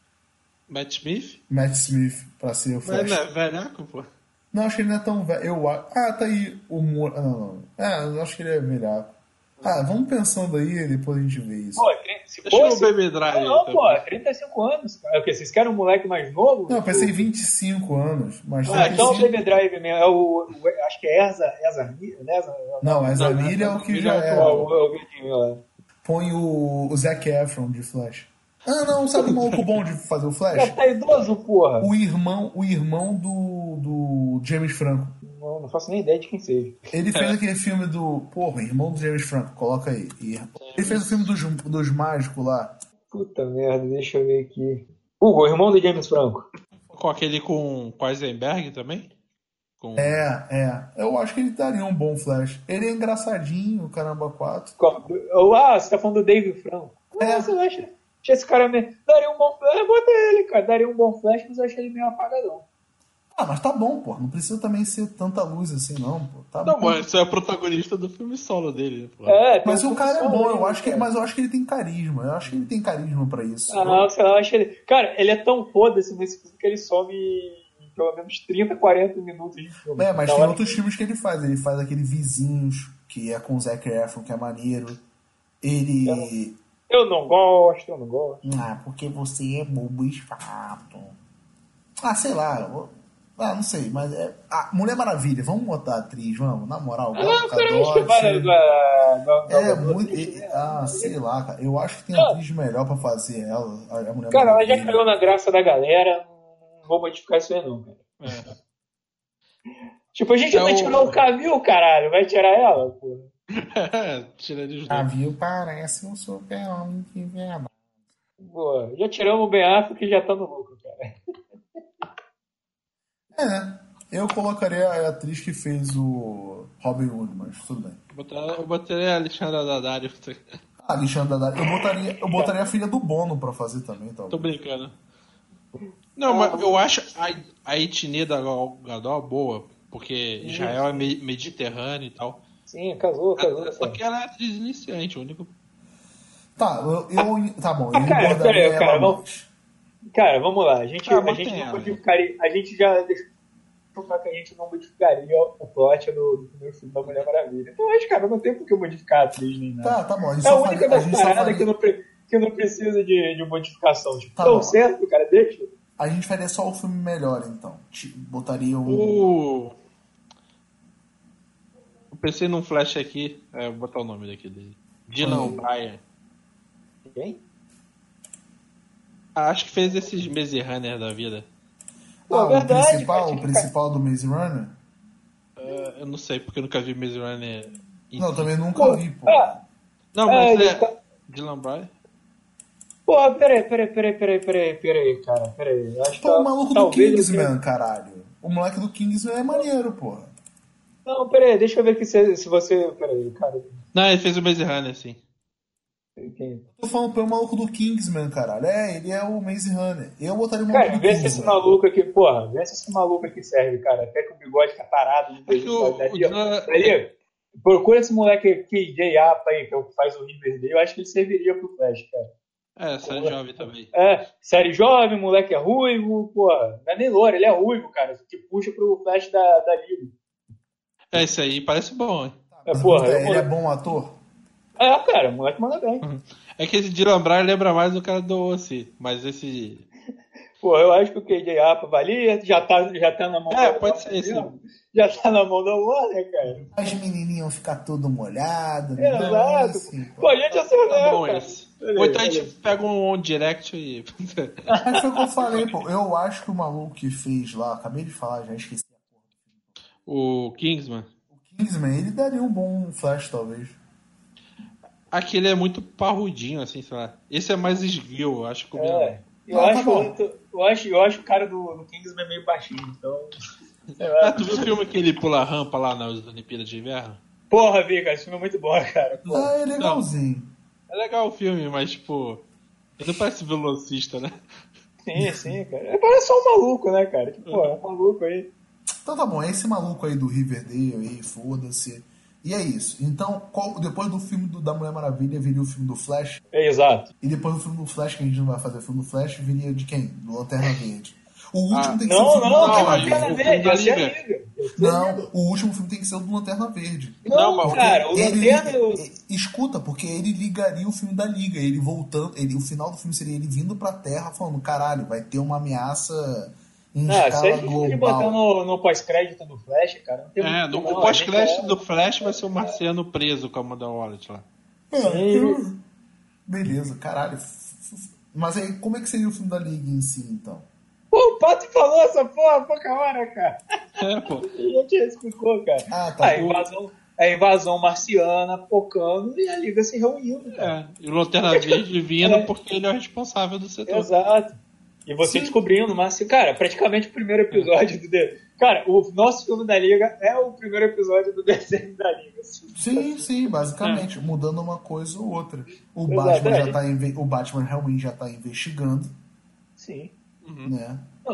Matt Smith? Matt Smith pra ser o Mas Flash. não é velhaco, pô. Não, acho que ele não é tão velho. Eu acho. Ah, tá aí o Moore. Ah, não, não. Ah, eu acho que ele é velhaco. Ah, vamos pensando aí e depois a gente vê isso. Pô, se Deixa eu fosse... ver o Baby Drive. Não, então. pô, trinta e cinco anos. Cara. O quê? Vocês querem um moleque mais novo? Não, eu pensei vinte e cinco anos, mas Ah, então o trinta e cinco. Baby Drive mesmo. É o, o- acho que é Erza, Erza, né? Erza, Não, mas a Não, Milha é o que já Milha é é. é o, é o verdinho lá. Põe o, o Zac Efron de Flash. Ah, não, sabe o maluco bom de fazer o Já Flash? tá idoso, porra. O irmão, o irmão do, do James Franco. Não, não faço nem ideia de quem seja. Ele fez aquele filme do. Porra, irmão do James Franco, coloca aí. Ele fez o filme dos, dos mágicos lá. Puta merda, deixa eu ver aqui. Hugo, irmão do James Franco. Com aquele com, com Eisenberg também? Com... É, é. Eu acho que ele daria um bom Flash. Ele é engraçadinho, caramba, quatro. Qual- Ah, você tá falando do Dave Franco. É. Ah, você acha? Acha esse cara meio... Daria um bom Flash. Eu botei ele, cara. Daria um bom Flash, mas eu achei ele meio apagadão. Ah, mas tá bom, pô. Não precisa também ser tanta luz assim, não, pô. Tá Não, bom. mas você é o protagonista do filme solo dele, pô. É, tem Mas um o cara é filme bom, solo eu dele, acho que, cara. mas eu acho que ele tem carisma. Eu acho que ele tem carisma pra isso. Ah, não, sei lá, eu acho ele. Cara, ele é tão foda-se nesse filme que ele some em pelo menos trinta, quarenta minutos de filme. É, mas Na tem hora outros que- filmes que ele faz. Ele faz aquele Vizinhos, que é com o Zac Efron, que é maneiro. Ele... Eu não gosto, eu não gosto. Ah, porque você é bobo e chato. Ah, sei lá. eu- Ah, não sei, mas é... Ah, Mulher Maravilha, vamos botar a atriz, vamos, na moral. Ah, Gal não, cara, acho que Gadot. vai da. da- da- É, da- muito... da- e- Ah, sei lá, cara. Eu acho que tem Não. atriz melhor pra fazer ela, a a Mulher Cara, ela já Maravilha. caiu na graça da galera, não vou modificar isso aí não, cara. É. Tipo, a gente É vai o- tirar o Camil, caralho, vai tirar ela, pô. Tira ele os Ah, dois. viu? Parece um super-homem de verdade. Pô, já tiramos o Ben Affleck que já tá no lucro, cara. É, eu colocaria a atriz que fez o Robin Hood, mas tudo bem. Eu botaria, eu botaria a Alexandra Daddario. A Alexandra Daddario, eu botaria, eu botaria a filha do Bono pra fazer também, Tô talvez. brincando. Não, mas eu acho a, a etnia da Gal Gadot boa, porque Israel é me- mediterrâneo e tal. Sim, casou, casou. Só cara. que ela é atriz iniciante, o único. Tá, eu, eu- tá bom, eu Ah, cara, engordaria peraí, ela cara, vamos- mais. Cara, vamos lá. A gente, Ah, a mantém gente não ela. modificaria. A gente já deixou claro que a gente não modificaria o plot do, do primeiro filme da Mulher Maravilha. Então, acho, cara, não tem por que modificar a atriz nem nada. Tá, tá bom, a gente É a só única faria, a das gente só paradas faria, que, não, pre- que não precisa de, de modificação. Tipo, Tá tão bom. certo, cara, deixa. a gente faria só o filme melhor, então. Ti- Botaria um... O. Eu pensei num flash aqui, é, vou botar o nome daqui dele. Dylan Oi. O'Brien. Quem? Ah, acho que fez esses Maze Runner da vida. Pô, Ah, o verdade, principal, cara, o principal do Maze Runner? Ah, eu não sei, porque eu nunca vi Maze Runner. em Não, si. também nunca Pô, vi, pô. ah, Não, É, mas ele é. tá- Dylan O'Brien? Pô, peraí, peraí, peraí, peraí, peraí, peraí, cara, peraí. Acho que Pô, o maluco do talvez eu Kingsman, tenha- caralho. O moleque do Kingsman é maneiro, porra. Não, peraí, deixa eu ver aqui se, se você. Peraí, cara. Não, ele fez o Maze Runner, sim. Quem? Tô falando pelo maluco do Kingsman, caralho. É, ele é o Maze Runner. Eu botaria o maluco Cara, do vê se esse Kingsman. maluco aqui, porra, vê se esse maluco aqui serve, cara. Até que o bigode tá parado. No É que o- o dali, ó. Dylan- Dali, procura esse moleque K J Apa aí, que é o que faz o Riverdale. Eu acho que ele serviria pro Flash, cara. É, série jovem também. É, série jovem, moleque é ruivo, porra. Não é nem louro, ele é ruivo, cara. Que puxa pro Flash da, da Liga. É, isso aí parece bom, hein? É, Mas, porra, puta, eu- ele é bom ator? É, cara, o moleque manda bem. É que esse Dylan O'Brien lembra mais do cara do Ossi, mas esse. Pô, eu acho que o K J Apa valia, já tá, já tá na mão É, da pode ser Warner, esse. Já tá na mão da Warner, cara. As menininhas vão ficar todo molhado. Exato. Assim, pô. Pô, a gente acertou, Tá bom cara. esse. Beleza, Ou então a gente beleza. pega um on direct e. Mas foi o que eu falei, pô. Eu acho que o maluco que fez lá, acabei de falar, já esqueci a porra. o Kingsman. O Kingsman, ele daria um bom Flash, talvez. Aquele é muito parrudinho, assim, sei lá. Esse é mais esguio, eu acho que combina. É, eu, Ah, tá acho, bom. muito- eu, acho, eu acho o cara do, do Kingsman meio baixinho, então. sei Ah, lá. tu viu o filme que ele pula a rampa lá nas Olimpíadas de Inverno? Porra, Vi, cara, esse filme é muito bom, cara. Pô. Ah, é legalzinho. É legal o filme, mas, tipo. Ele não parece velocista, né? Sim, sim, cara. É, parece só um maluco, né, cara? Tipo, pô, é um maluco aí. Então tá bom, é esse maluco aí do Riverdale aí, foda-se. E é isso. Então, qual- depois do filme do- da Mulher Maravilha, viria o filme do Flash. É, exato. E depois do filme do Flash, que a gente não vai fazer o filme do Flash, viria de quem? Do Lanterna Verde. O último Ah, tem que ser o Não, filme não, do não, Lanterna aí Lanterna o Verde. filme Verde, da essa é Liga. amiga. Não, o último filme tem que ser o do Lanterna Verde. Não, Não, mas cara, o Ele Lanterna. liga- eu- escuta, porque ele ligaria o filme da Liga, ele voltando, ele, o final do filme seria ele vindo pra Terra falando, caralho, vai ter uma ameaça em Ah, se a escala gente pode botar global. no, no pós-crédito do Flash, cara, não tem É, muito no, não, o a pós-crédito gente é- do Flash vai ser o Marciano preso com a Amanda Waller lá. É, Sim. eu- Beleza, caralho. F- f- Mas aí, como é que seria o filme da Liga em si, então? Pô, o Pato falou essa porra há pouca hora, cara. É, pô. A gente explicou, cara. Ah, tá. A invasão, a invasão marciana, pocando e a Liga se reunindo, cara. É. E o Lanterna Verde vindo É. porque ele é o responsável do setor. Exato. E você Sim. descobrindo, mas, cara, praticamente o primeiro episódio do... De... Cara, o nosso filme da Liga é o primeiro episódio do desenho da Liga. assim. Sim, sim, basicamente, mudando uma coisa ou outra. O Exato, Batman, é. já tá inve- o Batman realmente já tá investigando, Sim. Uhum. né? Não,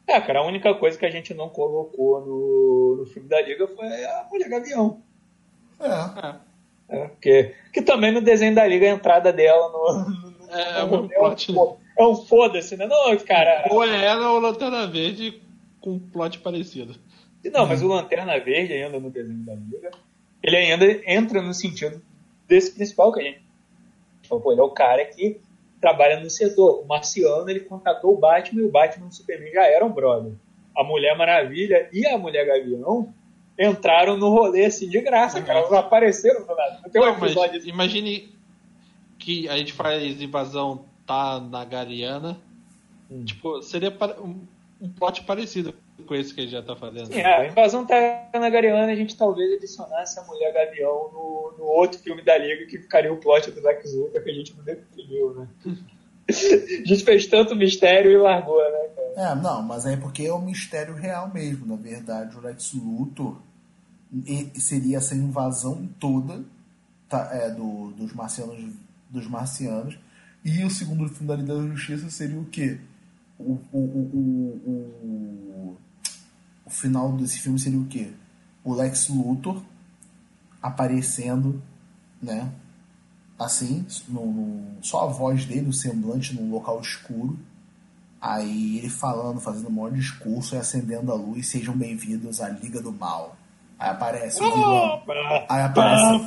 É, cara, a única coisa que a gente não colocou no, no filme da Liga foi a Mulher Gavião. É. É, porque, que também no desenho da Liga a entrada dela no, no, É, no, é, um é, um, plot, é um foda-se, né? Não, cara. Ou é ela ou Lanterna Verde com um plot parecido. Não, mas o Lanterna Verde ainda no desenho da Liga, ele ainda entra no sentido desse principal que a gente falou, pô, ele é o cara que trabalha no setor. O Marciano, ele contatou o Batman e o Batman e o Superman já eram brother. A Mulher Maravilha e a Mulher Gavião entraram no rolê assim de graça, uhum. cara. Elas apareceram do nada. Tem um Não, episódio mas imagine que a gente faz invasão tá na Gariana. Hum. Tipo, seria um, um plot parecido com esse que ele já tá fazendo. Sim, é, a invasão tá na Gariana, a gente talvez adicionasse a Mulher Gavião no, no outro filme da Liga, que ficaria o plot do Lex Luthor, que a gente não definiu, né? A gente fez tanto mistério e largou, né, cara? É, não, mas é porque é um mistério real mesmo. Na verdade, o Lex Luthor seria essa invasão toda tá, é, do, dos marcianos dos marcianos, e o segundo filme da Liga da Justiça seria o quê? O, o, o, o, o final desse filme seria o quê? O Lex Luthor aparecendo, né? Assim, no, no, só a voz dele, o semblante num local escuro. Aí ele falando, fazendo um maior discurso e acendendo a luz. Sejam bem-vindos à Liga do Mal. Aí aparece o vilão. Aí aparece.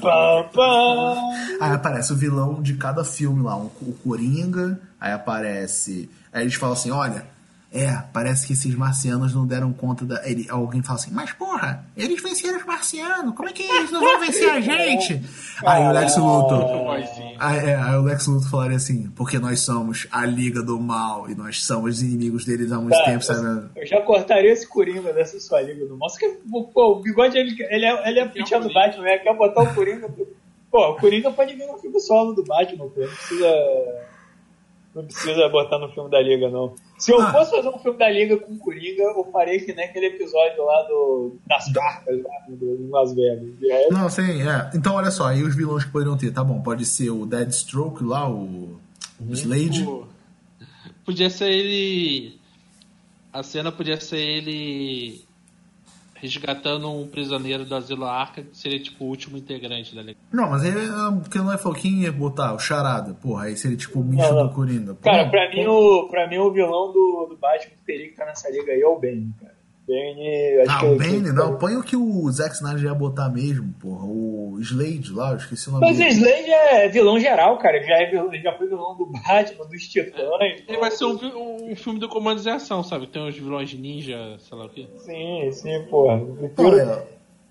Aí aparece o vilão de cada filme lá. O Coringa. Aí aparece. Aí eles falam assim: olha, é, parece que esses marcianos não deram conta da. Ele, alguém fala assim: mas porra, eles venceram os marcianos. Como é que eles não vão vencer a gente? Aí o Lex Luthor. Aí, é, aí o Lex Luthor falaria assim: porque nós somos a Liga do Mal e nós somos os inimigos deles há muito tá, tempo, sabe? Eu já cortaria esse Coringa dessa sua Liga do Mal. Só que, pô, o bigode ele, ele é, ele é pichão do Batman, né? Quer botar o Coringa. Pô, o Coringa pode vir no filme solo do Batman, pô. Não precisa. Não precisa botar no filme da Liga, não. Se eu ah. fosse fazer um filme da Liga com o Coringa, eu faria que nem aquele episódio lá do, das cartas, lá do, em Las Vegas. É... Não, sim, é. Então, olha só, aí os vilões que poderiam ter, tá bom, pode ser o Deathstroke lá, o, uhum. o Slade. O... Podia ser ele... A cena podia ser ele resgatando um prisioneiro do Asilo Arca, que seria tipo o último integrante da Liga. Não, mas ele, porque não é foquinho, ia botar o Charada. Porra, aí seria tipo o bicho do Coringa. Pô, cara, pra, pô. Mim, o, pra mim o vilão do, do Batman que teria que estar nessa liga aí é o Bane, cara. Bane, acho ah, que o é, Bane, que... não. Põe o que o Zack Snyder ia botar mesmo, porra. O Slade lá, eu esqueci o nome Mas dele. Mas o Slade é vilão geral, cara. Ele já, é vilão, ele já foi vilão do Batman, dos Titãs. Ele vai ser um, um filme do Comandos em Ação, sabe? Tem uns vilões de ninja, sei lá o quê. Sim, sim, porra. Olha,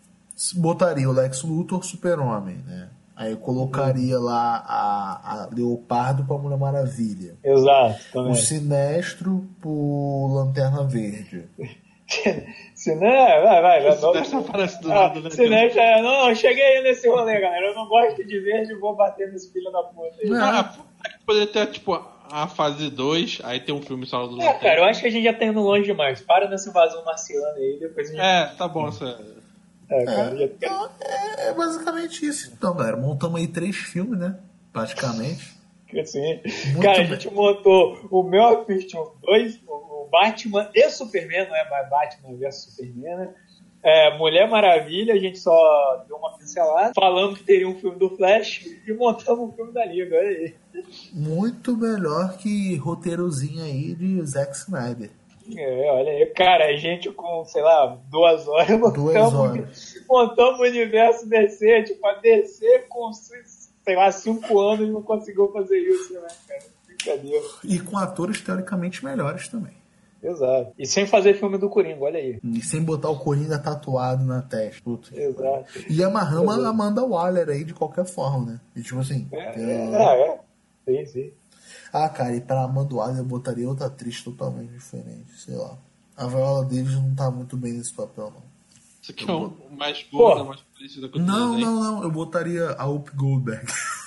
botaria o Lex Luthor Super-Homem, né? Aí eu colocaria uhum. lá a, a Leopardo pra Mulher Maravilha. Exato, também. O Sinestro pro Lanterna Verde. Sinestro, vai, vai. vai Sinestro aparece do lado, ah, né? Sinestro, é, não, eu cheguei aí nesse rolê, galera. Eu não gosto de verde e vou bater nesse filho da puta aí. Ah, poderia ter, tipo, a fase dois, aí tem um filme só do... É, cara, eu acho que a gente já tá indo longe demais. Para nessa invasão marciana aí, depois a gente... É, tá bom, essa... É, cara, é, já... é, é basicamente isso. Então, galera, montamos aí três filmes, né? Praticamente. Sim. Cara, bem. A gente montou o meu Fiction dois, o Batman e Superman, não é mais Batman versus Superman, né? É, Mulher Maravilha, a gente só deu uma pincelada, falando que teria um filme do Flash e montamos um filme da Liga, olha aí. Muito melhor que roteirozinho aí de Zack Snyder. É, olha aí, cara, a gente com, sei lá, duas horas montamos, duas horas. montamos o universo D C, tipo, a D C com, sei lá, cinco anos não conseguiu fazer isso, né, cara? Brincadeira. E com atores teoricamente melhores também. Exato. E sem fazer filme do Coringa, olha aí. E sem botar o Coringa tatuado na testa. Puta. Exato. E amarramos a Amanda Waller aí de qualquer forma, né? E tipo assim... É, tem... é, é. Sim, sim. Ah, cara, e pra Amanda Waller eu botaria outra atriz totalmente diferente, sei lá. A Viola Davis não tá muito bem nesse papel, não. Isso aqui é o mais gorda, mais parecida com o Não, não, não. Eu botaria a Whoopi Goldberg.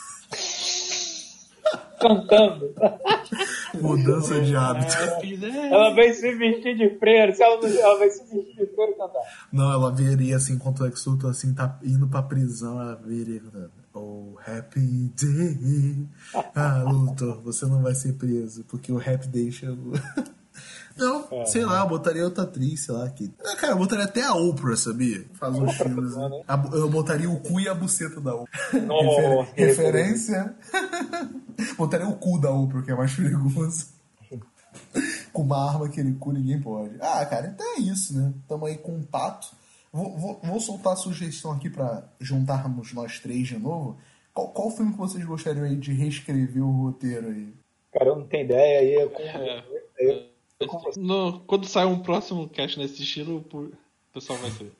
Cantando. Mudança de hábito. Ela vai se vestir de freira. Se ela, não, ela vai se vestir de freira e cantar. Não, ela veria assim, enquanto o Lex Luthor assim, tá indo pra prisão, ela veria cantando. Oh, happy day. Ah, Luthor, você não vai ser preso, porque o rap deixa. Não, É, sei lá, eu botaria outra atriz, sei lá. Que... Ah, cara, eu botaria até a Oprah, sabia? Faz uns filmes. Né? Eu botaria o cu e a buceta da Oprah. Oh, Refer... Referência. Botaria o cu da Oprah, que é mais perigoso. Com uma arma que ele cu, ninguém pode. Ah, cara, então é isso, né? Tamo aí com um pato. Vou, vou, vou soltar a sugestão aqui pra juntarmos nós três de novo. Qual, qual filme que vocês gostariam aí de reescrever o roteiro aí? Cara, eu não tenho ideia aí. Eu, É, eu, eu, no, quando sair um próximo cast nesse estilo, o pessoal vai saber.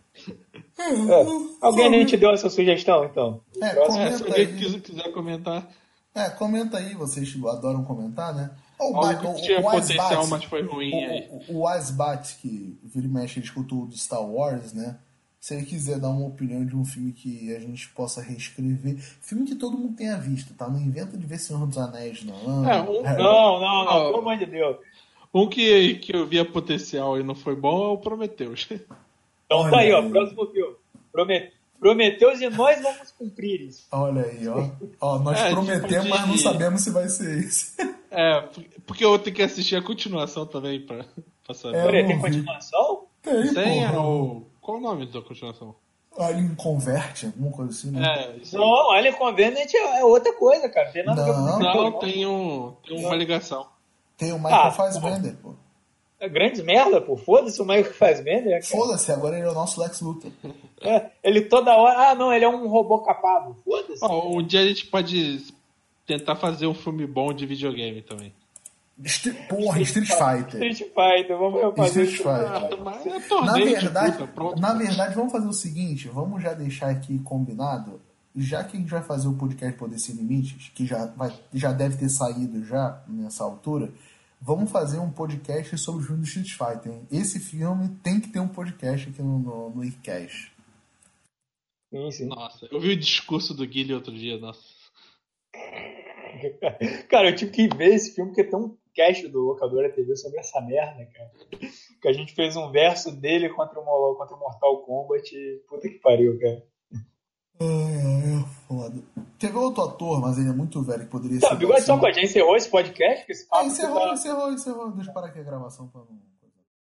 é, alguém nem te deu essa sugestão, então? É, Próximo. É, se comenta alguém aí. quiser, quiser comentar, É, comenta aí, vocês adoram comentar, né? Ó, o, algo Ba- que tinha o, o potencial, Asbat, mas foi ruim aí. o, o, o Asbat, que vira e mexe, ele escutou do Star Wars, né? Se ele quiser dar uma opinião de um filme que a gente possa reescrever, filme que todo mundo tenha visto, tá? Não inventa de ver Senhor dos Anéis, não. É, um- Harry- Não, não, não, Ah, pelo amor de Deus. Um que, que eu via potencial e não foi bom é o Prometheus. Então Olha tá aí, ó, aí. próximo filme. Promet... Prometeus e nós vamos cumprir isso. Olha aí, ó. Ó, nós É, prometemos, tipo de- mas não sabemos se vai ser esse. É, porque eu tenho que assistir a continuação também pra, pra saber. É, Peraí, eu tem não vi. continuação? Tem, Tem é, porra. o. Qual o nome da continuação? Alien Converte, alguma coisa assim, né? É, isso aí. Não, Alien Covenant é é outra coisa, cara. Tem nada a ver com Não. Prometheus, Não, tem, um, tem uma ligação. Tem o Michael Ah, Fassbender, pô. É grande merda, pô. Foda-se o Michael Fassbender. cara. Foda-se, agora ele é o nosso Lex Luthor. É, ele toda hora... Ah, não, ele é um robô capado. Foda-se. Ó, um dia a gente pode tentar fazer um filme bom de videogame também. Street, porra, Street Fighter. Street Fighter, vamos refazer Street Fighter. Ah, mas é Na torneio de verdade, puta, pronto. na verdade, vamos fazer o seguinte, vamos já deixar aqui combinado, já que a gente vai fazer o podcast Poder Sem Limites, que já, vai, já deve ter saído já nessa altura, vamos fazer um podcast sobre o filme do Street Fighter. Hein? Esse filme tem que ter um podcast aqui no, no, no iCast. Sim, sim. Nossa, eu vi o discurso do Guilherme outro dia, nossa. Cara, eu tive que ver esse filme porque tem um cast do Locadora T V sobre essa merda, cara. Que a gente fez um verso dele contra o, Mo- contra o Mortal Kombat e puta que pariu, cara. Ai, ai, é foda. Teve outro ator, mas ele é muito velho que poderia Tá, ser. Bigode Só com a gente encerrou esse podcast? Que esse Ah, papo encerrou, tá- encerrou, encerrou. Deixa eu parar aqui a gravação pra não.